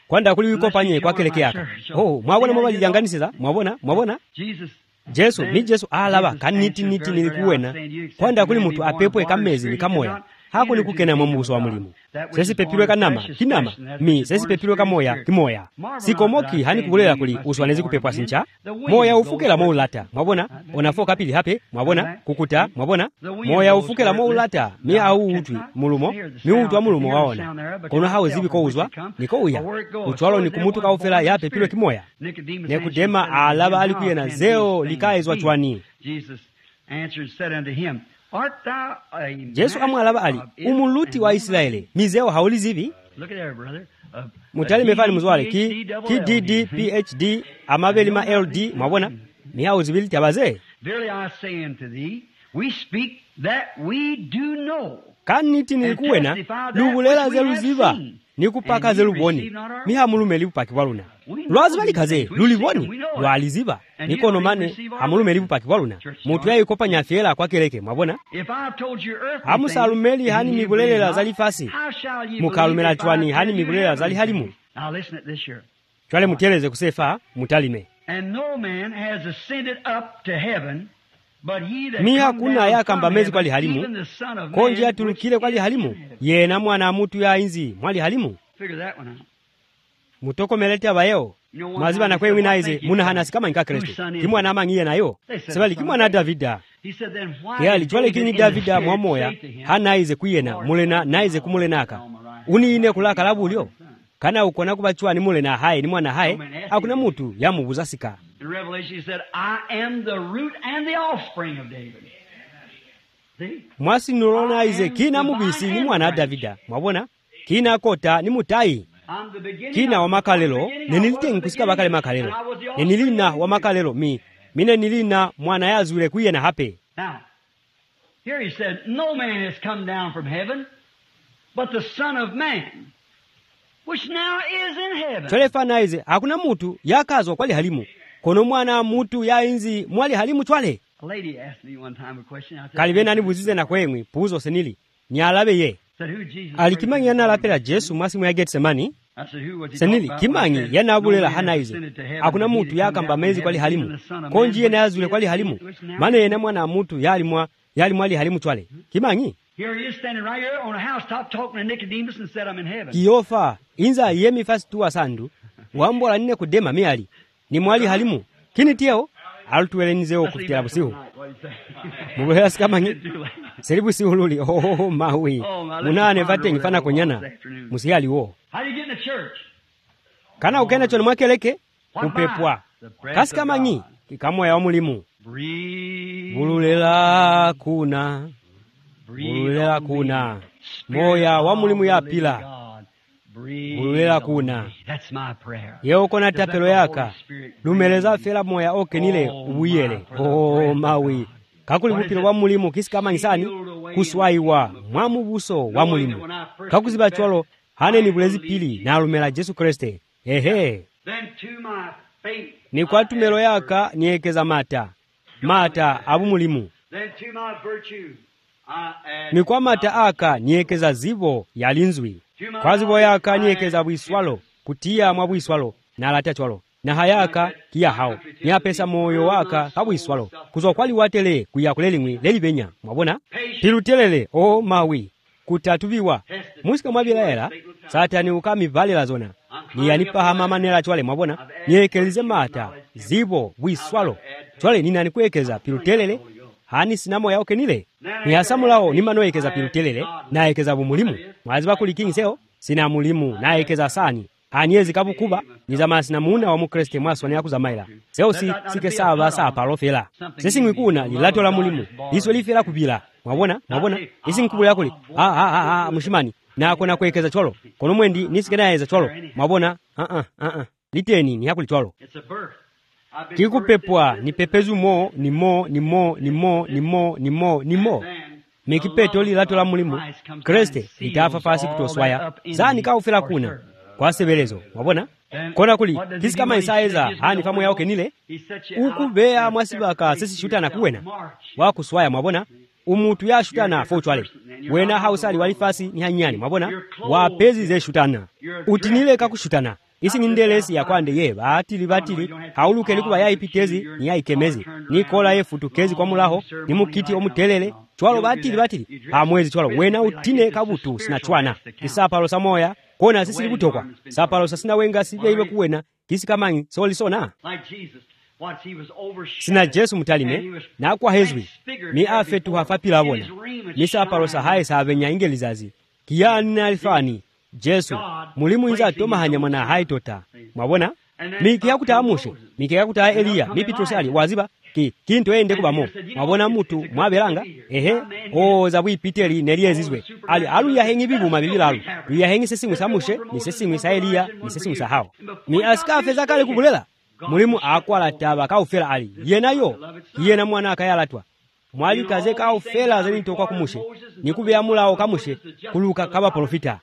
kwanda kuli wiko panye kwakelekeyaka oh mwabona mwabalyanganisiza mwabona mwabona Jesu mi Jesu alaba kaniti niti nilikuwena kwanda kuli mutu apepwe kamezi nikamoya hapo nikukena mwamuso wa mulimu sesi pepilwe kanama kinama mi sesi pepilwe kamoya kimoya sikomoki hani kubulela kuli uswanezi kupepwa sincha moya ufukela moulata mwabona onafo kapili hape mwabona kukuta mwabona moya ufukela moulata mi au utwi mulumo mi utu wa mulumo waona kono hao zibi ko uzwa niko uya utwalo ni kumutu kaufela ya pepilwe kimoya nekudema alaba alikuyena zeo likaezwa chwani Jesu amwalaba ali umuluti wa Israeli mizeo hauli zivi mutali mefani mzwale ki ki D D P H D amabeli ma L D mwabona ni hao zibili tabaze kaniti nilikuwena lubulela zeluziva nikupaka zeluboni miha mulume lipaki waluna lwaziva likaze luliboni lwaliziva nikono mane amulume lipaki waluna mutu ya ikopa nyafyela kwa keleke mwabona amusalumeli hani migulelela zalifasi mukalumela chwani hani migulelela zali halimu chwale muteleze kusefa mutalime miha kuna yakamba mezi kwa lihalimu konji ya tulukile kwa lihalimu yena mwana mutu ya inzi mwali halimu mutoko melete abayeo maziba na kwe winaize muna hanasi kama nka Kristo kimwana amangiye nayo sebali kimwana Davida yali chwale kini Davida mwamoya hanaize kuyena mulena naize kumulenaka uniine kulaka labulyo kana ukona kubachwa ni mulena haye ni mwana haye hakuna mutu yamubuza sika. In Revelation he said, I am the root and the offspring of David. See? Mwasi nurona ize kina mubisi ni mwana Davida. Mwabona? Kina kota ni mutai. Kina wa makalelo, nenilite nkusika bakale makalelo. Nenilina wa makalelo mi. Mine nilina mwana yazule kuye na hape. Now, here he said, no man has come down from heaven, but the Son of Man, which now is in heaven. Chwalefa naize, hakuna mutu yakazwa kwali halimu. Kono mwana mutu ya inzi mwali halimu chwale. A lady asked me one time a question. Kalibena nibuzize na kwemwi, puzo senili. Nyalabe ye. Alikimangi yana lapela Jesu masimu ya Getsemani. Senili, kimangi yana abulela hanaize. Hakuna mutu yakamba mezi kwali halimu. Konji ye na yazule kwali halimu. Mane ye na mwana mutu yali mwa, yali mwali halimu chwale. Kimangi? Here he is standing right here on a housetop talking to Nicodemus and said I'm in heaven. Kiyofa, inza yemi fasi tuwa sandu. Wambola nine kudema miali. Ni mwali halimu. Kini tiyo, alutuwele nizeo kufitila busihu. Mbuhela sikamangi. Seribu siululi. Oh, oh, oh, mahui. Munane vate ngifana konyana. Musihali wo. How do you get in the church? Kana ukena choni mwakeleke, upepwa. Kasi kamangi, kikamu ya wamulimu. Bululela kuna. Bululela kuna. Moya wamulimu ya pila. Bululela kuna. Yeo kona tapelo yaka. Lumeleza fela moya oke nile ubuyele. Oh, mawi. Kakuli bupilo wa mulimu kisi kama nisani. Kuswaiwa mwamu buso wa mulimu. Kakuziba chwalo hane ni bulezi pili na alumela Jesu Kriste. Ehe. Ni kwa tumelo yaka niekeza mata. Mata abu mulimu. Ni kwa mata aka niekeza zibo ya linzwi. Kwa zibo yaka niekeza buiswalo. Kutia mwa buiswalo na alata chwalo. Na hayaka kia hao. Ni apesa moyo waka kabu iswalo. Kuzwa kwali watele kuya kulelingwi leli benya. Mwabona? Pilutelele o mawi. Kutatubiwa. Musika mwabila hela. Satani ukami vale la zona. Ni yanipa hamama nela chwale mwabona. Niekelize mata. Zibo buiswalo. Chwale nina nikuekeza pilutelele. Hani sinamo ya oke nile. Ni asamulao ni mano ekeza pilutelele. Na ekeza bumulimu. Mwaziba kulikingi seo. Sina mulimu. Na ekeza sani. Hanyezi kabu kuba, nizamasi na muna wa mukreste mwaswani ya kuzamaila. Seo si, sike sawa saa palo fela. Sisi mwikuna, lilato la mulimu. Iso li fela kubila. Mwabona, mwabona, isi mkubula kuli. Ah, ah, ah, ah, mushimani. Na akona kwekeza cholo. Kono mwendi, nisikena eza cholo. Mwabona, ah, ah, ah, ah. Liteni, ni hakuli cholo. Kiku pepwa, ni pepezu mo, ni mo, ni mo, ni mo, ni mo, ni mo, ni mo. Mekipeto lilato la mulimu. Kreste, itafa fasi kutoswaya. Zani kao fela kuna. Kwa sebelezo, wabona? Kona kuli, kisi kama isaeza, hani famu ya oke nile, ukubea mwasibaka sisi shutana kuwena. Wakuswaya, mwabona? Umutu ya shutana fochwale. Wena hausali walifasi ni hanyani, mwabona? Wapezi ze shutana. Utinile kakushutana. isi nindelesi yakwande ye batili batili haulukeli kuba yaipitezi ni yaikemezi ni kola ye futukezi kwa mulaho ni mukiti omutelele chwalo batili batili amwezi chwalo wena utine kabutu sina chwana kisapalo samoya kona sisi likutokwa sapalo sasina wenga sibya iwe kuwena kisi kamangi solisona sina Jesu mutalime na kwa hezwi mi afe tu hafapila bona misapalo sahaye sabenya ingelizazi kiyani alifani Jesu mulimu inza toma hanyama na haitota mwabona miki yakutamushe miki yakuta Eliya mipitosali waziba ki kinto ende kubamo mwabona mutu mwabelanga ehe o zabwi piteli neliezizwe ali alu yahengi bibuma bibilalu yahengi sesimu samushe ni sesimu sa Eliya ni sesimu sa hao mi askafe zakale kubulela mulimu akwala taba kaufela ali yenayo yena mwana akayalatwa mwali kaze kaufela zeni tokwa kumushe nikube amulao kamushe kuluka kaba profita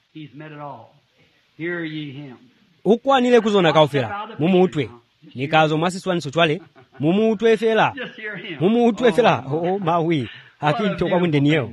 ukwanile kuzona kaufela mumutwe nikazo masiswani sochwale mumutwe fela mumutwe fela oh mawi akintokwa mwindeniyo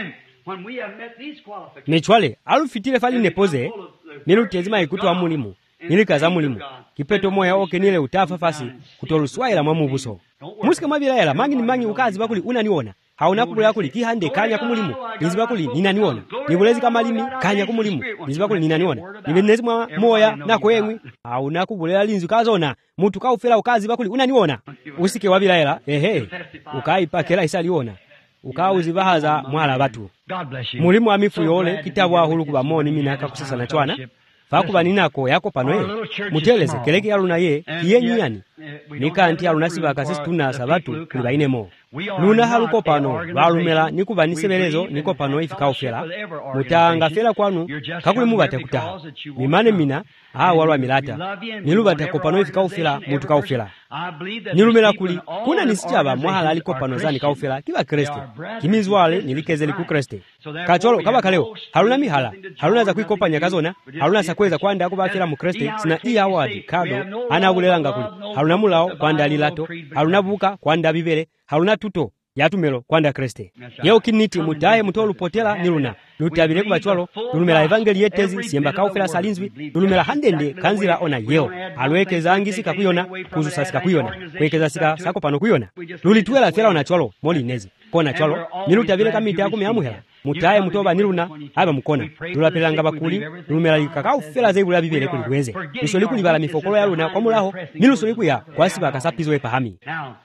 mechwale alufitile fali nepoze nilutezima ikutu wa mulimu nilikaza mulimu kipeto moya oke nile utafa fasi kutoluswaila mwamubuso musike mwabilaela mangi ni mangi ukazi bakuli unaniona hauna kubula kuli kihande kanya kumulimu niziba kuli ninaniona nibulezi kama limi kanya kumulimu niziba kuli ninaniona nibenezi mwa moya na kwemwi hauna kubulela linzi kazona mutu kaufela ukazi bakuli unaniona usike wabilaela ehe ukaipakela isaliona ukauzibahaza mwala batu mulimu wa mifu yole kitabu ahulu kubamoni minaka kusasa na chwana fakuba ninako yako panoe muteleze keleke yaluna ye kiyenyani nikanti yaluna sibaka sisi tunasa batu kulibainemo luna haluko pano balumela nikuba nisebelezo niko pano ifika ufela mutanga fela kwanu kakuli mubata kutaha mimane mina haa walwa milata nilubata kopano ifika ufela mutu ka ufela nilumela kuli kuna nisichaba mwahala aliko pano zani ka ufela kiba kreste kimizwale nilikezeli ku kreste kacholo kaba kaleo haluna mihala haluna za kuikopa nyakazona haluna za kweza kwanda kuba fela mu kreste sina iya awadi kado anabulelanga kuli haluna mulao kwanda lilato haluna buka kwanda bibere haluna tuto yatumelo kwanda kreste yeo kiniti mutaye mutolu potela niluna lutabire kubachwalo lulumela evangeli yetezi siemba kaufela salinzwi lulumela handende kanzira ona yeo alwekeza angisi kakuyona kuzusa sika kuyona kwekeza sika sako pano kuyona lulituela fela ona chwalo moli nezi pona chwalo nilutabire kamita ya kumiamuhela mutaye mutoba niluna aba mukona lulapelanga bakuli lulumela likakaufela zeibula bibere kuli kweze nisoli kulibala mifokolo ya luna kwa mulaho nilusoli kuya kwa siba kasapizo epahami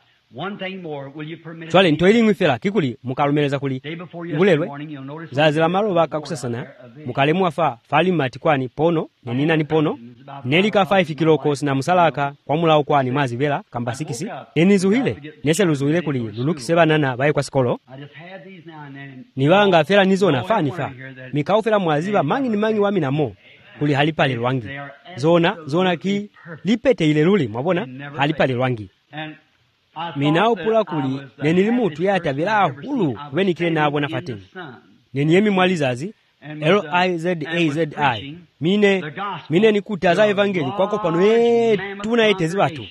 chwale ntoili ngwifela kikuli mukalumeleza kuli ngulelwe zazila maloba kakusasana mukalemu afa fali matikwani pono nenina ni pono nelika five kilokos na musalaka kwa mulao kwani mwazi vela kambasikisi enizuhile nese luzuhile kuli lulukiseba nana baye kwa skolo niwanga fela nizona fani fa mikaufela mwaziba mangi ni mangi wami na mo kuli halipale lwangi zona zona ki lipete ile luli mwabona halipale lwangi minao pula kuli nenili mutu yatabila hulu wenikile nabo nafateni neniyemi mwalizazi L I Z A Z I mine mine nikutaza evangeli kwako pano yetu na etezi batu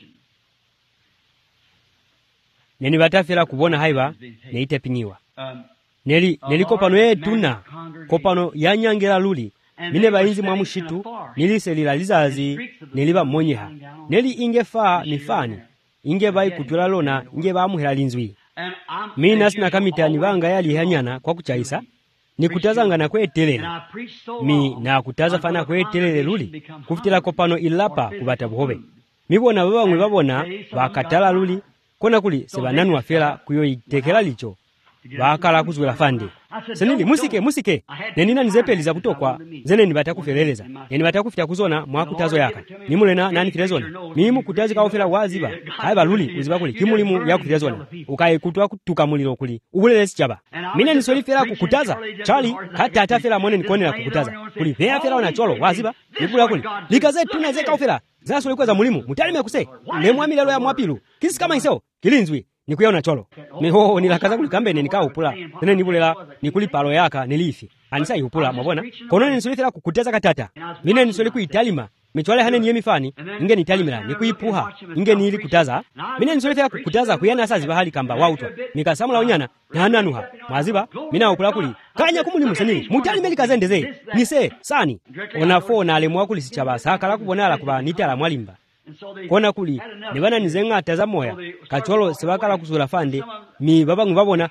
neni batafela kubona haiba neite pinyiwa neli neliko pano yetu na kopano yanyangela luli mine bainzi mwa mushitu niliselila lizazi neliba monyeha neli ingefa nifani inge bai kutula lona inge bamuhela linzwi mina sina kamitani banga yali hanyana kwa kuchaisa nikutazanga na kwetelele mi na kutaza fana kwetelele luli kufitila kopano ilapa kubata buhobe mibona babamwe babona bakatala luli kona kuli sebananu wafela kuyo itekela licho bakala kuzwela fande senini musike musike nenina nizepeliza kutokwa zene nibatakufeleleza neni batakufita kuzona mwakutazo yaka nimulena nani filezona mimu kutazi kaofela waziba haiba luli uziba kuli kimulimu ya kufilezona ukaye kutwa kutuka mulilo kuli ubulelesi chaba mina nisolifela kukutaza chali hata atafela mwene nikonela kukutaza kuli vea fela wana cholo waziba nibula kuli likaze tunaze kaofela zaso likuwa za mulimu mutalime kuse lemwamilelo ya mwapilu kisi kama iseo kilinzwi nikuyona cholo miho nilakaza kulikambene nikaupula tena nibulela nikulipalo yaka nilifi anisa ihupula mwabona kono nisolifela kukutaza katata mina nisoli kuitalima michwale hane niye mifani inge nitalimira nikuipuha inge nili kutaza mine nisolefera kutaza kuyana asazi bahali kamba wautwa nikasamula onyana nananuha mwaziba mina okula kuli kanya kumulimu senili mutalimeli kazendeze nise sani onafo na alemwa kuli sichabasa akala kubonala kuba nitala mwalimba kona kuli nibana nizenga taza moya kacholo sibakala kuzula fande mi babangu babona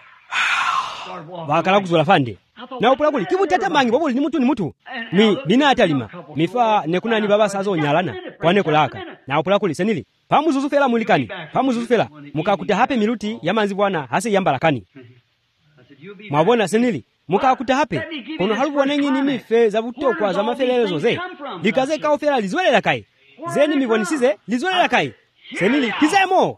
bakala kuzula fande na upula kuli kibutata mangi babuli ni mutu ni mutu mi bina atalima mifa nekuna ni baba sazo nyalana kwane kulaka na upula kuli senili pamuzuzufela mulikani pamuzuzufela mukakuta hape miluti yamanzi bwana hase yambalakani mwabona senili mukakuta hape kono halubona nyini mife za butokwa za mafelelezo ze likaze kaofela lizwelela kai zeni mibonisize lizwelela kai senili kizemo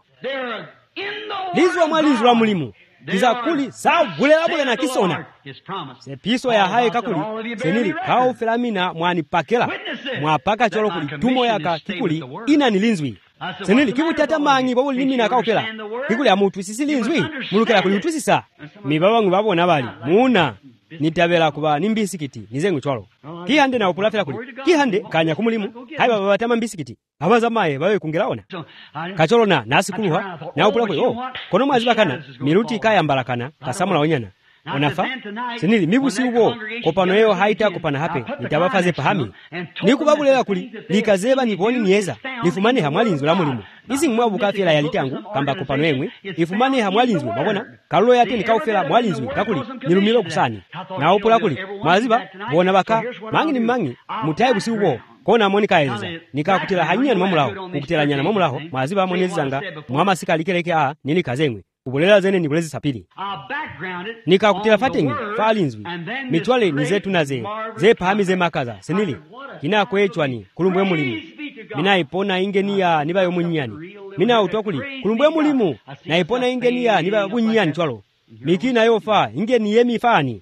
lizwa mwalizu la mulimu kiza kuli sa bulela bule na kisona se piso ya haye kakuli senili kao filamina mwani pakela mwapaka cholo kuli tumo yaka kikuli ina nilinzwi senili kibutata mangi babuli nimina kao fela kikuli ya mutu sisi linzwi mulukela kuli utu sisa mibabangu babona bali muna nitabela kuba nimbisikiti nizengu cholo kihande na upula fela kuli kihande kanya kumulimu hayi baba batama mbisikiti abaza maye bawe kungelaona kacholo na nasikuluha na upula kuli oh kono mwaziba kana miruti kaya mbalakana kasamula onyana onafa senili mibusi ubo kopano yeo haita kopana hape nitabafaze pahami nikubabulela kuli likazeba niboni nieza nifumane hamwalinzi la mulimu isi mwabu kafela yalitangu kamba kopano yemwe ifumane hamwalinzi mabona kalulo yate nikaufela mwalinzi kakuli nilumilo kusani na upula kuli mwaziba bona baka mangi ni mangi mutaye busi ubo kona monika eleza nikakutela hanyana mamulaho kukutela nyana mamulaho mwaziba monezi zanga mwama sika likeleke a nili kazengwe ubulela zene ni bulezi sapili nikakutela fatengi falinzwi mitwale nizetu naze ze pahami ze makaza senili kina kwechwani kulumbwe mulimu mina ipona ingenia niba yomunyani mina utokuli kulumbwe mulimu na ipona ingenia niba bunyani twalo mikina yofa ingeni yemi fani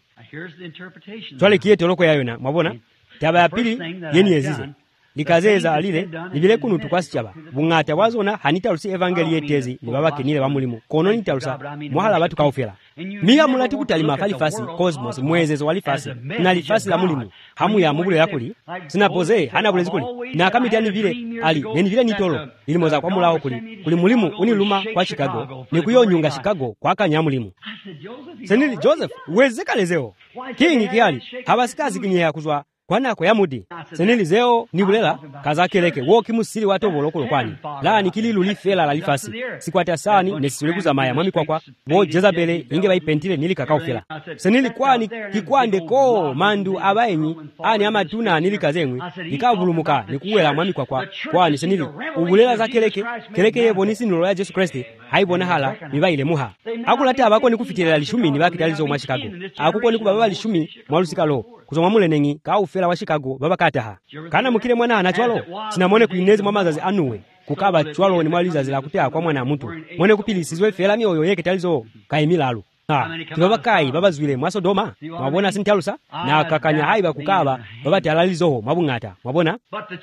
twale kiyete loko yayona mabona taba ya pili yeni yezize likazeza alile nibile kunu tukwasi chaba bungata wazona hanitalusi evangeli yetezi nibaba kenile bamulimu kono nitalusa mwahala batu kaufela miya mulati kutalima kalifasi cosmos mwezezo walifasi na lifasi la mulimu hamu ya mubule yakuli sinapoze hana bulezi kuli na kamitani vile ali neni vile nitolo ilimoza kwa mulao kuli kuli mulimu uniluma kwa Chicago ni kuyonyunga Chicago kwa kanyamulimu senili Joseph wezeka lezeo kingi kiali habasikazi kinyea kuzwa kwana kwa yamudi senili zeo nibulela kazakeleke woki musili watobolo kwani la nikililu lifela la lifasi sikwata sani nesikuza maya mami kwa kwa bo Jezabele inge baipentile nili kakaufela senili kwani kikwande ko mandu abayenyi ani amatuna nili kazengwe nikavulumuka nikuwela mami kwa kwa kwani senili ubulela za keleke keleke yebonisi nulo ya Yesu Kristo haibona hala mibaile muha akulata abako nikufitira lishumi nibakitalizo mwa Chicago akuko nikubaba lishumi mwalusikalo kuzomwa mulenengi kaufela wa Chicago baba kataha kana mukile mwana anachwalo sinamone kuinezi mwamazazi anuwe kukaba chwalo ni mwaliza zila kutea kwa mwana muntu mwone kupilisizwe fela mioyo yeke talizo kaimilalu ha kibaba kai baba zwile mwaso doma mwabona sintalusa na kakanya haiba kukaba baba talalizo mabungata mwabona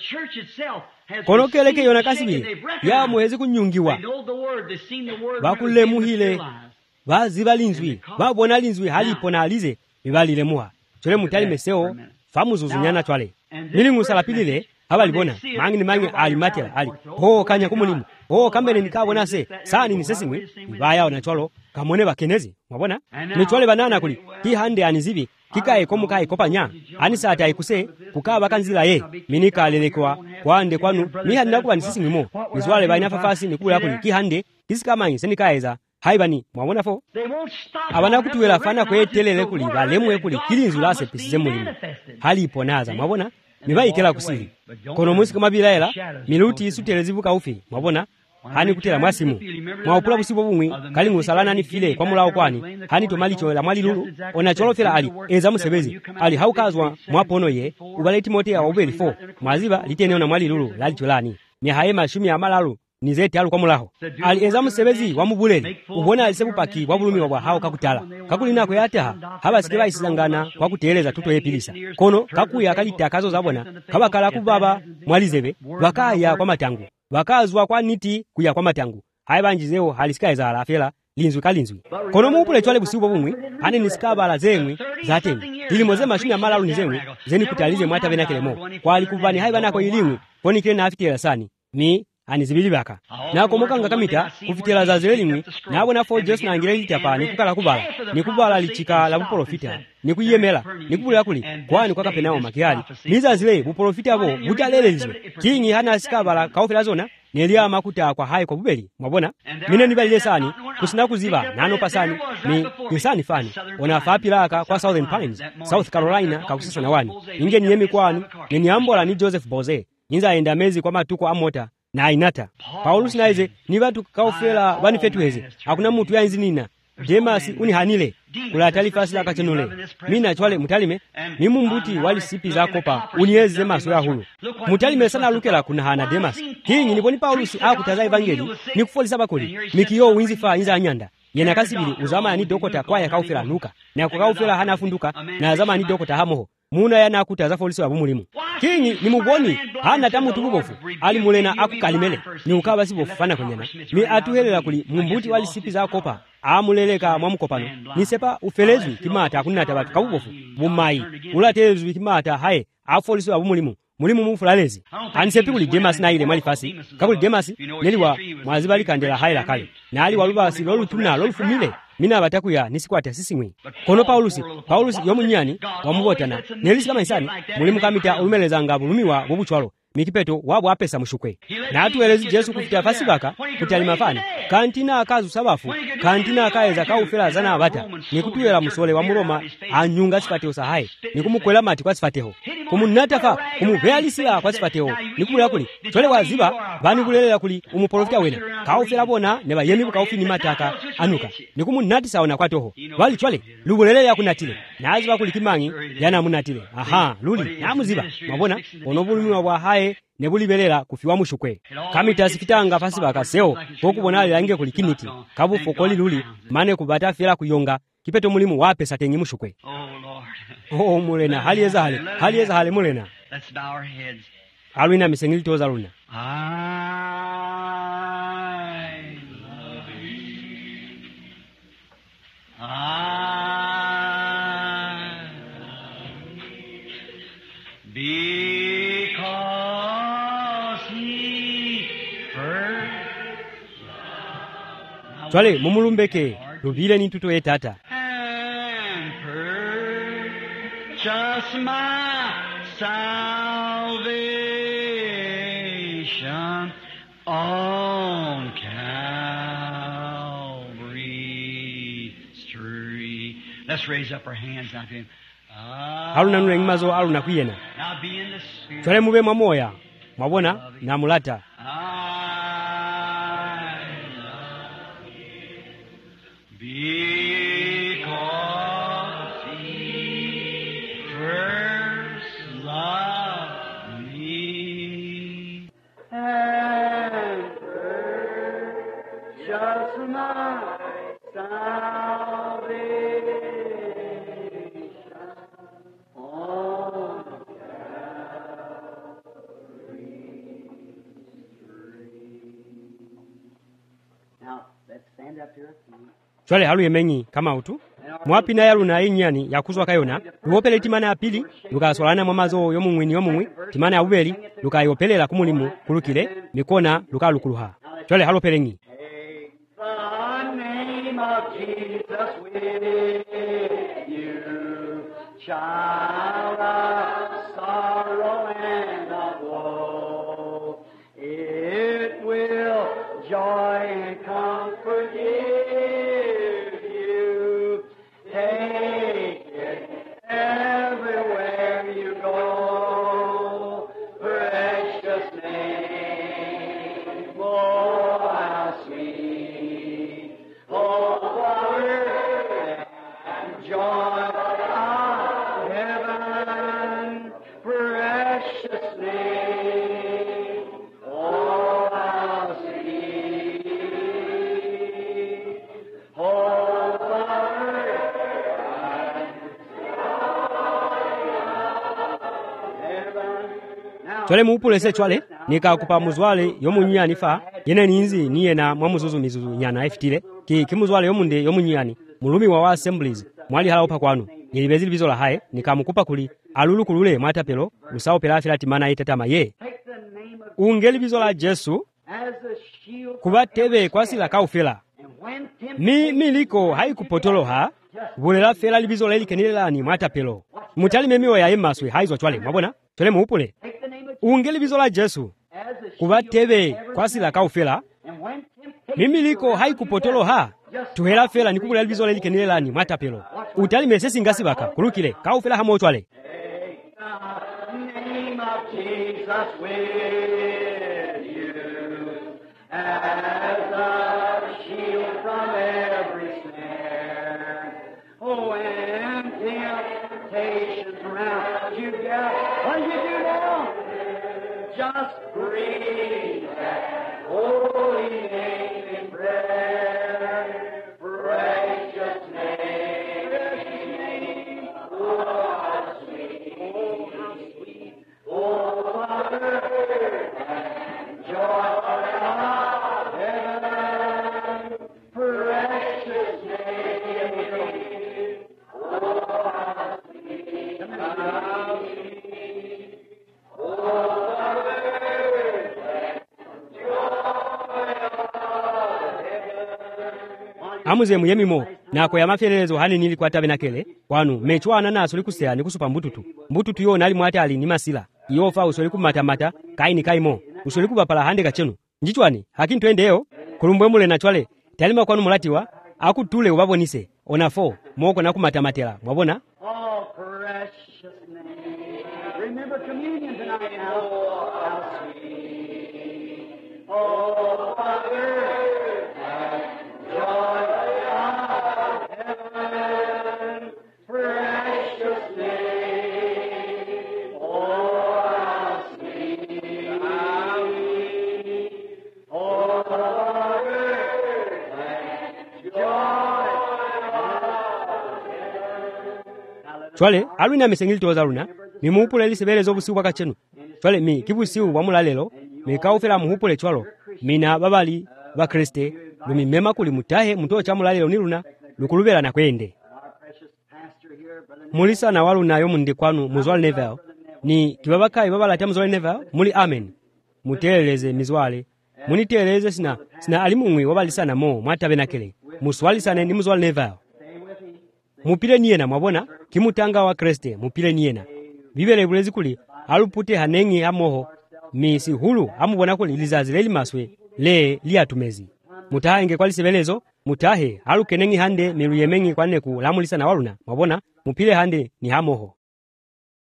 kono keleke yona kasibile ya muhezi kunyungiwa bakule muhile bazi balinzwi babona linzwi halipo na alize bibalile muha chole mutali meseo famu zuzunyana chwale milingu salapilile abalibona mangi ni mangi alimatela ali ho kanya kumulimu ho kambene nikabona se sani ni sesimwe baya ona chwalo kamone bakenezi mwabona ni chwale banana kuli ki hande anizibi kikae komukae kopanya ani sata ikuse kukaba kanzila ye minika lelekwa kwande kwanu miha ndakuba ni sesimwe mo nizwale baina fafasi nikula kuli ki hande kisikamanyi senikaeza haibani mwabona fo abana kutuwela fana kwetelele kuli balemwe kuli kilinzu lase pisize mulimu hali iponaza mwabona mibaikela kusili kono musi kama bilaela miluti isutelezivuka ufi mwabona hani kutela mwasimu mwaupula busibo bumwi kali ngusalana ni file kwa mulao kwani hani tomalicho la mwali lulu ona cholofela ali eza musebezi ali haukazwa mwapono ye ubale Timote ya obeli fo mwaziba liteneo na mwali lulu lali cholani ni haema shumi ya malalu nizeti alu kwa mulaho ali eza musebezi wa mubuleli ubona alisebu paki wabulumi wabwa hao kakutala kakulina kwe hata haba sikeba isilangana kwa kuteleza tuto yepilisa kono kakuya kalita kazo zabona kaba kala kubaba mwalizebe wakaya kwa matangu wakazwa kwa niti kuya kwa matangu haiba njizeo halisika eza alafela linzwi kalinzwi kono muupule chwale busiku pomwe ane nisikabala zemwe zateni ilimo ze mashumi amala alu nizemwe zeni kutalize mwata benakelemo kwali kupani hai banako ilimwe ponikire na afitira sani ni anizibili baka na komokanga kamita kufitira za zelimwe na abona fo just na ngire litapa nikukala kubala nikubala lichika la buprofita nikuyemela nikubula kuli kwani kwa kapenao makiali niza zile buprofita abo butalelezwe kingi hana asikabala kaofela zona nelia makuta kwa hai kwa bubeli mwabona mine nibalile sani kusina kuziba nano pasani ni insani fani ona fapilaka kwa Southern Pines South Carolina kakusisa na wani inge niyemi kwani ni ambola ni Joseph Boze inza enda mezi kwa matuko amota na ainata Paulus naize ni batu kaofela bani fetuheze hakuna mtu yanzi nina Demas unihanile kula talifa sila kachenule mina chwale mutalime ni mumbuti wali sipi za kopa unieze maso ya hulu mutalime sana lukela kuna hana Demas hingi niponi Paulus akutaza evangeli ni kufolisa bakoli mikiyo winzi fa inza anyanda yena kasibili uzama ni dokota kwa ya kaufela nuka na kukaufela hana funduka na azama ni dokota hamoho muna yana kutaza folisa wa bumulimu kingi ni muboni hana tamu tubugofu ali mulena akukalimele ni ukaba sibo fana kwenyana ni atuhelela kuli mumbuti wali sipi za kopa amuleleka mwamukopano nisepa ufelezwi kimata akunina tabatu kabugofu bumai ulatezwi kimata hae afolisa wa bumulimu mulimu mufulalezi anisepi kuli Demas na ile malifasi kakuli Demas neliwa mwazibali kandela haela kale na ali waluba silolu tuna lolufumile mina batakuya nisikwata sisimwe kono Paulus Paulus yomunyani wamubotana nelisi kama isani mulimu kamita olumeleza ngabulumiwa bobuchwalo mikipeto wabo apesa mushukwe na atuelezi Yesu kufita fasibaka kutali mafani kantina akazu sabafu kantina akaeza kaufela zana abata nikutuela musole wa Muroma anyunga sifateo sahaye nikumukwela mati kwa sifateho kumunatafa kumuvealisila kwa sifateho nikubula kuli chole waziba bani kulelela kuli umuprofita wena kaufela bona neba yemi kaufini mataka anuka nikumunati saona kwa toho wali chole lubulelela kunatile na aziba kuli kimangi yana munatile aha luli na muziba mabona onobulumiwa wa haye nebulibelela kufiwa mushukwe kamita sikitanga fasi bakaseo pokubona lange kulikiniti kabu fokoli luli mane kubata fira kuyonga kipeto mulimu wape satenyi mushukwe oh mulena hali eza hali hali eza hali mulena let's bow our heads alwina misengili toza luna I love you I Chwale mumulumbeke lubile ni tuto etata and purchase my salvation on Calvary's tree. Let's raise up our hands now to him. Haruna nule ngimazo haruna kuyena Now be in the spirit. chwale mube mwamoya mwabona na mulata Because he first loved me and purchased my salvation on Calvary's tree. Now, let's stand up here. chwale halu yemenyi kama utu mwapi na yaruna inyani yakuzwa kayona luopele timana ya pili lukasolana mwamazo yomumwini yomumwi timana ya ubeli lukayopelela kumulimu kulukile mikona lukalukuluha chwale halo pelengi The name of Jesus with you, child of sorrow and of woe. It will joy and comfort give you. Take it everywhere you go. Precious name, oh how sweet, oh glory and joy of heaven. Precious name, oh how sweet, oh glory and heaven. Now, chwale muupulese chwale nikakupa muzwale yomunyani fa yene ninzi niye na mwamuzuzu mizuzu nyana efitile ki kimuzwala yomunde yomunyani mulumiwa wa assemblies mwali hala opha kwanu nilibe zili bizola haye nikamukupa kuli alulu kulule mwatapelo lusawo pelafila timana itatama ye ungeli bizola Jesu kuba tebe kwasila kaufela mi miliko haikupotoloha bulela fela libizola ilikenilelani mwatapelo mutali memiwa ya emaswe haizwa chwale mwabona chole muupule ungeli bizola Jesu kuba tebe kwasila kaufela mimiliko haikupotoloha tuhela fela nikubula libizola ilikenilelani mwatapelo utali mesesi ngasibaka kulukile kaufela hamo chwale as a shield from every snare. Oh, and temptations round you got. What do you do now? Just breathe that holy name in prayer. Precious name, precious name. Oh, how sweet, oh, how sweet. Oh, Father, and joy. amuze muyemimo nako yamafyelezo hani nili kwa tabenakele kwanu mechwana naso likusea nikusupa mbututu mbututu yo nali mwati ali ni masila yofa usoli kumatamata kaini kaimo usoli kubapala hande kachenu njichwani hakini twendeyo kulumbwe mule na chwale talima kwanu mulatiwa akutule ubabonise onafo moko na kumatamatela mwabona. Oh, precious name. Remember communion tonight now. How sweet. Oh, Father, joy of heaven, precious name. Oh, how sweet. How sweet. Oh, Father, joy. chwale alwina mesengili toza luna mimuupule lisebelezo busiku kachenu chwale mi kibusiku wamulalelo mikaufela muhupule chwalo mina babali ba Kriste lumi mema kuli mutahe muto cha mulalelo niluna lukulubela na kwende mulisa na walu nayo mundi kwanu muzwale Neville ni kibabaka babala ta muzwale Neville muli amen muteleleze mizwale muniteleze sina sina alimumwi wabalisana mo mwatabenakele muswalisane ni muzwale Neville mupile niyena mwabona kimutanga wa Kriste mupile niyena bibele bulezi kuli alupute hanengi amoho misi hulu amubona kuli lizazi leli maswe le liatumezi mutaha inge kwali sebelezo mutahe alukenengi hande milu yemengi kwane ku lamulisa na waluna mwabona mupile hande ni hamoho